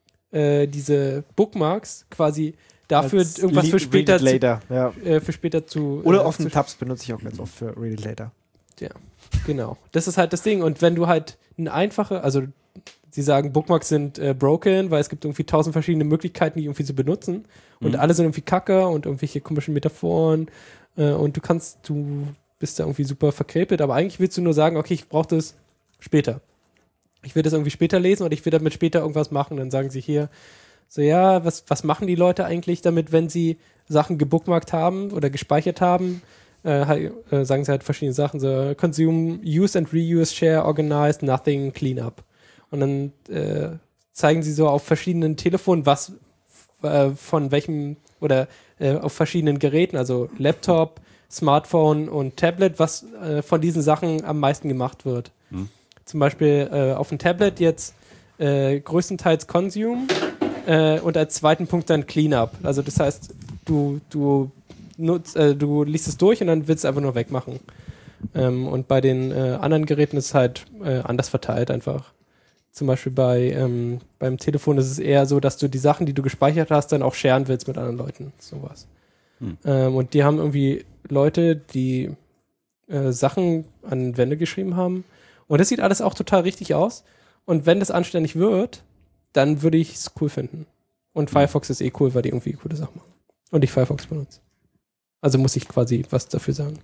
diese Bookmarks quasi dafür, Als irgendwas für Read später, it later. Ja. für später zu. Oder offene zu Tabs benutze ich auch ganz oft für Read it later. Ja, genau. Das ist halt das Ding. Und wenn du halt eine einfache, also sie sagen, Bookmarks sind broken, weil es gibt irgendwie 1000 verschiedene Möglichkeiten, die irgendwie zu benutzen. Und alle sind irgendwie kacke und irgendwelche komischen Metaphoren. Und du bist da irgendwie super verkrepelt. Aber eigentlich willst du nur sagen, okay, ich brauche das später. Ich will das irgendwie später lesen und ich will damit später irgendwas machen. Dann sagen sie hier, so ja, was machen die Leute eigentlich damit, wenn sie Sachen gebookmarkt haben oder gespeichert haben? Sagen sie halt verschiedene Sachen, so consume, use and reuse, share, organize, nothing, clean up. Und dann zeigen sie so auf verschiedenen Telefonen, was von welchem oder auf verschiedenen Geräten, also Laptop, Smartphone und Tablet, was von diesen Sachen am meisten gemacht wird. Zum Beispiel auf dem Tablet jetzt größtenteils Consume und als zweiten Punkt dann Cleanup. Also das heißt, du liest es durch und dann willst du einfach nur wegmachen. Und bei den anderen Geräten ist es halt anders verteilt einfach. Zum Beispiel beim Telefon ist es eher so, dass du die Sachen, die du gespeichert hast, dann auch sharen willst mit anderen Leuten. Sowas. Und die haben irgendwie Leute, die Sachen an Wände geschrieben haben. Und das sieht alles auch total richtig aus. Und wenn das anständig wird, dann würde ich es cool finden. Und Firefox ist cool, weil die irgendwie coole Sachen machen. Und ich Firefox benutze. Also muss ich quasi was dafür sagen.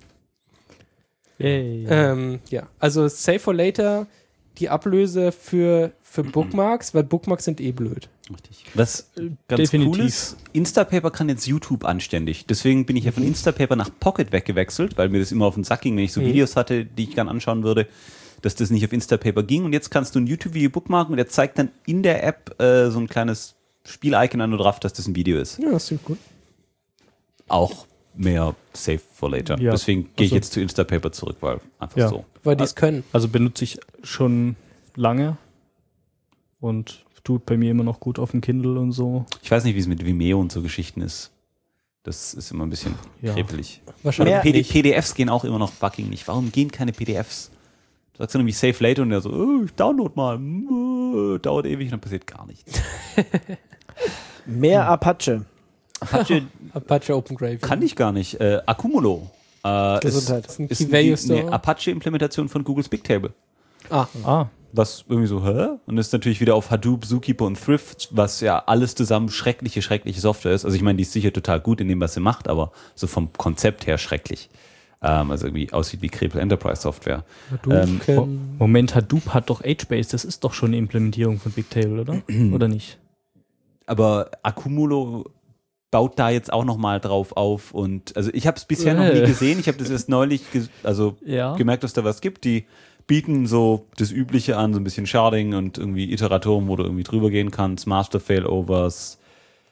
Yay. Ja, also Save for Later, die Ablöse für Bookmarks, weil Bookmarks sind blöd. Richtig. Was ganz definitiv. cool ist, Instapaper kann jetzt YouTube anständig. Deswegen bin ich ja von Instapaper nach Pocket weggewechselt, weil mir das immer auf den Sack ging, wenn ich so Videos hatte, die ich gern anschauen würde, dass das nicht auf Instapaper ging. Und jetzt kannst du ein YouTube-Video bookmarken und der zeigt dann in der App so ein kleines Spiel-Icon an und drauf, dass das ein Video ist. Ja, das klingt gut. Auch mehr Save for Later. Ja, Deswegen gehe ich also- jetzt zu Instapaper zurück, weil einfach Ja. so. Weil die es können. Also benutze ich schon lange und tut bei mir immer noch gut auf dem Kindle und so. Ich weiß nicht, wie es mit Vimeo und so Geschichten ist. Das ist immer ein bisschen Ja. krepelig. Wahrscheinlich Mehr nicht. PDFs gehen auch immer noch fucking nicht. Warum gehen keine PDFs? Du sagst dann irgendwie Save Later und der so, oh, ich download mal. Dauert ewig und dann passiert gar nichts. Mehr Apache. Apache Open Gravy. Kann ich gar nicht. Accumulo. Gesundheit. Das ist ein Ist Key Value die Store. Apache-Implementation von Googles Bigtable. Ah, Was irgendwie so, Und das ist natürlich wieder auf Hadoop, Zookeeper und Thrift, was ja alles zusammen schreckliche Software ist. Also ich meine, die ist sicher total gut in dem, was sie macht, aber so vom Konzept her schrecklich. Also irgendwie aussieht wie Krepel Enterprise Software. Moment, Hadoop hat doch HBase, das ist doch schon eine Implementierung von Bigtable, oder? Oder nicht? Aber Accumulo baut da jetzt auch nochmal drauf auf und also ich habe es bisher noch nie gesehen. Ich habe das erst neulich gemerkt, dass da was gibt. Die bieten so das Übliche an, so ein bisschen Sharding und irgendwie Iteratoren, wo du irgendwie drüber gehen kannst, Master Failovers.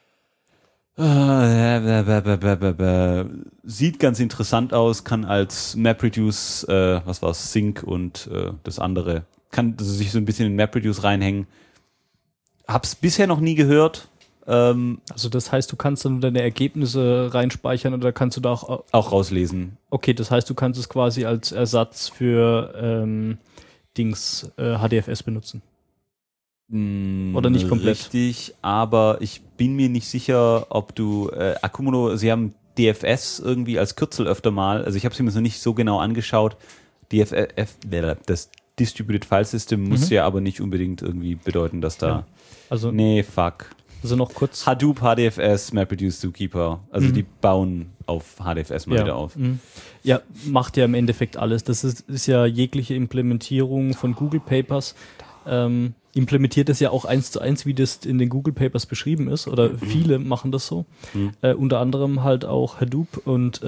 Sieht ganz interessant aus, kann als MapReduce, Sync und das andere, kann also sich so ein bisschen in MapReduce reinhängen. Hab's bisher noch nie gehört. Also das heißt, du kannst dann deine Ergebnisse reinspeichern oder kannst du da auch rauslesen. Okay, das heißt, du kannst es quasi als Ersatz für HDFS benutzen. Oder nicht komplett? Richtig, aber ich bin mir nicht sicher, ob du Accumulo, sie haben DFS irgendwie als Kürzel öfter mal, also ich habe es mir so nicht so genau angeschaut. Das Distributed File System muss ja aber nicht unbedingt irgendwie bedeuten, dass da Also, Also noch kurz. Hadoop, HDFS, MapReduce, Zookeeper. Also die bauen auf HDFS mal wieder auf. Ja, macht ja im Endeffekt alles. Das ist ja jegliche Implementierung von Google Papers. Implementiert es ja auch 1:1, wie das in den Google Papers beschrieben ist. Oder viele machen das so. Unter anderem halt auch Hadoop und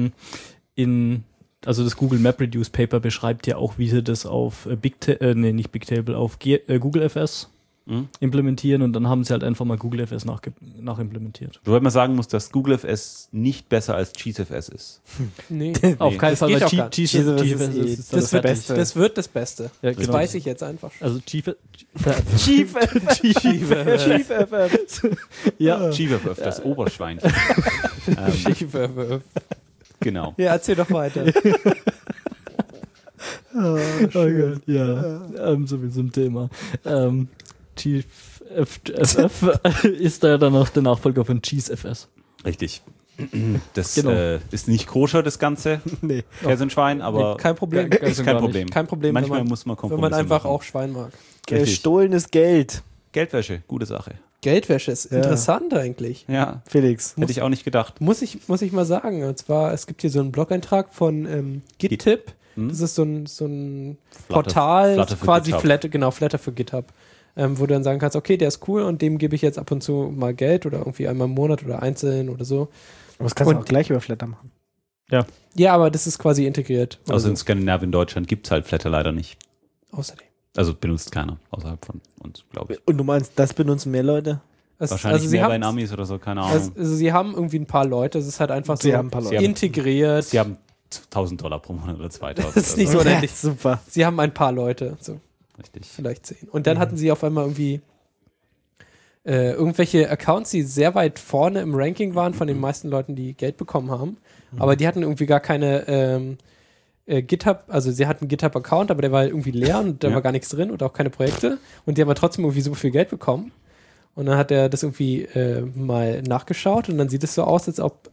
also das Google MapReduce Paper beschreibt ja auch, wie sie das auf auf Google FS implementieren und dann haben sie halt einfach mal Google FS nachimplementiert. Wobei man sagen muss, dass Google FS nicht besser als CheeseFS ist. Nee. Auf keinen Fall, geht weil auch gar nicht. CheeseFS ist das Beste. Das wird das Beste. Ja, Das genau. weiß ich jetzt einfach schon. Also Chief ja. CheeseFS, das Oberschweinchen. Genau. Ja, erzähl doch weiter. Oh Gott, ja. So wie zum Thema. CheeseFS ist da dann auch der Nachfolger von CheeseFS. Richtig. Das Genau. ist nicht koscher, das Ganze. Nee. Käse-Schwein, aber Nee, kein Problem. ist kein Problem. Kein Problem, Manchmal wenn man, muss man wenn Kompromisse man einfach machen. auch Schwein mag. Gestohlenes Geld. Geldwäsche, gute Sache. Geldwäsche ist interessant eigentlich. Ja, Felix. hätte ich auch nicht gedacht. Muss ich mal sagen. Und zwar, es gibt hier so einen Blog-Eintrag von GitTip. Das ist so ein Portal, Flutter für quasi GitHub. Flutter für GitHub. Wo du dann sagen kannst, okay, der ist cool und dem gebe ich jetzt ab und zu mal Geld oder irgendwie einmal im Monat oder einzeln oder so. Aber das kannst du Und- auch gleich über Flatter machen. Ja, aber das ist quasi integriert. Also in Skandinavien, Deutschland gibt es halt Flatter leider nicht. Außerdem. Also benutzt keiner außerhalb von uns, glaube ich. Und du meinst, das benutzen mehr Leute? Wahrscheinlich sie mehr bei haben, den Amis oder so, keine Ahnung. also sie haben irgendwie ein paar Leute, es ist halt einfach Sie so haben ein paar Leute. integriert. Sie haben $1.000 pro Monat oder 2.000. Das ist nicht so oder unendlich. Super. Sie haben ein paar Leute, so Richtig. vielleicht 10. Und dann hatten sie auf einmal irgendwie irgendwelche Accounts, die sehr weit vorne im Ranking waren von den meisten Leuten, die Geld bekommen haben. Aber die hatten irgendwie gar keine GitHub, also sie hatten einen GitHub-Account, aber der war halt irgendwie leer und da war gar nichts drin und auch keine Projekte. Und die haben aber trotzdem irgendwie super viel Geld bekommen. Und dann hat er das irgendwie mal nachgeschaut und dann sieht es so aus, als ob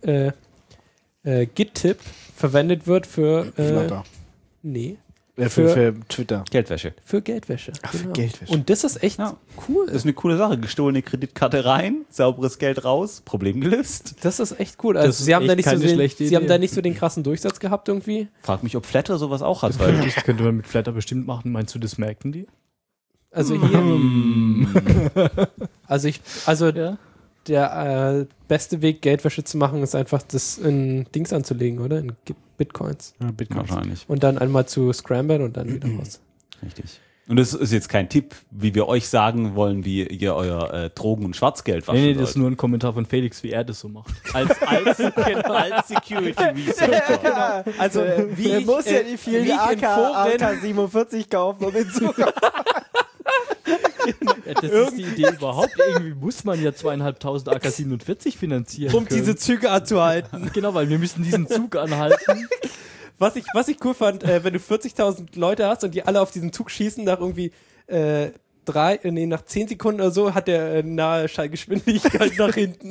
GitTip verwendet wird für Flatter. nee, Für Twitter. Geldwäsche. für Geldwäsche. Ach, für Geldwäsche. Und das ist echt Ja. cool. Das ist eine coole Sache. Gestohlene Kreditkarte rein, sauberes Geld raus, Problem gelöst. Das ist echt cool. Also Das ist sie haben da echt nicht so keine den, schlechte sie haben Idee. da nicht so den krassen Durchsatz gehabt irgendwie. Frag mich, ob Flatter sowas auch hat. Weil Das könnte man mit Flatter bestimmt machen. Meinst du, das merken die? Also hier, also Ja. der beste Weg, Geldwäsche zu machen, ist einfach das in Dings anzulegen, oder? In Bitcoins. Ja, Bitcoin. wahrscheinlich. Und dann einmal zu scramblen und dann wieder raus. Richtig. Und das ist jetzt kein Tipp, wie wir euch sagen wollen, wie ihr euer Drogen- und Schwarzgeld waschen Nee, das ist sollt. nur ein Kommentar von Felix, wie er das so macht. Als Security Researcher. Also wie Er ich, muss ja die vielen wie ich in Foren, AK-47 kaufen, um in Zukunft. Ja, das ist die Idee überhaupt. Irgendwie muss man ja 2.500 AK-47 finanzieren Um können. diese Züge anzuhalten. Genau, weil wir müssen diesen Zug anhalten. Was ich cool fand, wenn du 40.000 Leute hast und die alle auf diesen Zug schießen, nach irgendwie nach 10 Sekunden oder so hat der nahe Schallgeschwindigkeit nach hinten.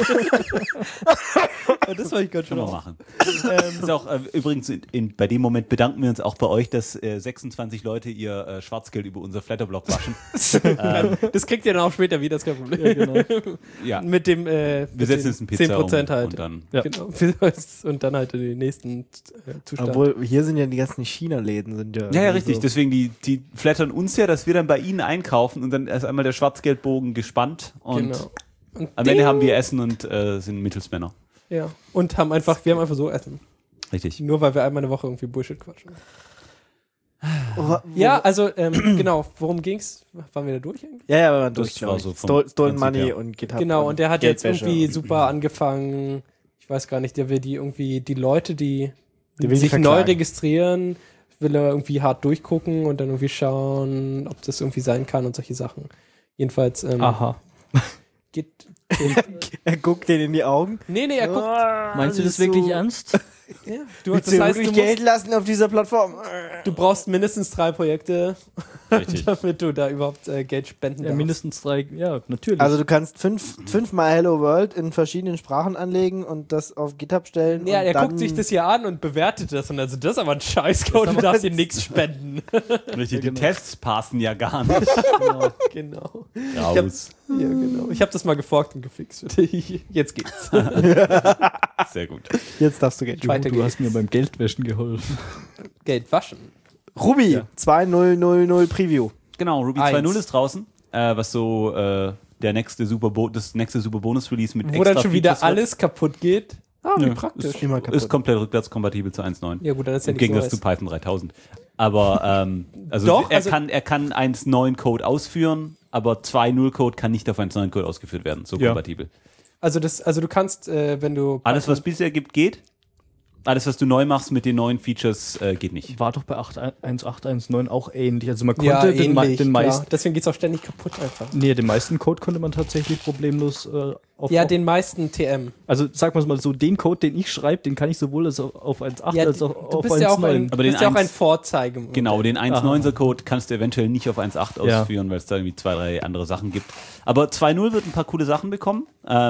Und das war ich ganz schön. Können wir machen. Ist auch, übrigens, bei dem Moment bedanken wir uns auch bei euch, dass 26 Leute ihr Schwarzgeld über unser Flatterblock waschen. Das kriegt ihr dann auch später wieder, das ist kein Problem. Ja, genau. Ja, Mit dem wir setzen jetzt einen Pizza 10% halt. und dann Ja. Genau. Und dann halt den nächsten Zustand. Obwohl, hier sind ja die ganzen China-Läden sind ja. Ja, richtig. So. Deswegen, die flattern uns ja, dass wir dann bei ihnen einkaufen und dann ist einmal der Schwarzgeldbogen gespannt und Genau. Und am Ende haben wir Essen und sind Mittelsmänner. Ja. Und wir haben einfach so Essen. Richtig. Nur weil wir einmal eine Woche irgendwie Bullshit quatschen. Wo- Ja, also, genau, worum ging's? Waren wir da durch eigentlich? Ja, aber man Das durch, war glaub so ich. vom Stolen Prinzip Money her. und GitHub. Genau, und der hat jetzt Geldwäsche irgendwie und- super angefangen. Ich weiß gar nicht, der will die Leute, die Der will die sich neu verklagen. registrieren, will er irgendwie hart durchgucken und dann irgendwie schauen, ob das irgendwie sein kann und solche Sachen. Jedenfalls Aha. geht. Er guckt denen in die Augen. Nee, er guckt. Meinst du das ist so- wirklich ernst? Ja, du, Willst das du heißt, wirklich Geld lassen auf dieser Plattform? du brauchst mindestens 3 Projekte, Richtig. damit du da überhaupt Geld spenden Ja, darfst. mindestens 3, ja, natürlich. Also du kannst fünfmal Hello World in verschiedenen Sprachen anlegen und das auf GitHub stellen. Ja, und er dann guckt sich das hier an und bewertet das und also das ist aber ein Scheißcode, du darfst hier nichts spenden. Richtig, die Tests passen ja gar nicht Genau. raus. Ja, genau. Ich habe das mal geforkt und gefixt. Jetzt geht's. Sehr gut. Jetzt darfst du Geld. Weiter du geht's. hast mir beim Geldwäschen geholfen. Geld waschen. Ruby 2.0.0.0 Preview. Genau, Ruby 2.0 ist draußen, was so das nächste Super Bonus-Release mit Wo dann schon wieder Features wird. alles kaputt geht. Ah, wie Ja, praktisch. Immer kaputt. Ist komplett rückwärtskompatibel zu 1.9. Ja gut, dann ist ja Im nichts Gegensatz Neues. zu Python 3000. Aber also Doch, er also- kann 1.9 Code ausführen, aber 2.0 Code kann nicht auf 1.9 Code ausgeführt werden. So Ja. kompatibel. Also du kannst, wenn du Alles, was bisher gibt, geht. Alles, was du neu machst mit den neuen Features, geht nicht. War doch bei 1.8.1.9 auch ähnlich. Also man ja, konnte ähnlich, den klar. meisten, Deswegen geht's auch ständig kaputt einfach. nee, den meisten Code konnte man tatsächlich problemlos auf. Ja, den meisten TM. Also sagen wir es mal so, den Code, den ich schreibe, den kann ich sowohl auf 1.8 Ja, als auch du auf bist ja auch 1.9. Aber du bist ja auch ein 1 Vorzeige. Genau, den 1.9er Code kannst du eventuell nicht auf 1.8 Ja. ausführen, weil es da irgendwie 2, 3 andere Sachen gibt. Aber 2.0 wird ein paar coole Sachen bekommen.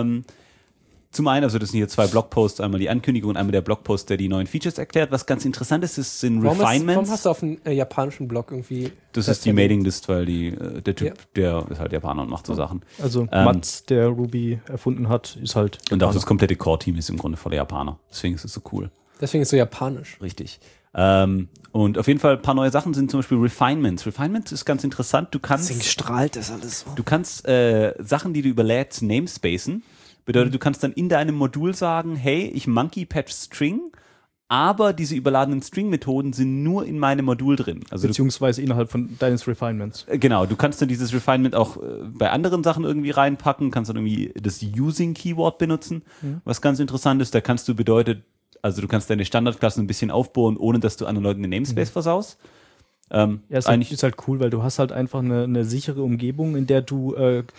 Zum einen, also das sind hier 2 Blogposts, einmal die Ankündigung und einmal der Blogpost, der die neuen Features erklärt. Was ganz interessant ist, sind Warum Refinements. hast du auf einem japanischen Blog irgendwie... Das ist die verlinkt? Mailinglist, weil der Typ, der ist halt Japaner und macht so Sachen. Also Mats, der Ruby erfunden hat, ist halt. Und auch das komplette Core-Team ist im Grunde voller Japaner. Deswegen ist es so cool. Deswegen ist es so japanisch. Richtig. Und auf jeden Fall ein paar neue Sachen sind zum Beispiel Refinements. Refinements ist ganz interessant. Du Deswegen kannst strahlt das alles so. Sachen, die du überlädst, namespacen. Bedeutet, du kannst dann in deinem Modul sagen, hey, ich monkey patch String, aber diese überladenen String-Methoden sind nur in meinem Modul drin. Also Beziehungsweise innerhalb von deines Refinements. genau, du kannst dann dieses Refinement auch bei anderen Sachen irgendwie reinpacken, kannst dann irgendwie das Using-Keyword benutzen. Was ganz interessant ist, da kannst du also du kannst deine Standardklassen ein bisschen aufbohren, ohne dass du anderen Leuten den Namespace versaust. Ja, ist halt cool, weil du hast halt einfach eine sichere Umgebung, in der du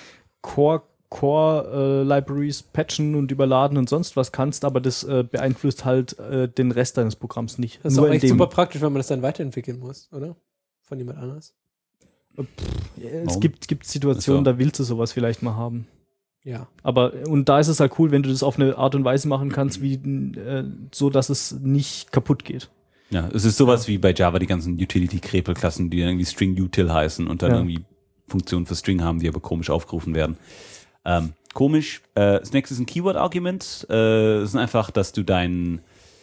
Core-Libraries patchen und überladen und sonst was kannst, aber das beeinflusst halt den Rest deines Programms nicht. Das ist Nur auch in echt dem, super praktisch, wenn man das dann weiterentwickeln muss, oder? Von jemand anders. es Warum? gibt Situationen, Also- da willst du sowas vielleicht mal haben. Ja. Aber, und da ist es halt cool, wenn du das auf eine Art und Weise machen kannst, wie so, dass es nicht kaputt geht. Ja, es ist sowas wie bei Java die ganzen Utility-Krepel-Klassen, die dann irgendwie String-Util heißen und dann Ja. irgendwie Funktionen für String haben, die aber komisch aufgerufen werden. Komisch. Das nächste ist ein Keyword-Argument. Das ist einfach, dass du deinen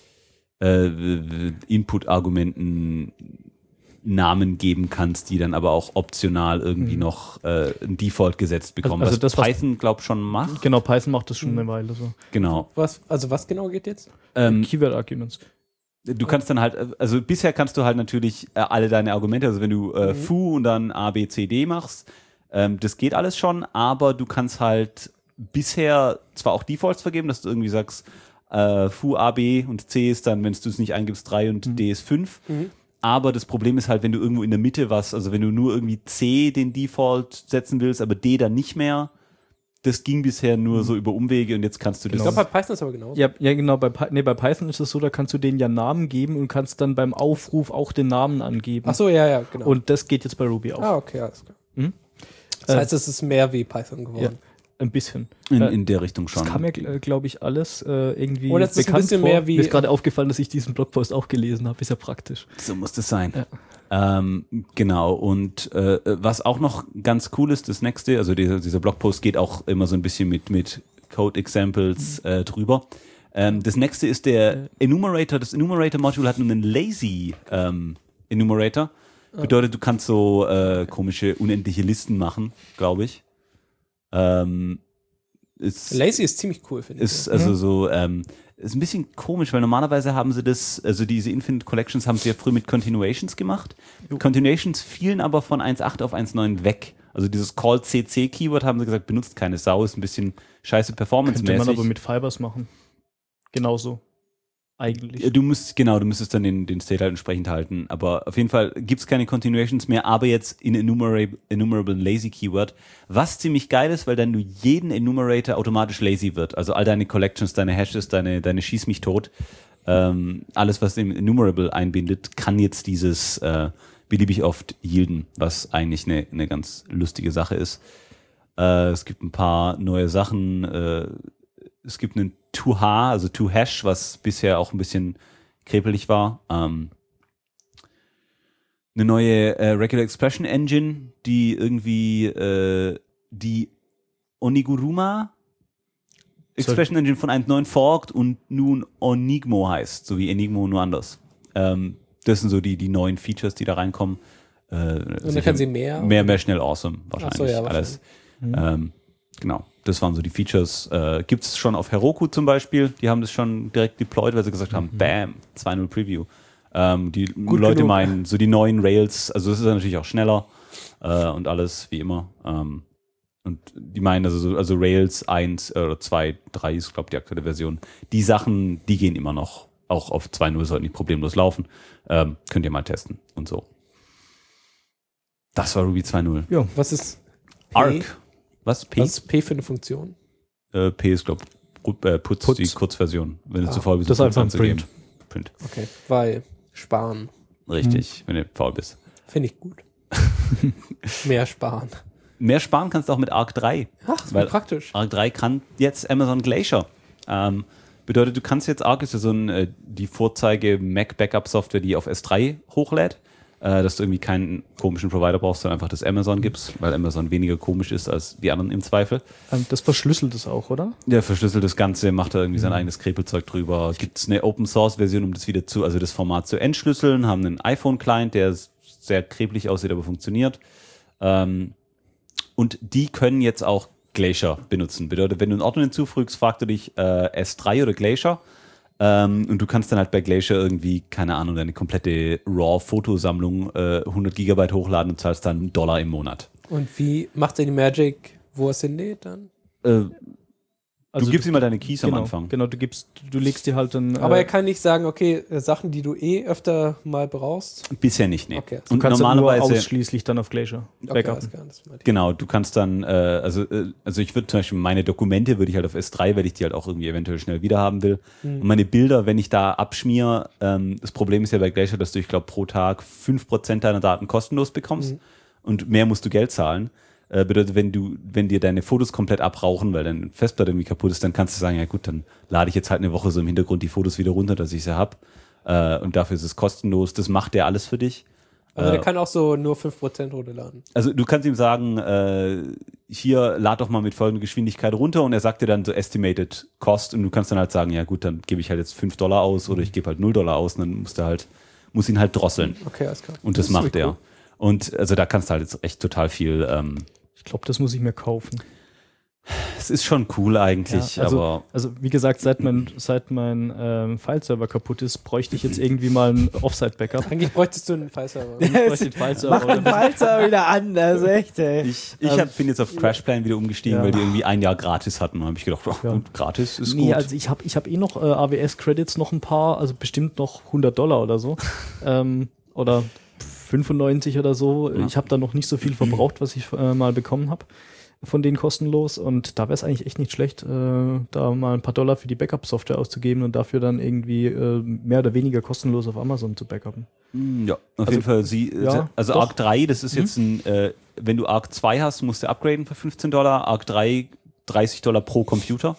Input-Argumenten Namen geben kannst, die dann aber auch optional irgendwie noch ein Default gesetzt bekommen. Also was das, was- Python, glaub schon macht. Genau, Python macht das schon eine Weile so. Genau. Was genau geht jetzt? Keyword Arguments. Du kannst dann halt, also bisher kannst du halt natürlich alle deine Argumente, also wenn du foo und dann A, B, C, D machst, das geht alles schon, aber du kannst halt bisher zwar auch Defaults vergeben, dass du irgendwie sagst, foo, A, B und C ist dann, wenn du es nicht eingibst, 3 und D ist 5, Aber das Problem ist halt, wenn du irgendwo in der Mitte also wenn du nur irgendwie C den Default setzen willst, aber D dann nicht mehr, das ging bisher nur so über Umwege und jetzt kannst du Ich glaube, bei Python ist aber genauso. Ja, genau. Bei Python ist es so, da kannst du denen ja Namen geben und kannst dann beim Aufruf auch den Namen angeben. Ach so, ja, genau. Und das geht jetzt bei Ruby auch. Ah, okay, alles klar. Mhm. Das heißt, es ist mehr wie Python geworden. Ja, ein bisschen. in der Richtung schon. Das kam ja, glaube ich, alles irgendwie Oder es ist ein bekannt bisschen vor. mehr wie- Mir ist gerade aufgefallen, dass ich diesen Blogpost auch gelesen habe. Ist ja praktisch. So muss das sein. Genau, und was auch noch ganz cool ist, das nächste, also dieser Blogpost geht auch immer so ein bisschen mit Code-Examples drüber. Das nächste ist der Enumerator. Das Enumerator-Module hat einen Lazy Enumerator. Bedeutet, du kannst so komische, unendliche Listen machen, glaube ich. Lazy ist ziemlich cool, finde ich. Ist also so, ist ein bisschen komisch, weil normalerweise haben sie das, also diese Infinite Collections haben sie ja früher mit Continuations gemacht. Continuations fielen aber von 1.8 auf 1.9 weg. Also dieses Call CC Keyword haben sie gesagt, benutzt keine Sau, ist ein bisschen scheiße performancemäßig. Könnte man aber mit Fibers machen. Genauso. Eigentlich. Du müsstest dann den State halt entsprechend halten. Aber auf jeden Fall gibt es keine Continuations mehr, aber jetzt in Enumerable Lazy Keyword, was ziemlich geil ist, weil dann nur jeden Enumerator automatisch lazy wird. Also all deine Collections, deine Hashes, deine Schieß mich tot, alles, was im Enumerable einbindet, kann jetzt dieses beliebig oft yielden, was eigentlich eine ganz lustige Sache ist. Es gibt ein paar neue Sachen. Es gibt einen To-Ha, also To-Hash, was bisher auch ein bisschen krepelig war. Eine neue Regular Expression Engine, die irgendwie die Oniguruma Expression Engine von 1.9 forkt und nun Onigmo heißt, so wie Enigmo, nur anders. Das sind so die neuen Features, die da reinkommen. Und dann kann sie mehr? Mehr schnell awesome, wahrscheinlich. Ach so, ja, alles. Genau, das waren so die Features. Gibt es schon auf Heroku zum Beispiel, die haben das schon direkt deployed, weil sie gesagt haben, bam, 2.0 Preview. Die Gut Leute genug. meinen, so die neuen Rails, also es ist ja natürlich auch schneller und alles, wie immer. Und die meinen, also Rails 1 oder 2, 3 ist, glaube ich, die aktuelle Version. Die Sachen, die gehen immer noch. Auch auf 2.0 sollten die problemlos laufen. Könnt ihr mal testen und so. Das war Ruby 2.0. Ja. Was ist P? Arc. Was? P? Was ist P für eine Funktion? P ist, glaube ich, Putz, die Kurzversion. Wenn du zu faul bist, das ist einfach ein anzugeben. Print. Okay, weil sparen. Richtig, wenn du faul bist. Finde ich gut. Mehr sparen. Mehr sparen kannst du auch mit Arc 3. Ach, ist Weil praktisch. Arc 3 kann jetzt Amazon Glacier. Bedeutet, du kannst jetzt, Arc ist ja so die Vorzeige Mac-Backup-Software, die auf S3 hochlädt, dass du irgendwie keinen komischen Provider brauchst, sondern einfach das Amazon gibst, weil Amazon weniger komisch ist als die anderen im Zweifel. Das verschlüsselt es auch, oder? Der verschlüsselt das Ganze, macht da irgendwie sein eigenes Krepelzeug drüber. Gibt es eine Open-Source-Version, um das wieder also das Format zu entschlüsseln, haben einen iPhone-Client, der sehr krepelig aussieht, aber funktioniert. Und die können jetzt auch Glacier benutzen. Bedeutet, wenn du einen Ordner hinzufügst, fragst du dich S3 oder Glacier. Und du kannst dann halt bei Glacier irgendwie, keine Ahnung, deine komplette RAW-Fotosammlung 100 Gigabyte hochladen und zahlst dann $1 im Monat. Und wie macht er die Magic, wo er es hinlädt dann? Du gibst ihm mal deine Keys genau, am Anfang. Genau, du legst dir halt dann. Aber er kann nicht sagen, okay, Sachen, die du öfter mal brauchst. Bisher nicht, nee. Okay. du Und kannst dann nur normalerweise ausschließlich dann auf Glacier Okay, backupen. alles klar, das meinte ich. Genau, du kannst dann, also ich würde zum Beispiel meine Dokumente würde ich halt auf S3, weil ich die halt auch irgendwie eventuell schnell wiederhaben will. Und meine Bilder, wenn ich da abschmiere, das Problem ist ja bei Glacier, dass du, ich glaube, pro Tag 5% deiner Daten kostenlos bekommst und mehr musst du Geld zahlen. Bedeutet, wenn dir deine Fotos komplett abrauchen, weil deine Festplatte irgendwie kaputt ist, dann kannst du sagen, ja gut, dann lade ich jetzt halt eine Woche so im Hintergrund die Fotos wieder runter, dass ich sie habe. Und dafür ist es kostenlos. Das macht der alles für dich. Also der kann auch so nur 5% runterladen. Also du kannst ihm sagen, hier lad doch mal mit folgender Geschwindigkeit runter und er sagt dir dann so Estimated Cost und du kannst dann halt sagen, ja gut, dann gebe ich halt jetzt $5 aus oder ich gebe halt $0 aus und dann muss ihn halt drosseln. Okay, alles klar. Und das ist macht cool. er. Und also da kannst du halt jetzt echt total viel. Ich glaube, das muss ich mir kaufen. Es ist schon cool eigentlich, Ja, aber also wie gesagt, seit mein File-Server kaputt ist, bräuchte ich jetzt irgendwie mal ein Offsite-Backup. Eigentlich bräuchtest du einen File-Server. Ich bräuchte den File-Server. Mach den Falzer wieder an, das ist echt, ey. ich bin jetzt auf Crashplan wieder umgestiegen, Ja. weil die irgendwie ein Jahr gratis hatten. Und habe ich gedacht, Ja. gut, gratis ist Nee, gut. also ich hab noch AWS-Credits noch ein paar, also bestimmt noch $100 oder so. oder 95 oder so. Ja. Ich habe da noch nicht so viel verbraucht, was ich mal bekommen habe von denen kostenlos. Und da wäre es eigentlich echt nicht schlecht, da mal ein paar Dollar für die Backup-Software auszugeben und dafür dann irgendwie mehr oder weniger kostenlos auf Amazon zu backuppen. Ja, auf jeden Fall. Also doch. Arc 3, das ist jetzt wenn du Arc 2 hast, musst du upgraden für $15. Arc 3 $30 pro Computer.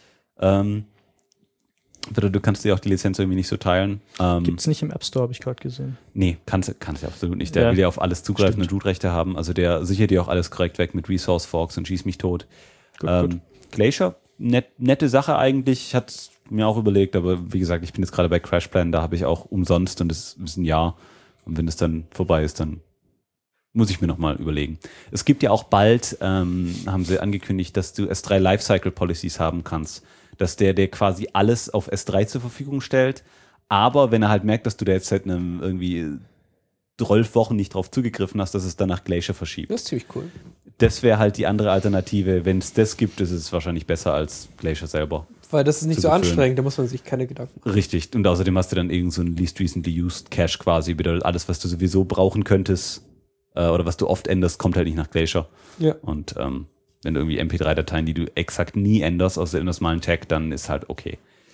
Du kannst dir auch die Lizenz irgendwie nicht so teilen. Gibt's nicht im App Store, habe ich gerade gesehen. Nee, kannst du absolut nicht. Der will ja auf alles zugreifen und Root-Rechte haben. Also der sichert dir auch alles korrekt weg mit Resource Forks und schieß mich tot. Gut. Glacier, nette Sache eigentlich. Ich hatte mir auch überlegt, aber wie gesagt, ich bin jetzt gerade bei CrashPlan, da habe ich auch umsonst und das ist ein Jahr. Und wenn es dann vorbei ist, dann muss ich mir nochmal überlegen. Es gibt ja auch bald, haben sie angekündigt, dass du S3 Lifecycle Policies haben kannst. Dass der quasi alles auf S3 zur Verfügung stellt, aber wenn er halt merkt, dass du da jetzt seit einem irgendwie 12 Wochen nicht drauf zugegriffen hast, dass es dann nach Glacier verschiebt. Das ist ziemlich cool. Das wäre halt die andere Alternative. Wenn es das gibt, ist es wahrscheinlich besser als Glacier selber. Weil das ist nicht Zu so befüllen. anstrengend, da muss man sich keine Gedanken machen. Richtig. Und außerdem hast du dann irgend so ein Least Recently Used Cache quasi. Bedeutet, alles, was du sowieso brauchen könntest oder was du oft änderst, kommt halt nicht nach Glacier. Ja. Und wenn du irgendwie MP3-Dateien, die du exakt nie änderst, außer änderst mal einen Tag, dann ist halt okay.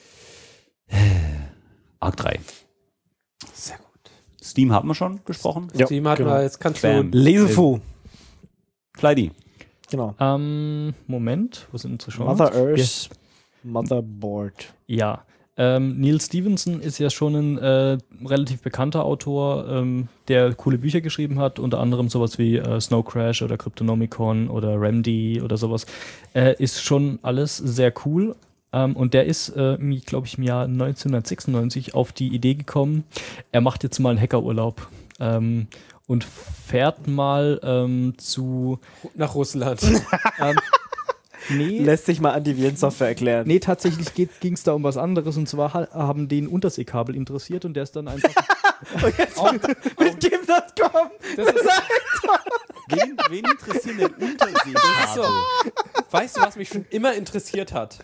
Arc 3. Sehr gut. Steam haben wir schon besprochen. Ja, Steam hat genau. mal, jetzt kannst Bam. du Lesefu. Fleidy. Genau. Moment, wo sind unsere Show? Mother Earth Motherboard. Ja. Neil Stephenson ist ja schon ein relativ bekannter Autor, der coole Bücher geschrieben hat, unter anderem sowas wie Snow Crash oder Cryptonomicon oder Remedy oder sowas. Ist schon alles sehr cool. Und der ist, glaube ich, im Jahr 1996 auf die Idee gekommen, er macht jetzt mal einen Hackerurlaub und fährt mal nach Russland. Nee. Lässt sich mal Antivirensoftware erklären. Nee, tatsächlich ging es da um was anderes und zwar haben den Unterseekabel interessiert und der ist dann einfach. Mit Game.com. Wen interessieren denn Unterseekabel? Das ist so. Weißt du, was mich schon immer interessiert hat?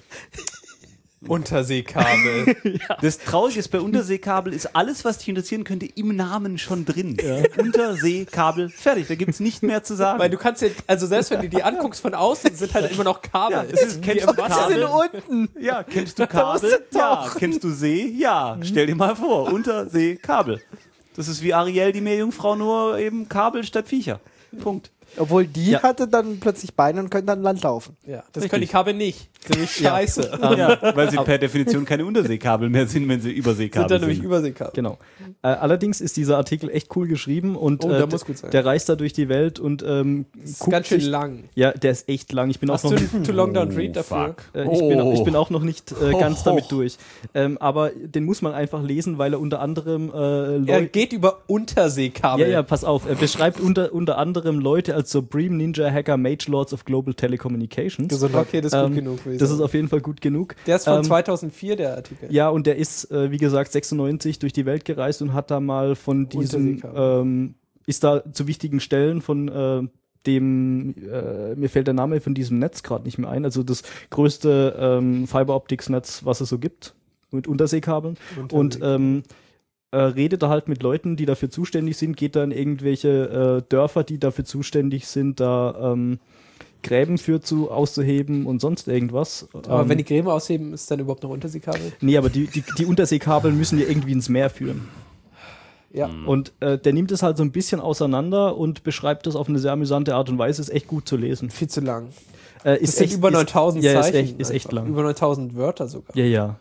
Unterseekabel. Das Traurige ist, bei Unterseekabel ist alles, was dich interessieren könnte, im Namen schon drin. Unterseekabel, fertig, da gibt es nicht mehr zu sagen. Weil du kannst ja, also selbst wenn du die anguckst von außen, sind halt immer noch Kabel. Kennst du Kabel? unten. Ja, kennst du musst Kabel? du Ja. tauchen. Kennst du See? Ja. Stell dir mal vor, Unterseekabel. Das ist wie Ariel, die Meerjungfrau, nur eben Kabel statt Viecher. Punkt. Obwohl die Ja. hatte dann plötzlich Beine und könnte dann Land laufen. Ja, das können die Kabel nicht. Das ist nämlich scheiße. Ja, weil sie per Definition keine Unterseekabel mehr sind, wenn sie Überseekabel Sind dann sind. nämlich Überseekabel. Genau. Allerdings ist dieser Artikel echt cool geschrieben und der muss gut sein. der reist da durch die Welt und Das ist ganz schön lang. Ja, der ist echt lang. Ich bin Hast auch du noch einen Too Long Don't Read dafür? fuck. ich bin auch noch nicht ganz damit durch. Aber den muss man einfach lesen, weil er unter anderem Er geht über Unterseekabel. ja, pass auf. Er beschreibt unter anderem Leute als Supreme Ninja Hacker Mage Lords of Global Telecommunications. Okay, das ist gut genug. würde ich Das ist sagen. auf jeden Fall gut genug. Der ist von 2004, der Artikel. Ja, und der ist, wie gesagt, 96 durch die Welt gereist und hat da mal von diesem, Unterseekabel. ist da zu wichtigen Stellen von dem, mir fällt der Name von diesem Netz gerade nicht mehr ein, also das größte Fiber-Optics-Netz, was es so gibt, mit Unterseekabeln. Und redet da halt mit Leuten, die dafür zuständig sind, geht dann irgendwelche Dörfer, die dafür zuständig sind, da Gräben für auszuheben und sonst irgendwas. Aber wenn die Gräben ausheben, ist dann überhaupt noch Unterseekabel? Nee, aber die Unterseekabel müssen ja irgendwie ins Meer führen. Ja. Und der nimmt es halt so ein bisschen auseinander und beschreibt das auf eine sehr amüsante Art und Weise. Ist echt gut zu lesen. Viel zu lang. Ist Das sind über 9000 ja, Zeichen. ist echt lang. Über 9000 Wörter sogar. Ja.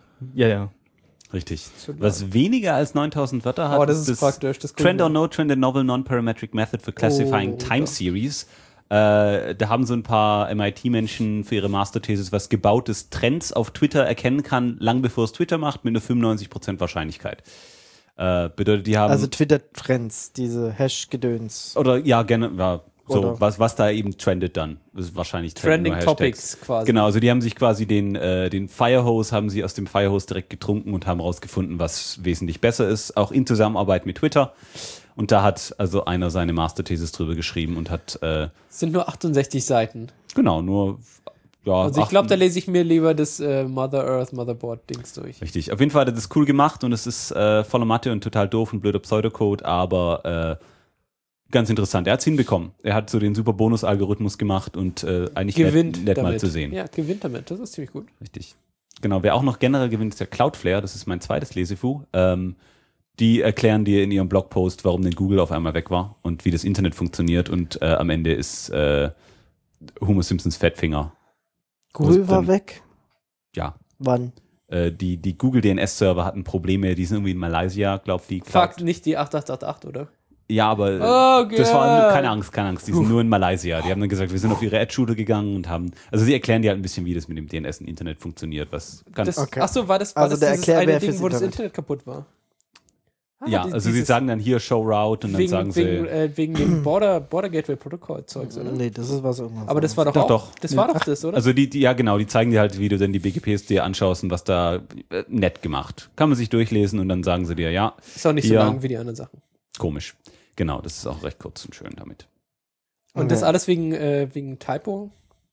Richtig. Schon Was weniger als 9000 Wörter hat, Aber das ist praktisch. Das Trend or Grüne. No Trend, a Novel Non-Parametric Method for Classifying Time Series. Da haben so ein paar MIT-Menschen für ihre Masterthesis was gebautes Trends auf Twitter erkennen kann, lang bevor es Twitter macht, mit einer 95% Wahrscheinlichkeit. Bedeutet, die haben... Also Twitter-Trends, diese Hash-Gedöns. oder ja, gerne, ja, so, Oder- was da eben trendet dann. Das ist wahrscheinlich Trending nur Hashtags. Topics quasi. Genau, also die haben sich quasi den Firehose, haben sie aus dem Firehose direkt getrunken und haben rausgefunden, was wesentlich besser ist, auch in Zusammenarbeit mit Twitter. Und da hat also einer seine Masterthesis drüber geschrieben und hat, Es sind nur 68 Seiten. genau, nur ja, Also ich glaube, da lese ich mir lieber das Mother Earth Motherboard-Dings durch. Richtig. Auf jeden Fall hat er das cool gemacht und es ist voller Mathe und total doof und blöder Pseudocode, aber ganz interessant. Er hat es hinbekommen. Er hat so den super Bonus-Algorithmus gemacht und eigentlich Gewinnt nett damit. mal zu sehen. Ja, gewinnt damit. Das ist ziemlich gut. Richtig. Genau. Wer auch noch generell gewinnt, ist der Cloudflare. Das ist mein zweites Lesefu. Die erklären dir in ihrem Blogpost, warum denn Google auf einmal weg war und wie das Internet funktioniert und am Ende ist Homer Simpsons Fettfinger. Google war weg? Ja. Wann? Die Google DNS-Server hatten Probleme, die sind irgendwie in Malaysia, glaube ich. Fuck, nicht die 8888, oder? Ja, aber das war keine Angst, die sind nur in Malaysia. Die haben dann gesagt, wir sind auf ihre Ad-Shooter gegangen und haben, also sie erklären dir halt ein bisschen, wie das mit dem DNS im Internet funktioniert, was ganz... Okay. Achso, war das Also der dieses Erklärbär eine Ding, fürs wo das Internet. Internet kaputt war? ja, also sie sagen dann hier Show Route und dann sagen sie... Wegen dem Border Gateway Protocol Zeugs, oder? Nee, das ist was irgendwas. Aber das war doch Doch, auch, doch. das war doch das, oder? Also ja genau, die zeigen dir halt, wie du dann die BGPs dir anschaust und was da nett gemacht. Kann man sich durchlesen und dann sagen sie dir, ja, Ist auch nicht so ja. lang wie die anderen Sachen. komisch. Genau, das ist auch recht kurz und schön damit. Und das alles wegen Typo?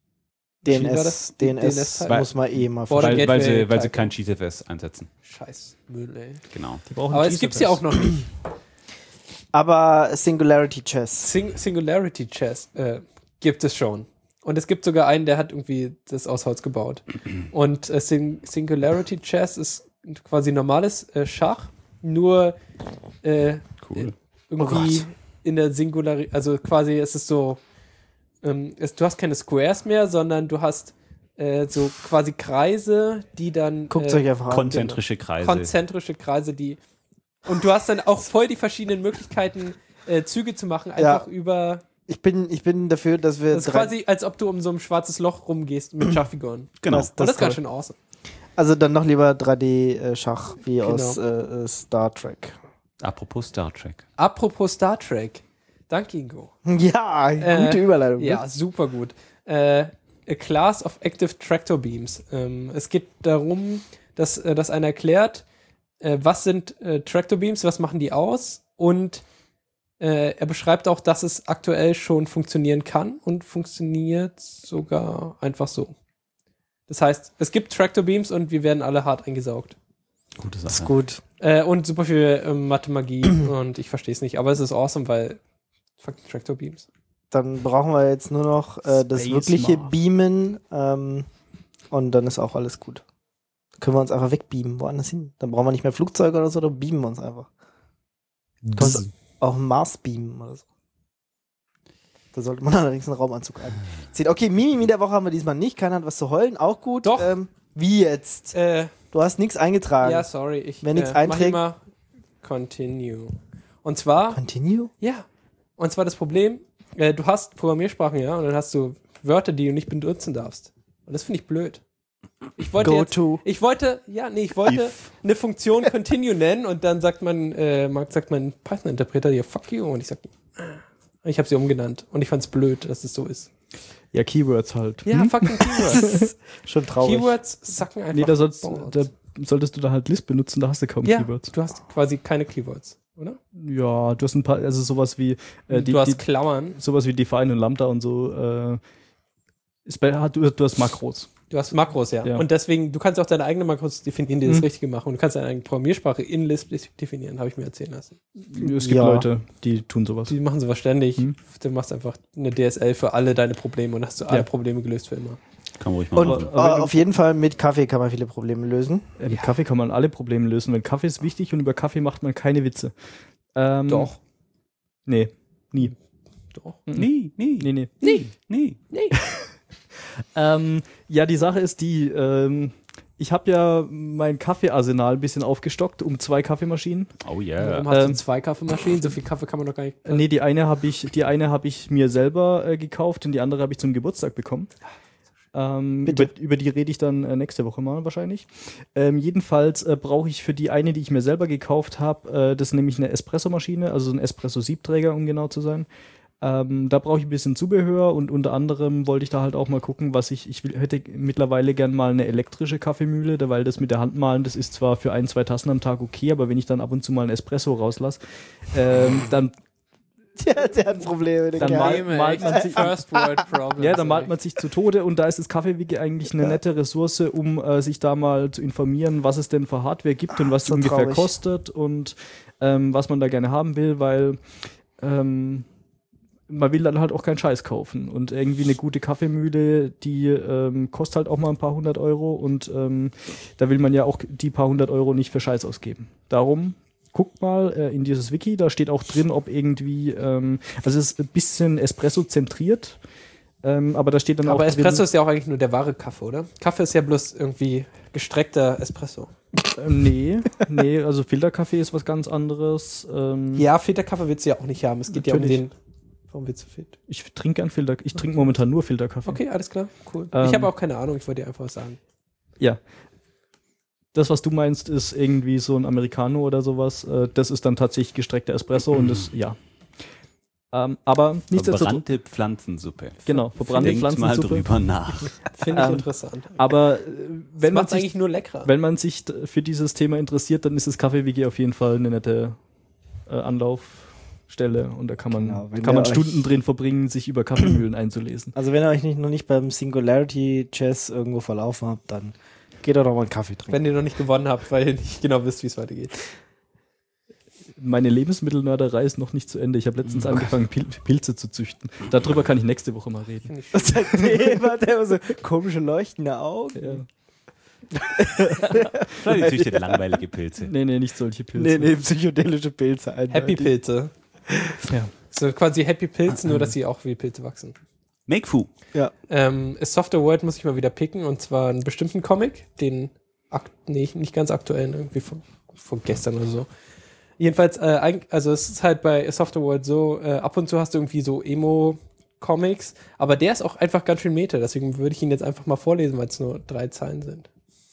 DNS DNS muss man mal Border Weil Gateway sie Type. kein GTFS einsetzen. Scheiß Müll, ey. Genau. Die brauchen Aber es gibt's ja auch noch nicht. Aber Singularity Chess. Singularity Chess gibt es schon. Und es gibt sogar einen, der hat irgendwie das aus Holz gebaut. Und Singularity Chess ist quasi normales Schach, nur Cool. irgendwie in der Singularität, also quasi es ist so, du hast keine Squares mehr, sondern du hast so quasi Kreise, die dann Guckt euch einfach an. Konzentrische Kreise. konzentrische Kreise, die und du hast dann auch voll die verschiedenen Möglichkeiten, Züge zu machen, einfach über. Ich bin dafür, dass wir Das ist quasi, als ob du um so ein schwarzes Loch rumgehst mit Schachfiguren. Genau. Das- Und das ist ganz toll. schön awesome. Also dann noch lieber 3D-Schach wie Genau. aus Star Trek. Apropos Star Trek. Apropos Star Trek. Danke, Ingo. Ja, gute Überleitung. ne? Ja, super gut. A Class of Active Tractor Beams. Es geht darum, dass einer erklärt, was sind Tractor Beams, was machen die aus und er beschreibt auch, dass es aktuell schon funktionieren kann und funktioniert sogar einfach so. Das heißt, es gibt Tractor Beams und wir werden alle hart eingesaugt. Gute Das ist Sache. gut. Und super viel Mathemagie und ich verstehe es nicht, aber es ist awesome, weil fucking Tractor Beams. Dann brauchen wir jetzt nur noch das Space wirkliche Mark. Beamen und dann ist auch alles gut. Dann können wir uns einfach wegbeamen, woanders hin. Dann brauchen wir nicht mehr Flugzeuge oder so, dann beamen wir uns einfach. Kannst auch einen Mars beamen oder so. Da sollte man allerdings einen Raumanzug anziehen. Okay, Mimimi der Woche haben wir diesmal nicht. Keiner hat was zu heulen, auch gut. Doch. Wie jetzt? Du hast nichts eingetragen. Ja, sorry. Ich Wer nichts mach einträgt- immer Continue. Und zwar, Continue? ja. Und zwar das Problem, du hast Programmiersprachen, ja, und dann hast du Wörter, die du nicht benutzen darfst. Und das finde ich blöd. Ich wollte Go to. eine Funktion Continue nennen und dann sagt mein Python-Interpreter, ja, fuck you. Und ich habe sie umgenannt. Und ich fand es blöd, dass es so ist. Ja, Keywords halt. Ja, fucking Das Keywords. ist schon traurig. Keywords sacken einfach. Nee, da Balls. solltest du da halt List benutzen, da hast du kaum Ja, Keywords. du hast quasi keine Keywords, oder? Ja, du hast ein paar, also sowas wie Du hast Klammern. sowas wie Define und Lambda und so. Du hast Makros. Du hast Makros, ja. Ja. Und deswegen, du kannst auch deine eigene Makros definieren, die das Richtige machen. Und du kannst deine eigene Programmiersprache in Lisp definieren, habe ich mir erzählen lassen. Es gibt Ja. Leute, die tun sowas. Die machen sowas ständig. Du machst einfach eine DSL für alle deine Probleme und hast du alle Probleme gelöst für immer. Kann man ruhig mal Und machen. auf jeden Fall mit Kaffee kann man viele Probleme lösen. Mit Kaffee kann man alle Probleme lösen. Weil Kaffee ist wichtig und über Kaffee macht man keine Witze. Doch. Nee, nie. Doch. Nee. Ja, die Sache ist die, ich habe ja mein Kaffeearsenal ein bisschen aufgestockt um 2 Kaffeemaschinen. Oh yeah. Warum hast du 2 Kaffeemaschinen? So viel Kaffee kann man doch gar nicht. Nee, die eine habe ich mir selber gekauft und die andere habe ich zum Geburtstag bekommen. Über die rede ich dann nächste Woche mal wahrscheinlich. Jedenfalls brauche ich für die eine, die ich mir selber gekauft habe, das ist nämlich eine Espressomaschine, also ein Espresso-Siebträger, um genau zu sein. Da brauche ich ein bisschen Zubehör und unter anderem wollte ich da halt auch mal gucken, hätte mittlerweile gern mal eine elektrische Kaffeemühle, weil das mit der Hand mahlen, das ist zwar für 1-2 Tassen am Tag okay, aber wenn ich dann ab und zu mal einen Espresso rauslasse, dann Der hat Probleme. Der Dann Kerl. malt man sich, First World Problem. ja, dann malt man sich zu Tode und da ist das Kaffeewiki eigentlich eine nette Ressource, um sich da mal zu informieren, was es denn für Hardware gibt und was die so ungefähr traurig. kostet und was man da gerne haben will, weil man will dann halt auch keinen Scheiß kaufen und irgendwie eine gute Kaffeemühle, die kostet halt auch mal ein paar 100 Euro und da will man ja auch die paar 100 Euro nicht für Scheiß ausgeben. Darum guckt mal in dieses Wiki, da steht auch drin, ob irgendwie, also es ist ein bisschen Espresso-zentriert, aber da steht dann auch Aber Espresso drin, ist ja auch eigentlich nur der wahre Kaffee, oder? Kaffee ist ja bloß irgendwie gestreckter Espresso. nee, also Filterkaffee ist was ganz anderes. Ja, Filterkaffee willst du ja auch nicht haben. Es geht Natürlich. ja um den. Warum willst du Filter? Ich trinke gern Filter, ich trinke momentan nur Filterkaffee. Okay, alles klar, cool. Ähm, Ich habe auch keine Ahnung, ich wollte dir einfach was sagen. Ja. Das, was du meinst, ist irgendwie so ein Americano oder sowas. Das ist dann tatsächlich gestreckter Espresso und das, ja. Aber nichtsdestotrotz, Verbrannte Pflanzensuppe. genau, verbrannte Denkt mal Pflanzensuppe. drüber nach. Finde ich Ähm, interessant. Aber wenn man macht sich eigentlich nur leckerer. Wenn man sich für dieses Thema interessiert, dann ist das Kaffee-WG auf jeden Fall eine nette Anlaufstelle und da kann man, Genau, wenn kann man ihr Stunden drin verbringen, sich über Kaffeemühlen einzulesen. Also wenn ihr euch noch nicht beim Singularity Chess irgendwo verlaufen habt, dann geht doch noch mal einen Kaffee trinken. Wenn ihr noch nicht gewonnen habt, weil ihr nicht genau wisst, wie es weitergeht. Meine Lebensmittelnörderei ist noch nicht zu Ende. Ich habe letztens angefangen, Pilze zu züchten. Darüber kann ich nächste Woche mal reden. Finde ich Was sagt der? Hat der so komische leuchtende Augen? Ja. Vielleicht züchtet langweilige Pilze. Nee, nicht solche Pilze. Psychedelische Pilze. Happy Pilze. Ja. So quasi Happy Pilze, nur dass sie auch wie Pilze wachsen. Make Fu. Ja. Software World muss ich mal wieder picken und zwar einen bestimmten Comic, den nicht ganz aktuellen, irgendwie von gestern oder so. Jedenfalls, also es ist halt bei Software World so, ab und zu hast du irgendwie so Emo-Comics, aber der ist auch einfach ganz schön meta, deswegen würde ich ihn jetzt einfach mal vorlesen, weil es nur 3 Zeilen sind.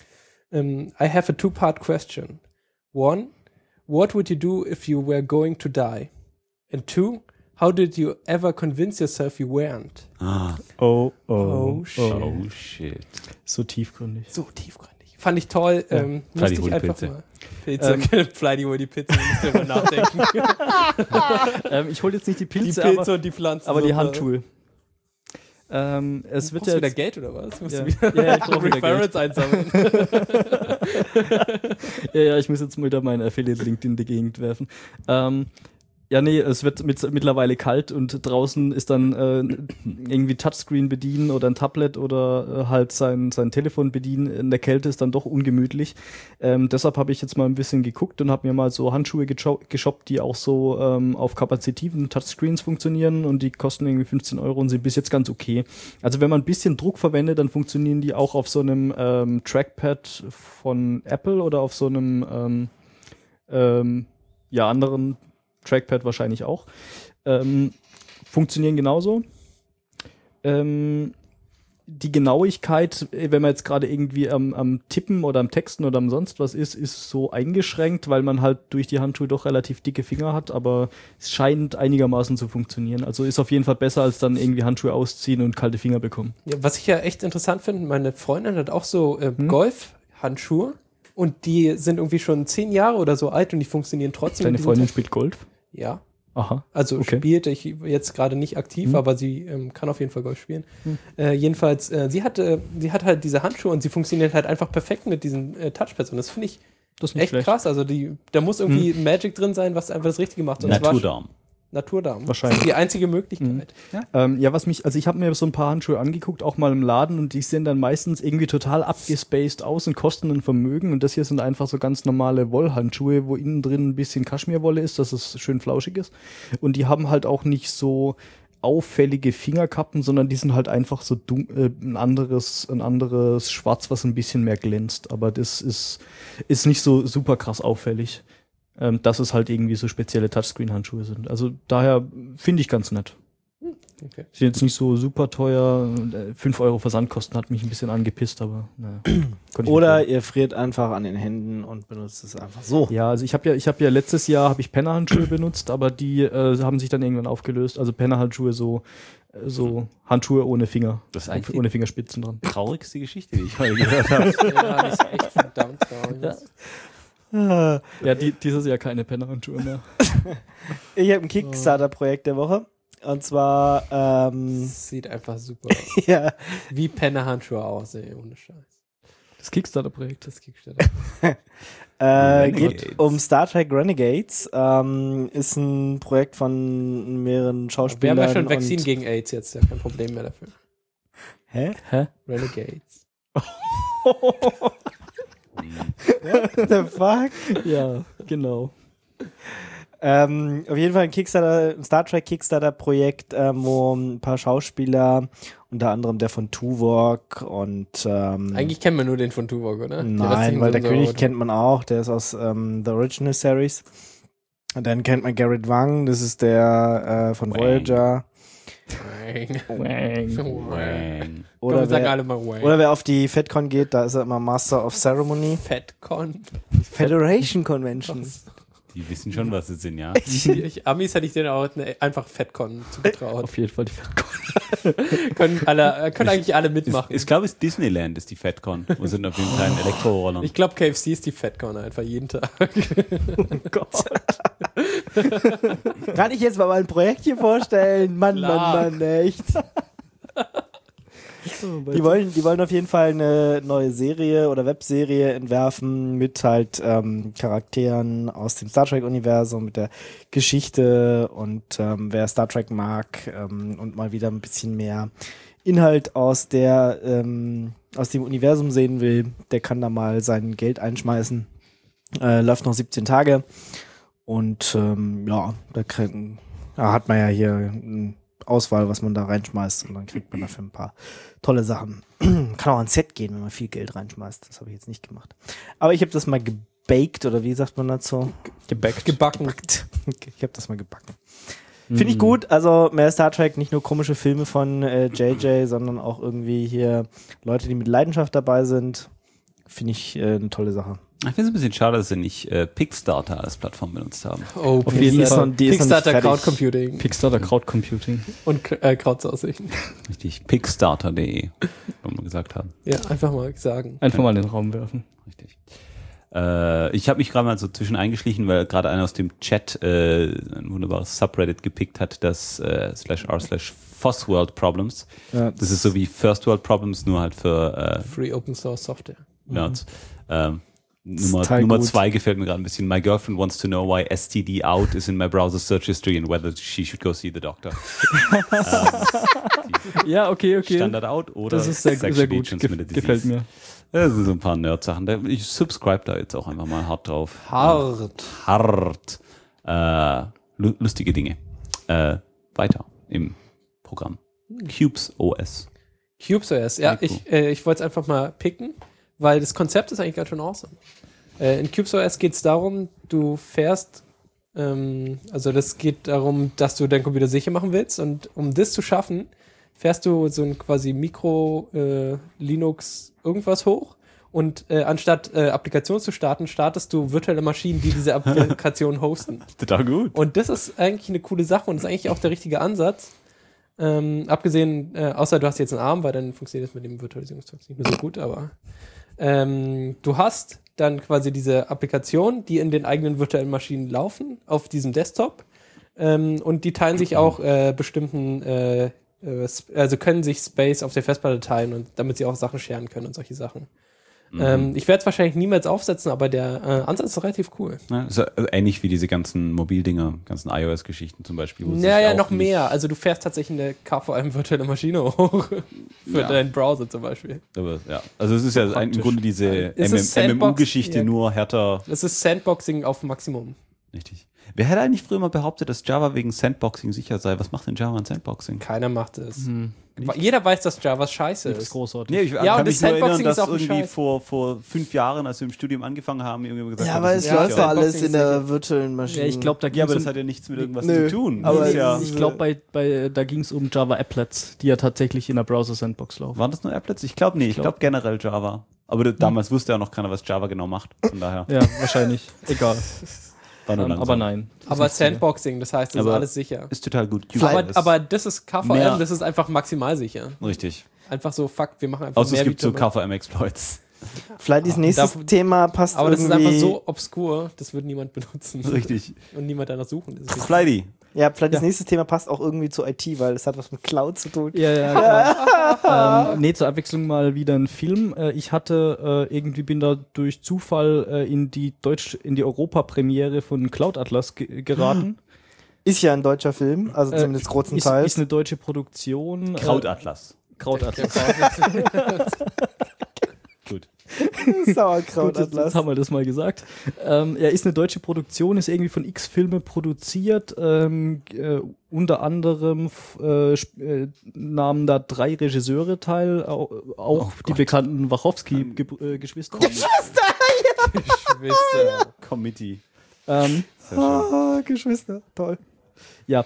I have a 2-part question. 1, what would you do if you were going to die? And 2, how did you ever convince yourself you weren't? Ah, Oh, shit. oh shit. So tiefgründig. So tiefgründig. Fand ich toll. Musste ich einfach Pilze. mal. Pilze. Fly die wohl die Pilze, musst du immer nachdenken. Ich hole jetzt nicht die Die Pilze, Pilze und die Pflanzen. aber die so. Handschuhe. Es wird Brauchst ja du wieder jetzt, Geld oder was? Musst Ja. du wieder Ja, ich brauch wieder Referrals einsammeln? ja, ich muss jetzt mal wieder meinen Affiliate-Link in die Gegend werfen. Es wird mittlerweile kalt und draußen ist dann irgendwie Touchscreen bedienen oder ein Tablet oder halt sein Telefon bedienen. In der Kälte ist dann doch ungemütlich. Deshalb habe ich jetzt mal ein bisschen geguckt und habe mir mal so Handschuhe geshoppt, die auch so auf kapazitiven Touchscreens funktionieren und die kosten irgendwie 15 Euro und sind bis jetzt ganz okay. Also wenn man ein bisschen Druck verwendet, dann funktionieren die auch auf so einem Trackpad von Apple oder auf so einem anderen Trackpad wahrscheinlich auch. Funktionieren genauso. Die Genauigkeit, wenn man jetzt gerade irgendwie am Tippen oder am Texten oder am sonst was ist so eingeschränkt, weil man halt durch die Handschuhe doch relativ dicke Finger hat, aber es scheint einigermaßen zu funktionieren. Also ist auf jeden Fall besser, als dann irgendwie Handschuhe ausziehen und kalte Finger bekommen. Ja, was ich ja echt interessant finde, meine Freundin hat auch so Golf-Handschuhe und die sind irgendwie schon 10 Jahre oder so alt und die funktionieren trotzdem. Deine Die sind Freundin halt- spielt Golf? Ja. Aha. Also Okay. spielt ich jetzt gerade nicht aktiv, aber sie kann auf jeden Fall Golf spielen. Jedenfalls, sie hat halt diese Handschuhe und sie funktionieren halt einfach perfekt mit diesen Touchpads und das finde ich Das ist nicht echt schlecht. krass. Also da muss irgendwie Magic drin sein, was einfach das Richtige macht. Und das war Naturdarm. Naturdarm. Wahrscheinlich. Das ist die einzige Möglichkeit. Ich habe mir so ein paar Handschuhe angeguckt, auch mal im Laden und die sehen dann meistens irgendwie total abgespaced aus und kosten ein Vermögen und das hier sind einfach so ganz normale Wollhandschuhe, wo innen drin ein bisschen Kaschmirwolle ist, dass es schön flauschig ist und die haben halt auch nicht so auffällige Fingerkappen, sondern die sind halt einfach so ein anderes Schwarz, was ein bisschen mehr glänzt, aber das ist nicht so super krass auffällig. Dass es halt irgendwie so spezielle Touchscreen-Handschuhe sind. Also daher finde ich ganz nett. Okay. Sind jetzt nicht so super teuer. 5 Euro Versandkosten hat mich ein bisschen angepisst, aber naja. Konnte ich Oder mitnehmen. ihr friert einfach an den Händen und benutzt es einfach so. Ja, also ich habe ja letztes Jahr Penner-Handschuhe benutzt, aber die haben sich dann irgendwann aufgelöst. Also Penner-Handschuhe so Handschuhe ohne Finger. Das ist eigentlich ohne Fingerspitzen dran. die traurigste Geschichte, die ich heute gehört habe. Ja, das ist echt verdammt traurig. Ja. Ja, dieses Jahr keine Pennerhandschuhe mehr. Ich habe ein Kickstarter-Projekt der Woche. Und zwar, Sieht einfach super aus. ja, Wie Pennerhandschuhe aus, ey, ohne Scheiß. Das Kickstarter-Projekt. Das Kickstarter. geht um Star Trek Renegades. Ist ein Projekt von mehreren Wir Schauspielern. haben ja schon Vakzin und- gegen AIDS jetzt, ja, kein Problem mehr dafür. Hä? Renegades. What the fuck? Ja, genau. Auf jeden Fall ein Star Trek Kickstarter-Projekt, wo ein paar Schauspieler, unter anderem der von Tuvok und Eigentlich kennen wir nur den von Tuvok, oder? nein, weil der König kennt man auch, der ist aus The Original Series. Und dann kennt man Garrett Wang, das ist der von Wang. Voyager. Wang. Oder wir sagen wer, alle mal Wang. oder wer auf die FedCon geht, da ist er immer Master of Ceremony. Fatcon. Federation Convention. Die wissen schon, was sie sind, ja. Amis hätte ich denen auch einfach Fatcon zugetraut. Auf jeden Fall die Fatcon. können eigentlich alle mitmachen. Ich glaube, es ist Disneyland, ist die FatCon. Wir sind auf jeden Fall ein Elektroroller. Ich glaube, KFC ist die Fatcon einfach jeden Tag. Oh Gott. Kann ich jetzt mal ein Projekt hier vorstellen? Mann, Klar. Mann, echt. Die wollen auf jeden Fall eine neue Serie oder Webserie entwerfen mit halt Charakteren aus dem Star Trek-Universum, mit der Geschichte und wer Star Trek mag und mal wieder ein bisschen mehr Inhalt aus dem Universum sehen will, der kann da mal sein Geld einschmeißen. Läuft noch 17 Tage und ja, da hat man ja hier eine Auswahl, was man da reinschmeißt und dann kriegt man dafür ein paar tolle Sachen. Kann auch ein Set gehen, wenn man viel Geld reinschmeißt. Das habe ich jetzt nicht gemacht. Aber ich habe das mal gebaked oder wie sagt man dazu? Gebacken. Ich habe das mal gebacken. Finde ich gut. Also mehr Star Trek, nicht nur komische Filme von JJ, sondern auch irgendwie hier Leute, die mit Leidenschaft dabei sind. Finde ich eine tolle Sache. Ich finde es ein bisschen schade, dass sie nicht Pickstarter als Plattform benutzt haben. Oh, Auf jeden Fall. Die ist noch nicht Kickstarter fertig. Crowd Computing Kickstarter Crowd Computing. und Crowdsourcing. Richtig. Pickstarter.de, wollen wir gesagt haben. Ja, einfach mal sagen. Einfach mal in den Raum werfen. Richtig. Ich habe mich gerade mal so zwischen eingeschlichen, weil gerade einer aus dem Chat ein wunderbares Subreddit gepickt hat, das /r/FOSSWorld-Problems. Ja, Das ist so wie First World Problems, nur halt für Free Open Source Software. Nerds. total Nummer gut. 2 gefällt mir gerade ein bisschen. My girlfriend wants to know why STD out is in my browser search history and whether she should go see the doctor. Ja, okay. Standard out oder Das ist sehr sexually gut. transmitted disease. Gefällt mir. Das sind so ein paar Nerd-Sachen. Ich subscribe da jetzt auch einfach mal hart drauf. Hart. Lustige Dinge. Weiter im Programm. Cubes OS. CubeOS, ja, Sehr ich wollte es einfach mal picken, weil das Konzept ist eigentlich ganz schön awesome. In CubeOS geht es darum, du fährst, also das geht darum, dass du deinen Computer sicher machen willst und um das zu schaffen, fährst du so ein quasi Mikro-Linux irgendwas hoch und anstatt Applikationen zu starten, startest du virtuelle Maschinen, die diese Applikation hosten. Total gut. Und das ist eigentlich eine coole Sache und ist eigentlich auch der richtige Ansatz. Abgesehen, außer du hast jetzt einen Arm, weil dann funktioniert das mit dem Virtualisierungszeug nicht mehr so gut, aber du hast dann quasi diese Applikation, die in den eigenen virtuellen Maschinen laufen, auf diesem Desktop und die teilen sich auch bestimmten, also können sich Space auf der Festplatte teilen und damit sie auch Sachen sharen können und solche Sachen. Ich werde es wahrscheinlich niemals aufsetzen, aber der Ansatz ist relativ cool. Ja, ist ja ähnlich wie diese ganzen Mobildinger, ganzen iOS-Geschichten zum Beispiel. wo sich Naja, auch noch nicht- mehr. Also du fährst tatsächlich eine KVM virtuelle Maschine hoch. Für Ja. deinen Browser zum Beispiel. Aber, ja. Also es ist ja im Grunde diese Es ist Sandbox, MMU-Geschichte, ja. nur härter. Das ist Sandboxing auf Maximum. Richtig. Wer hätte eigentlich früher mal behauptet, dass Java wegen Sandboxing sicher sei? Was macht denn Java an Sandboxing? Keiner macht es. Jeder weiß, dass Java scheiße Nichts ist. großartig. Nee, ich Ja, kann und mich das nur erinnern, Sandboxing dass ist auch ein irgendwie Scheiß. vor 5 Jahren, als wir im Studium angefangen haben, irgendwie gesagt Ja, haben, aber das es ist läuft sicher. doch alles Sandboxing in der virtuellen Maschine. Ja, ich glaube, da Ja, ging aber es das hat ja nichts mit irgendwas Nö, zu tun. aber Das ist ja, ich glaube, da ging es um Java Applets, die ja tatsächlich in der Browser-Sandbox laufen. waren das nur Applets? Ich glaube nicht. Ich glaube generell Java. Aber damals wusste ja noch keiner, was Java genau macht. Von daher Ja, wahrscheinlich. Egal. war nur langsam. Aber nein. Das Aber ist nicht Sandboxing, das heißt, das ist Aber- alles sicher. Ist total gut. Aber das ist KVM, Mehr- das ist einfach maximal sicher. Richtig. Einfach so, fuck, wir machen einfach Außer es mehr gibt so Virtual- KVM-Exploits. Flighties nächstes Thema passt Aber das ist irgendwie... einfach so obskur, das wird niemand benutzen. Richtig. Und niemand danach suchen. Das ist Flighty. Ja, Flighties nächstes Thema passt auch irgendwie zu IT, weil es hat was mit Cloud zu tun. Ja. Nee, zur Abwechslung mal wieder ein Film. Ich hatte bin da durch Zufall in die Europa-Premiere von Cloud Atlas geraten. Ist ja ein deutscher Film, also zumindest großenteils. Ist eine deutsche Produktion. Krautatlas. Krautatlas. Gut. Sauerkrautatlas. Jetzt haben wir das mal gesagt. Ist eine deutsche Produktion, ist irgendwie von X-Filme produziert. Unter anderem nahmen da 3 Regisseure teil, auch die bekannten Wachowski-Geschwister. Geschwister. Committee. Geschwister, toll. Ja,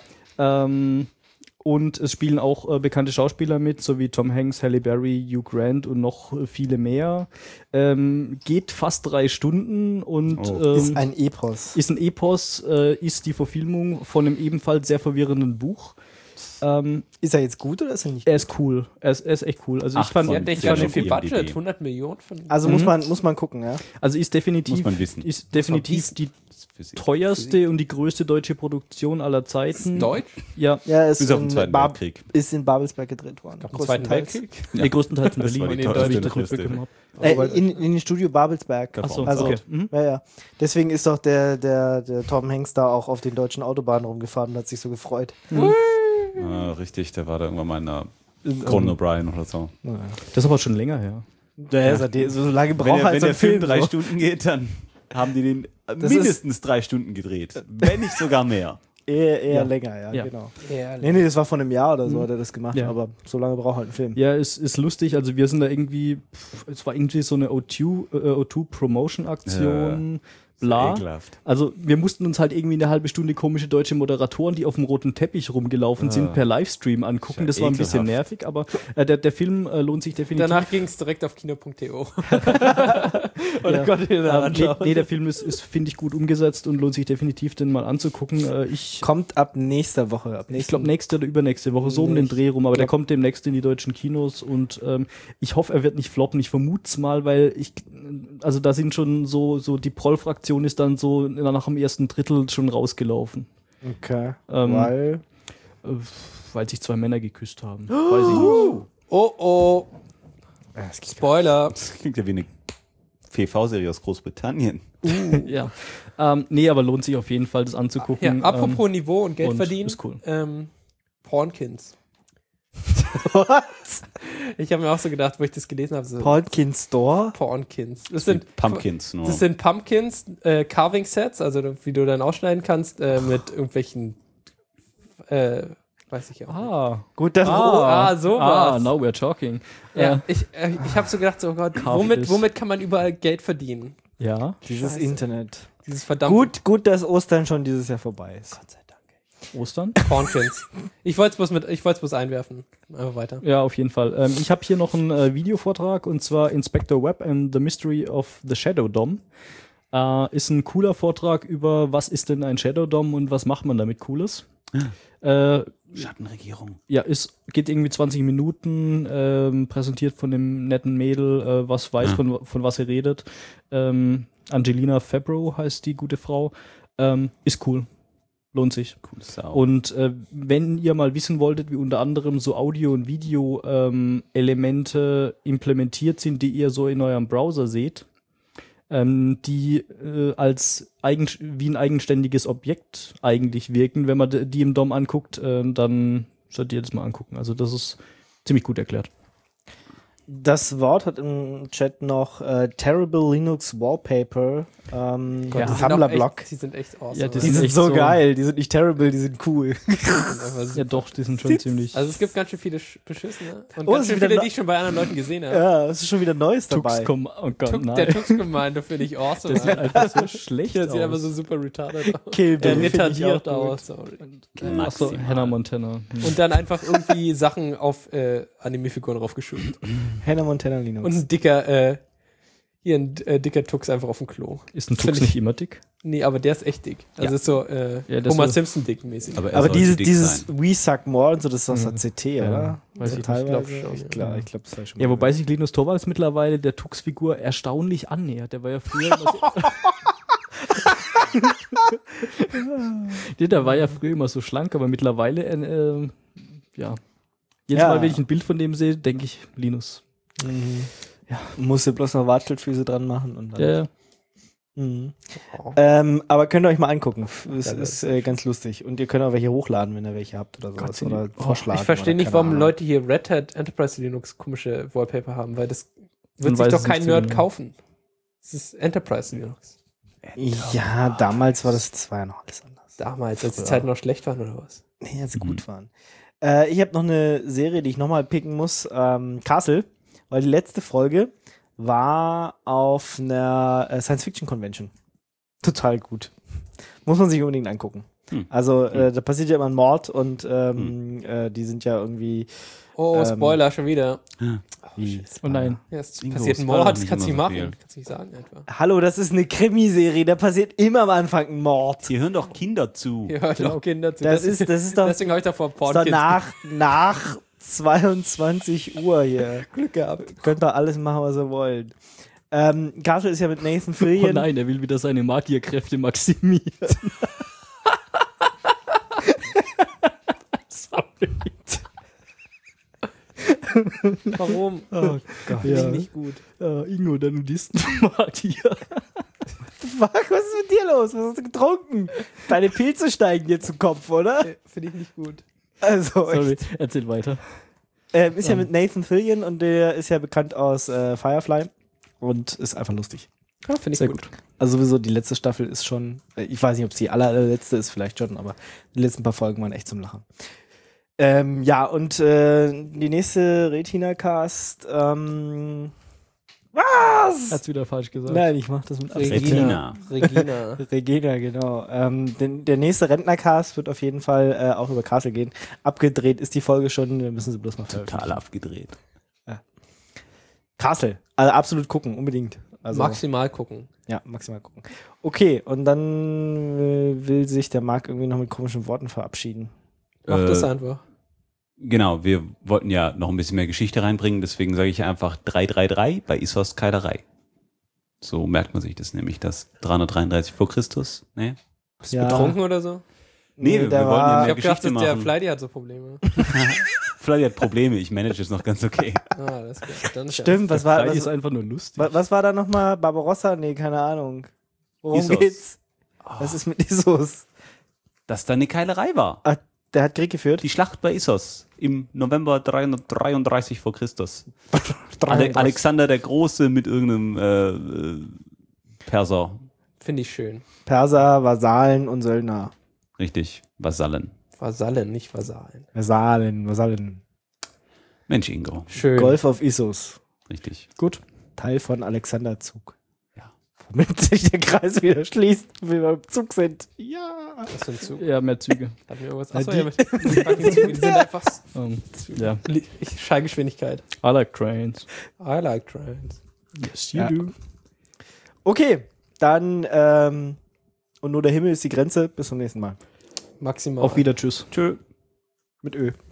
und es spielen auch bekannte Schauspieler mit, so wie Tom Hanks, Halle Berry, Hugh Grant und noch viele mehr. Geht fast 3 Stunden und Ist ein Epos. ist die Verfilmung von einem ebenfalls sehr verwirrenden Buch. Ist er jetzt gut oder ist er nicht gut? Er ist cool. Er ist echt cool. Also ich fand, Der hat echt Ja, ganz schön auf viel IMDb. Budget, 100 Millionen von... Also muss man gucken, ja. also ist definitiv, Muss man wissen. die teuerste und die größte deutsche Produktion aller Zeiten. Deutsch? Ja, Ja, ist Bis auf den Zweiten Weltkrieg. Ist in Babelsberg gedreht worden. Im Zweiten Weltkrieg? größtenteils in Das war Berlin. die so wie teuerste ich das größte. mitbekommen habe. In dem Studio Babelsberg. Achso, Also, okay. Mhm. Ja. Deswegen ist doch der Tom Hanks da auch auf den deutschen Autobahnen rumgefahren und hat sich so gefreut. Richtig, der war da irgendwann mal in einer Conan O'Brien oder so. Das ist aber schon länger her. So lange Wenn, braucht der, halt wenn so der ein Film Film 3 so. Stunden geht, dann haben die den Das mindestens 3 Stunden gedreht. Wenn nicht sogar mehr. Eher Ja. länger, Ja. genau. Ja, Nee, das war vor einem Jahr oder so hat er das gemacht, Ja. aber so lange braucht halt ein Film. Ja, es ist lustig. Also wir sind da irgendwie, es war irgendwie so eine O2-Promotion-Aktion, bla. Ekelhaft. Also wir mussten uns halt irgendwie eine halbe Stunde komische deutsche Moderatoren, die auf dem roten Teppich rumgelaufen sind, per Livestream angucken. Ist Das ja war ein bisschen ekelhaft. nervig, aber der Film lohnt sich definitiv. Danach ging es direkt auf kino.to. Ja. Gott, Nee, der Film ist finde ich, gut umgesetzt und lohnt sich definitiv, den mal anzugucken. Ich Kommt ab nächster Woche. glaube nächste oder übernächste Woche, so um den Dreh rum, aber der kommt demnächst in die deutschen Kinos und ich hoffe, er wird nicht floppen. Ich vermute es mal, weil also da sind schon so die Proll-Fraktion ist dann so nach dem ersten Drittel schon rausgelaufen. Okay. Weil sich 2 Männer geküsst haben. Weiß ich nicht. Oh. Spoiler. Das klingt ja wie eine PV-Serie aus Großbritannien. Ja. Nee, aber lohnt sich auf jeden Fall, das anzugucken. Ja, apropos Niveau und Geld und verdienen. ist cool. Pornkins. Ich habe mir auch so gedacht, wo ich das gelesen habe, so Pornkin Store. Pornkins. Das sind Pumpkins nur. Das sind Pumpkins, Carving Sets, also wie du dann ausschneiden kannst, mit irgendwelchen, weiß ich auch. Gut, das Sowas. now we're talking. Ja, ich habe so gedacht, so, oh Gott, Carving womit kann man überall Geld verdienen? Ja. dieses Scheiße. Internet. Dieses verdammte Gut, dass Ostern schon dieses Jahr vorbei ist. Gott sei Dank. Ostern? Pornkins. Ich wollte es bloß einwerfen. Einfach weiter. Ja, auf jeden Fall. Ich habe hier noch einen Videovortrag und zwar Inspector Webb and the Mystery of the Shadow Dom. Ist ein cooler Vortrag über, was ist denn ein Shadow Dom und was macht man damit Cooles. Schattenregierung. Ja, geht irgendwie 20 Minuten, präsentiert von dem netten Mädel, was weiß, von was er redet. Angelina Fabro heißt die gute Frau. Ist cool. Lohnt sich. Coole Sau. Und wenn ihr mal wissen wolltet, wie unter anderem so Audio- und Video-Elemente implementiert sind, die ihr so in eurem Browser seht, die als wie ein eigenständiges Objekt eigentlich wirken, wenn man die im DOM anguckt, dann solltet ihr das mal angucken. Also das ist ziemlich gut erklärt. Das Wort hat im Chat noch Terrible Linux Wallpaper, Tumblr-Blog. Die sind echt awesome. Ja, Die sind sind echt so so- geil, die sind nicht terrible, die sind cool. Ja doch, die sind schon ziemlich... Also es gibt ganz schön viele beschissene und Oh, ganz ist schön wieder viele, no- die ich schon bei anderen Leuten gesehen habe. Ja, es ist schon wieder Neues dabei. Tuxcom, oh Gott, nein. Der Tux-Gemeinde finde ich awesome. Das sieht einfach so schlecht Der sieht aus. einfach so super retarded aus. Kill Bill finde ich Retardiert auch gut. aus. Sorry. Achso, Hannah Montana. Und dann einfach irgendwie Sachen auf Anime-Figuren draufgeschoben. Hannah Montana Linux. Und ein dicker, Hier ein dicker Tux einfach auf dem Klo. Ist ein Tux Völlig- nicht immer dick? Nee, aber der ist echt dick. Also Ja. ist so Ja, das Homer ist- Simpson dick mäßig. er Aber sollte dick dieses sein. We Suck More und so, das ist aus der CT, oder? weiß ich nicht. Teilweise. Glaub schon, Ich ja. glaube, das war schon Ja, mal wobei sich Linus Torvalds mittlerweile der Tux-Figur erstaunlich annähert. Der war ja früher immer so der war ja früher immer so schlank, aber mittlerweile, ja. Jedes Ja. Mal, wenn ich ein Bild von dem sehe, denke ich, Linus. Musste bloß noch Watschelfüße dran machen und dann. Ja, Mhm. Oh. Aber könnt ihr euch mal angucken. Es Ja, ist ganz lustig. Und ihr könnt auch welche hochladen, wenn ihr welche habt oder sowas. Gott, Oder vorschlagen. Ich verstehe oder nicht, keine warum Ahnung. Leute hier Red Hat Enterprise Linux komische Wallpaper haben, weil das wird Man sich weiß doch es kein nicht Nerd genau. kaufen. Das ist Enterprise Linux. Ja, damals war das war ja noch alles anders. Damals, als die Zeiten noch schlecht waren oder was? Nee, als sie gut waren. Ich habe noch eine Serie, die ich nochmal picken muss. Castle, weil die letzte Folge war auf einer Science-Fiction-Convention. Total gut. Muss man sich unbedingt angucken. Also da passiert ja immer ein Mord und die sind ja irgendwie Oh, Spoiler schon wieder. Oh nein. Ja, es Bingo, passiert ein Spoiler Mord, das nicht kannst du nicht immer so machen. viel. Kannst du nicht sagen einfach. Hallo, das ist eine Krimiserie, da passiert immer am Anfang ein Mord. Hier hören doch Kinder zu. Ihr hört auch Kinder zu. Das ist doch, Deswegen habe ich davor ist doch nach 22 Uhr hier. Glück gehabt. Könnt ihr alles machen, was ihr wollt. Castle ist ja mit Nathan Oh Fillion. nein, er will wieder seine Magierkräfte maximieren. Sorry. Warum? Oh Gott. Finde ich nicht gut. Ingo, der Nudistenmagier. Fuck, was ist mit dir los? Was hast du getrunken? Deine Pilze steigen dir zu Kopf, oder? Finde ich nicht gut. Also, Sorry, erzähl weiter. ist ja mit Nathan Fillion und der ist ja bekannt aus Firefly und ist einfach lustig. Ja, finde ich Sehr gut. gut. Also sowieso die letzte Staffel ist schon, ich weiß nicht, ob es die allerletzte ist, vielleicht schon, aber die letzten paar Folgen waren echt zum Lachen. Ja, und die nächste Retina-Cast, was? Hat's wieder falsch gesagt. Nein, ich mach das mit Absicht. Retina. Regina. Regina, genau. Der nächste Rentnercast wird auf jeden Fall auch über Castle gehen. Abgedreht ist die Folge schon, wir müssen sie bloß noch Total abgedreht. Castle, also absolut gucken, unbedingt. Also, Maximal gucken. Ja, maximal gucken. Okay, und dann will sich der Marc irgendwie noch mit komischen Worten verabschieden. Mach das einfach. Genau, wir wollten ja noch ein bisschen mehr Geschichte reinbringen, deswegen sage ich einfach 333 bei Issos Keilerei. So merkt man sich das nämlich, das 333 vor Christus. Nee, Bist du betrunken oder so? Nee, wir der wollen ja war, mehr Ich habe gedacht, Geschichte dass der machen. Flighty hat so Probleme. Vielleicht hat Probleme, ich manage es noch ganz okay. Ah, das ist dann ist ja- Stimmt, was war, Fleisch ist was, einfach nur lustig. was war da nochmal? Barbarossa? Nee, keine Ahnung. Worum Issos. geht's? Was ist mit Issos? Dass da eine Keilerei war. Ah, der hat Krieg geführt? Die Schlacht bei Issos im November 333 vor Christus. 333. Alexander der Große mit irgendeinem Perser. Finde ich schön. Perser, Vasallen und Söldner. Richtig, Vasallen. Vasallen, nicht Vasallen. Vasallen. Mensch, Ingo. Schön. Golf auf Issos. Richtig. Gut. Teil von Alexanderzug. Ja. Womit sich der Kreis wieder schließt, wenn wir im Zug sind. Ja. Was für ein Zug? Ja, mehr Züge. Hat mir irgendwas. Ja, Achso, die- ja, mit fucking Züge. Die sind einfach Ja. Schallgeschwindigkeit. I like trains. I like trains. Yes, you Ja. do. Okay, dann und nur der Himmel ist die Grenze. Bis zum nächsten Mal. Maximal. Auf wieder, tschüss. Tschö. Mit Ö.